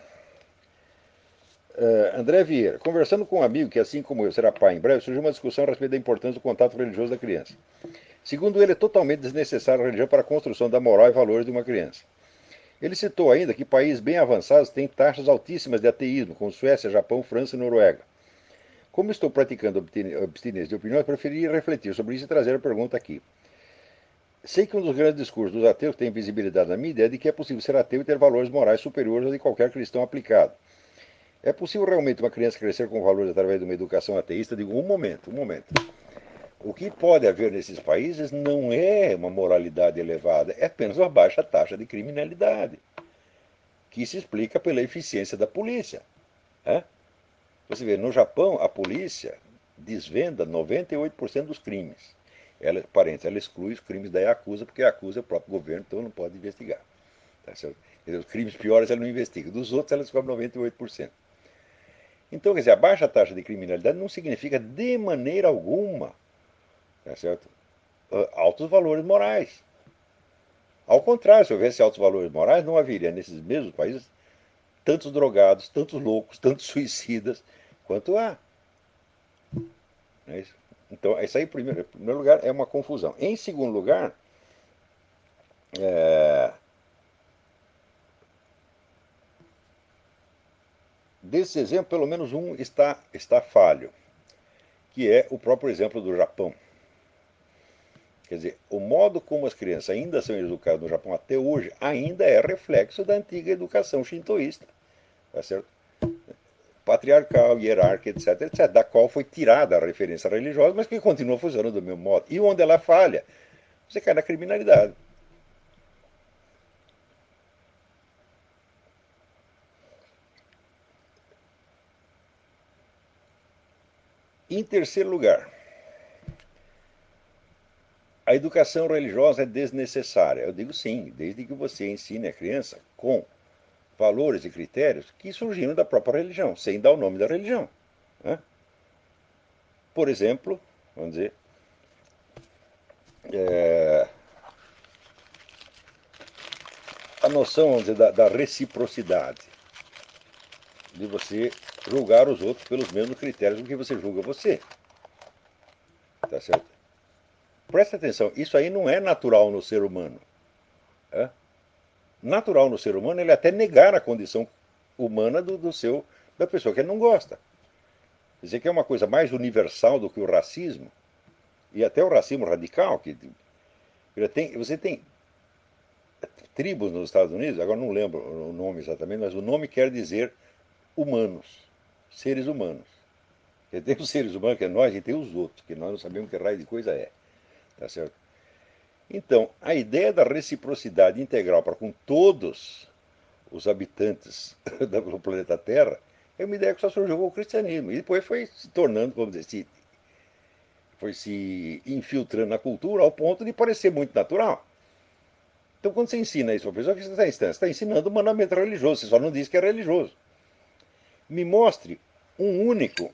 Uh, André Vieira, conversando com um amigo que, assim como eu, será pai em breve, surgiu uma discussão a respeito da importância do contato religioso da criança. Segundo ele, é totalmente desnecessária a religião para a construção da moral e valores de uma criança. Ele citou ainda que países bem avançados têm taxas altíssimas de ateísmo, como Suécia, Japão, França e Noruega. Como estou praticando abstinência de opiniões, preferi refletir sobre isso e trazer a pergunta aqui. Sei que um dos grandes discursos dos ateus que tem visibilidade na mídia é de que é possível ser ateu e ter valores morais superiores aos de qualquer cristão aplicado. É possível realmente uma criança crescer com valores através de uma educação ateísta? Digo, um momento, um momento. O que pode haver nesses países não é uma moralidade elevada, é apenas uma baixa taxa de criminalidade, que se explica pela eficiência da polícia. É? Você vê, no Japão, a polícia desvenda noventa e oito por cento dos crimes. Ela, parênteses, ela exclui os crimes da Yakuza, porque a Yakuza é o próprio governo, então não pode investigar. Tá certo? Os crimes piores ela não investiga, dos outros ela descobre noventa e oito por cento. Então, quer dizer, a baixa taxa de criminalidade não significa de maneira alguma, tá certo, altos valores morais. Ao contrário, se houvesse altos valores morais, não haveria nesses mesmos países tantos drogados, tantos loucos, tantos suicidas quanto há. É isso? Então, isso aí, em primeiro, em primeiro lugar, é uma confusão. Em segundo lugar, é... desse exemplo, pelo menos um está, está falho, que é o próprio exemplo do Japão. Quer dizer, o modo como as crianças ainda são educadas no Japão até hoje ainda é reflexo da antiga educação shintoísta. Tá certo? patriarcal, hierárquica, etc, etc, da qual foi tirada a referência religiosa, mas que continua funcionando do mesmo modo. E onde ela falha, você cai na criminalidade. Em terceiro lugar, a educação religiosa é desnecessária. Eu digo sim, desde que você ensine a criança com valores e critérios que surgiram da própria religião, sem dar o nome da religião, né? Por exemplo, vamos dizer, é, a noção, vamos dizer, da, da reciprocidade, de você julgar os outros pelos mesmos critérios com que você julga você. Tá certo? Presta atenção, isso aí não é natural no ser humano. É? Natural no ser humano ele até negar a condição humana do, do seu, da pessoa que ele não gosta. Quer dizer que é uma coisa mais universal do que o racismo, e até o racismo radical, que tem, você tem tribos nos Estados Unidos, agora não lembro o nome exatamente, mas o nome quer dizer humanos, seres humanos. Tem os seres humanos, que é nós, e tem os outros, que nós não sabemos que raio de coisa é. Tá certo? Então, a ideia da reciprocidade integral para com todos os habitantes do planeta Terra é uma ideia que só surgiu com o cristianismo. E depois foi se tornando, vamos dizer, se, foi se infiltrando na cultura ao ponto de parecer muito natural. Então, quando você ensina isso para a pessoa, o que você está ensinando? Você está ensinando um mandamento religioso, você só não diz que é religioso. Me mostre um único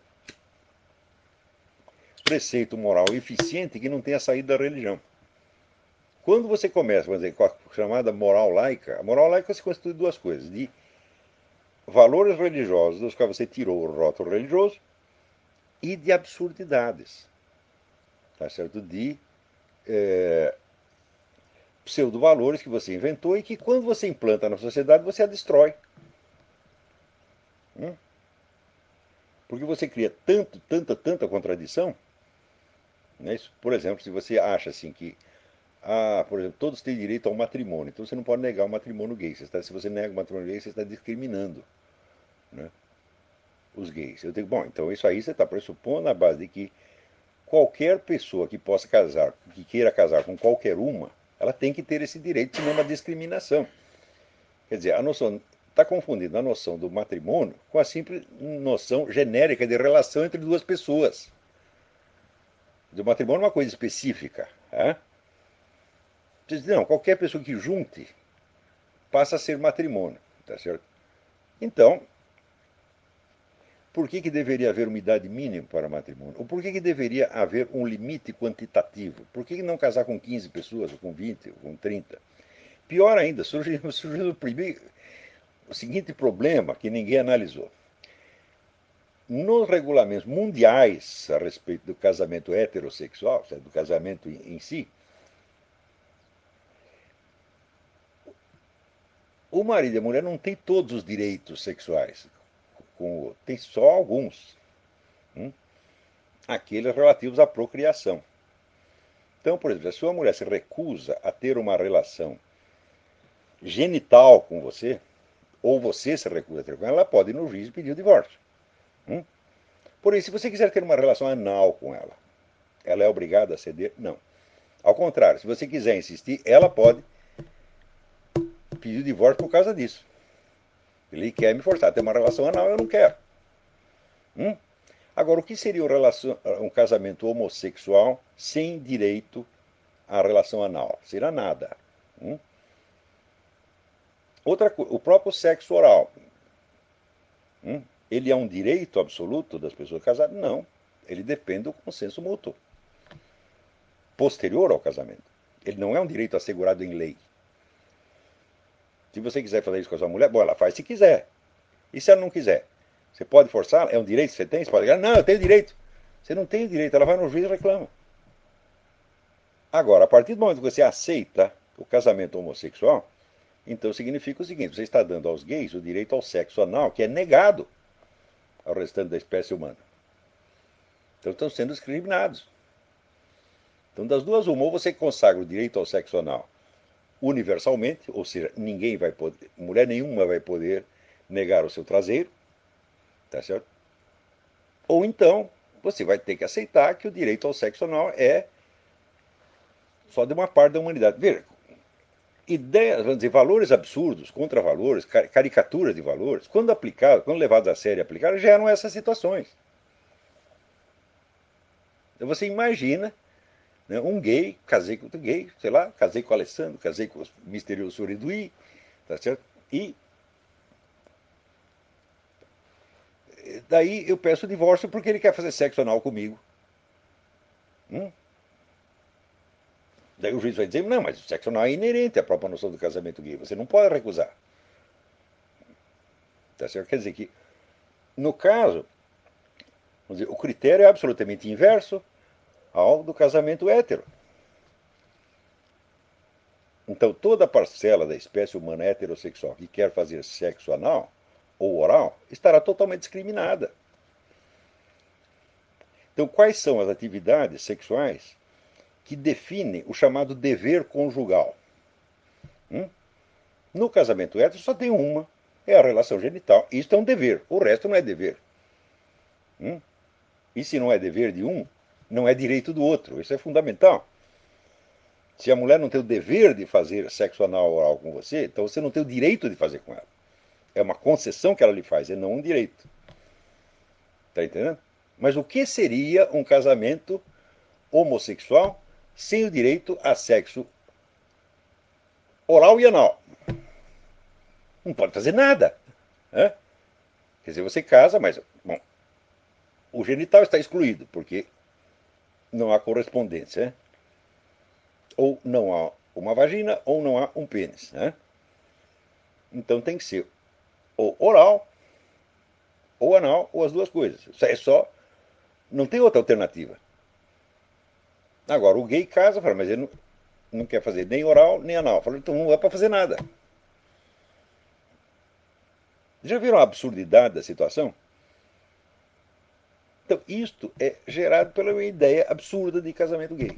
preceito moral eficiente que não tenha saído da religião. Quando você começa, vamos dizer, com a chamada moral laica, a moral laica se constitui de duas coisas: de valores religiosos, dos quais você tirou o rótulo religioso, e de absurdidades, tá certo? De é, pseudo-valores que você inventou e que, quando você implanta na sociedade, você a destrói. Hum? Porque você cria tanto, tanta, tanta contradição. Né? Isso, por exemplo, se você acha assim que ah, por exemplo, todos têm direito ao matrimônio, então você não pode negar o matrimônio gay. Você está, se você nega o matrimônio gay, você está discriminando, né, os gays. Eu digo, bom, então isso aí você está pressupondo na base de que qualquer pessoa que possa casar, que queira casar com qualquer uma, ela tem que ter esse direito, senão é uma discriminação. Quer dizer, a noção está confundindo a noção do matrimônio com a simples noção genérica de relação entre duas pessoas. O matrimônio é uma coisa específica. Né? Não, qualquer pessoa que junte passa a ser matrimônio, tá certo? Então, por que, que deveria haver uma idade mínima para matrimônio? Ou por que, que deveria haver um limite quantitativo? Por que, que não casar com quinze pessoas, ou com vinte, ou com trinta? Pior ainda, surgiu, surgiu o, primeiro, o seguinte problema que ninguém analisou. Nos regulamentos mundiais a respeito do casamento heterossexual, do casamento em, em si, o marido e a mulher não têm todos os direitos sexuais com o outro, tem só alguns. Hum? Aqueles relativos à procriação. Então, por exemplo, se a sua mulher se recusa a ter uma relação genital com você, ou você se recusa a ter com ela, ela pode ir no juiz e pedir o divórcio. Hum? Porém, se você quiser ter uma relação anal com ela, ela é obrigada a ceder? Não. Ao contrário, se você quiser insistir, ela pode pedir o divórcio por causa disso. Ele quer me forçar a ter uma relação anal, eu não quero. Hum? Agora, o que seria um casamento homossexual sem direito à relação anal? Seria nada. Hum? Outra coisa, o próprio sexo oral. Hum? Ele é um direito absoluto das pessoas casadas? Não. Ele depende do consenso mútuo posterior ao casamento. Ele não é um direito assegurado em lei. Se você quiser fazer isso com a sua mulher, bom, ela faz se quiser. E se ela não quiser? Você pode forçar? É um direito que você tem? Você pode dizer, não, eu tenho direito. Você não tem direito, ela vai no juiz e reclama. Agora, a partir do momento que você aceita o casamento homossexual, então significa o seguinte: você está dando aos gays o direito ao sexo anal, que é negado ao restante da espécie humana. Então estão sendo discriminados. Então, das duas, uma, ou você consagra o direito ao sexo anal universalmente, ou seja, ninguém vai poder, mulher nenhuma vai poder negar o seu traseiro, Tá certo? Ou então, você vai ter que aceitar que o direito ao sexo anal é só de uma parte da humanidade. Veja, ideias, vamos dizer, valores absurdos, contravalores, caricaturas de valores, quando aplicados, quando levados a sério e aplicados, geram essas situações. Então você imagina, né, um gay, casei com outro gay, sei lá, casei com o Alessandro, casei com o misterioso Soriduí, tá certo? E daí eu peço o divórcio porque ele quer fazer sexo anal comigo. Hum? Daí o juiz vai dizer, não, mas o sexo anal é inerente à própria noção do casamento gay, você não pode recusar. Tá certo? Quer dizer que, no caso, vamos dizer, o critério é absolutamente inverso ao do casamento hétero. Então, toda parcela da espécie humana heterossexual que quer fazer sexo anal ou oral estará totalmente discriminada. Então, quais são as atividades sexuais que definem o chamado dever conjugal? Hum? No casamento hétero só tem uma, é a relação genital. Isto é um dever, o resto não é dever. Hum? E se não é dever de um, não é direito do outro. Isso é fundamental. Se a mulher não tem o dever de fazer sexo anal ou oral com você, então você não tem o direito de fazer com ela. É uma concessão que ela lhe faz, é não um direito. Está entendendo? Mas o que seria um casamento homossexual sem o direito a sexo oral e anal? Não pode fazer nada. Né? Quer dizer, você casa, mas bom, o genital está excluído, porque não há correspondência. Né? Ou não há uma vagina, ou não há um pênis. Né? Então tem que ser ou oral, ou anal, ou as duas coisas. Isso é só. Não tem outra alternativa. Agora, o gay casa, fala, mas ele não, não quer fazer nem oral, nem anal. Fala, então não é para fazer nada. Já viram a absurdidade da situação? Então, isto é gerado pela ideia absurda de casamento gay.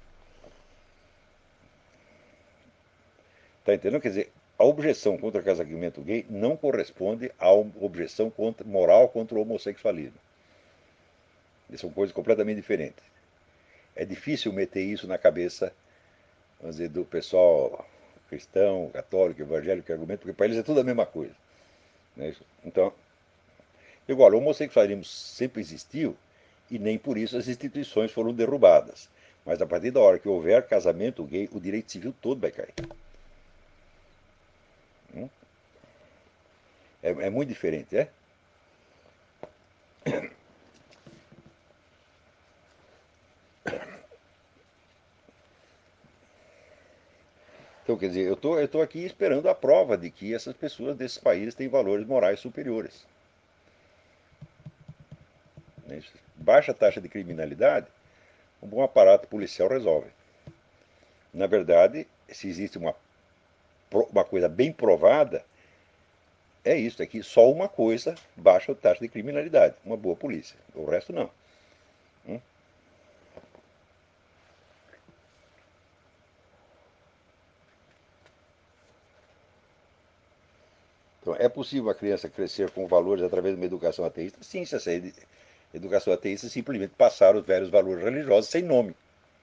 Está entendendo? Quer dizer, a objeção contra o casamento gay não corresponde à objeção contra, moral contra o homossexualismo. São coisas completamente diferentes. É difícil meter isso na cabeça, vamos dizer, do pessoal cristão, católico, evangélico, que argumenta, porque para eles é tudo a mesma coisa. Né? Então, igual, o homossexualismo sempre existiu e nem por isso as instituições foram derrubadas. Mas a partir da hora que houver casamento gay, o direito civil todo vai cair. É, é muito diferente, é? Então, quer dizer, eu tô, estou tô aqui esperando a prova de que essas pessoas desses países têm valores morais superiores. Né? Baixa taxa de criminalidade, um bom aparato policial resolve. Na verdade, se existe uma, uma coisa bem provada, é isso, é que só uma coisa baixa a taxa de criminalidade, uma boa polícia. O resto não. Hum? Então, é possível a criança crescer com valores através de uma educação ateísta? Sim, se essa educação ateísta simplesmente passar os velhos valores religiosos sem nome.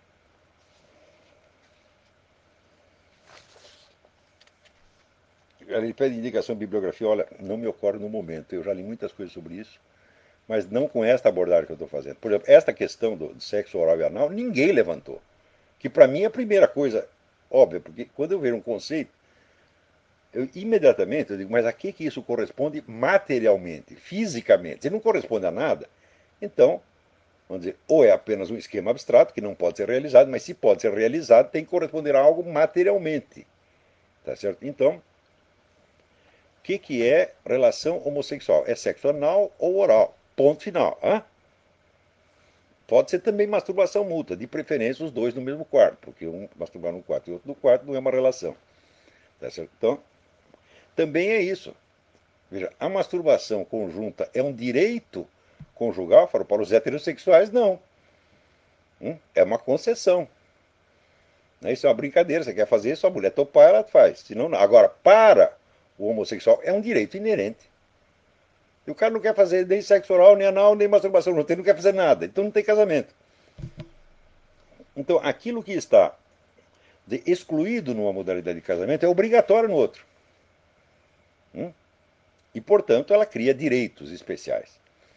Ele pede indicação de bibliografia, olha, não me ocorre no momento, eu já li muitas coisas sobre isso, mas não com esta abordagem que eu estou fazendo. Por exemplo, esta questão do, do sexo oral e anal, ninguém levantou. Que para mim é a primeira coisa óbvia, porque quando eu vejo um conceito, eu imediatamente eu digo, mas a que, que isso corresponde materialmente, fisicamente? Se não corresponde a nada, então, vamos dizer, ou é apenas um esquema abstrato que não pode ser realizado, mas se pode ser realizado, tem que corresponder a algo materialmente. Tá certo? Então, o que, que é relação homossexual? É sexo anal ou oral? Ponto final. Hã? Pode ser também masturbação mútua, de preferência os dois no mesmo quarto, porque um masturbar num quarto e outro no quarto não é uma relação. Tá certo? Então, também é isso. Veja, a masturbação conjunta é um direito conjugal? Para os heterossexuais, não. Hum? É uma concessão. Isso é uma brincadeira. Você quer fazer isso, a mulher topar, ela faz. Senão, não. Agora, para o homossexual, é um direito inerente. E o cara não quer fazer nem sexo oral, nem anal, nem masturbação, não, tem, não quer fazer nada. Então não tem casamento. Então aquilo que está excluído numa modalidade de casamento é obrigatório no outro. Hum? E, portanto, ela cria direitos especiais,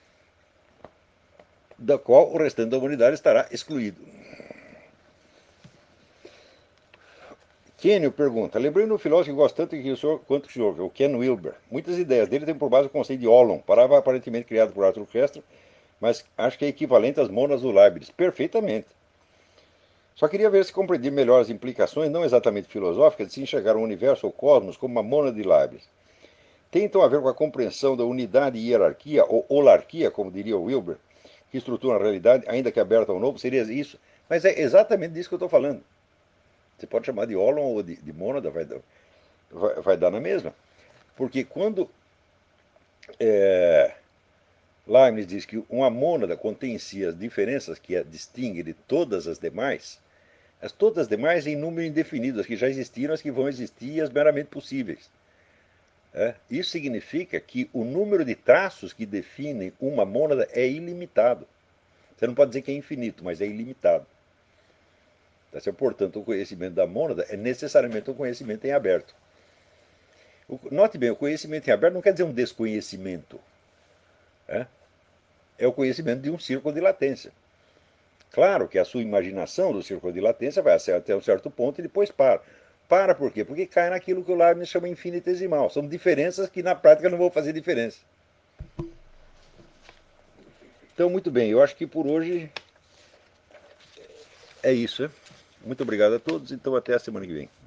da qual o restante da humanidade estará excluído. Kenio pergunta, lembrei de um filósofo que gosta tanto que o senhor, quanto o senhor, o Ken Wilber. Muitas ideias dele têm por base o conceito de Olon, parábola aparentemente criado por Arthur Koestler, mas acho que é equivalente às monas do Leibniz. Perfeitamente. Só queria ver se compreendi melhor as implicações, não exatamente filosóficas, de se enxergar o universo ou cosmos como uma mona de Leibniz. Tem então a ver com a compreensão da unidade e hierarquia, ou holarquia, como diria o Wilber, que estrutura a realidade, ainda que aberta ao novo, seria isso. Mas é exatamente disso que eu estou falando. Você pode chamar de Olon ou de, de mônada, vai, vai, vai dar na mesma. Porque quando é, Leibniz diz que uma mônada contém em si as diferenças que a distingue de todas as demais, as todas as demais em número indefinido, as que já existiram, as que vão existir e as meramente possíveis. É, isso significa que o número de traços que definem uma mônada é ilimitado. Você não pode dizer que é infinito, mas é ilimitado. Portanto, o conhecimento da mônada é necessariamente um conhecimento em aberto. Note bem, o conhecimento em aberto não quer dizer um desconhecimento. É, é o conhecimento de um círculo de latência. Claro que a sua imaginação do círculo de latência vai até um certo ponto e depois para. Para por quê? Porque cai naquilo que o Leibniz chama infinitesimal. São diferenças que na prática não vão fazer diferença. Então, muito bem, eu acho que por hoje é isso. Né? Muito obrigado a todos, então até a semana que vem.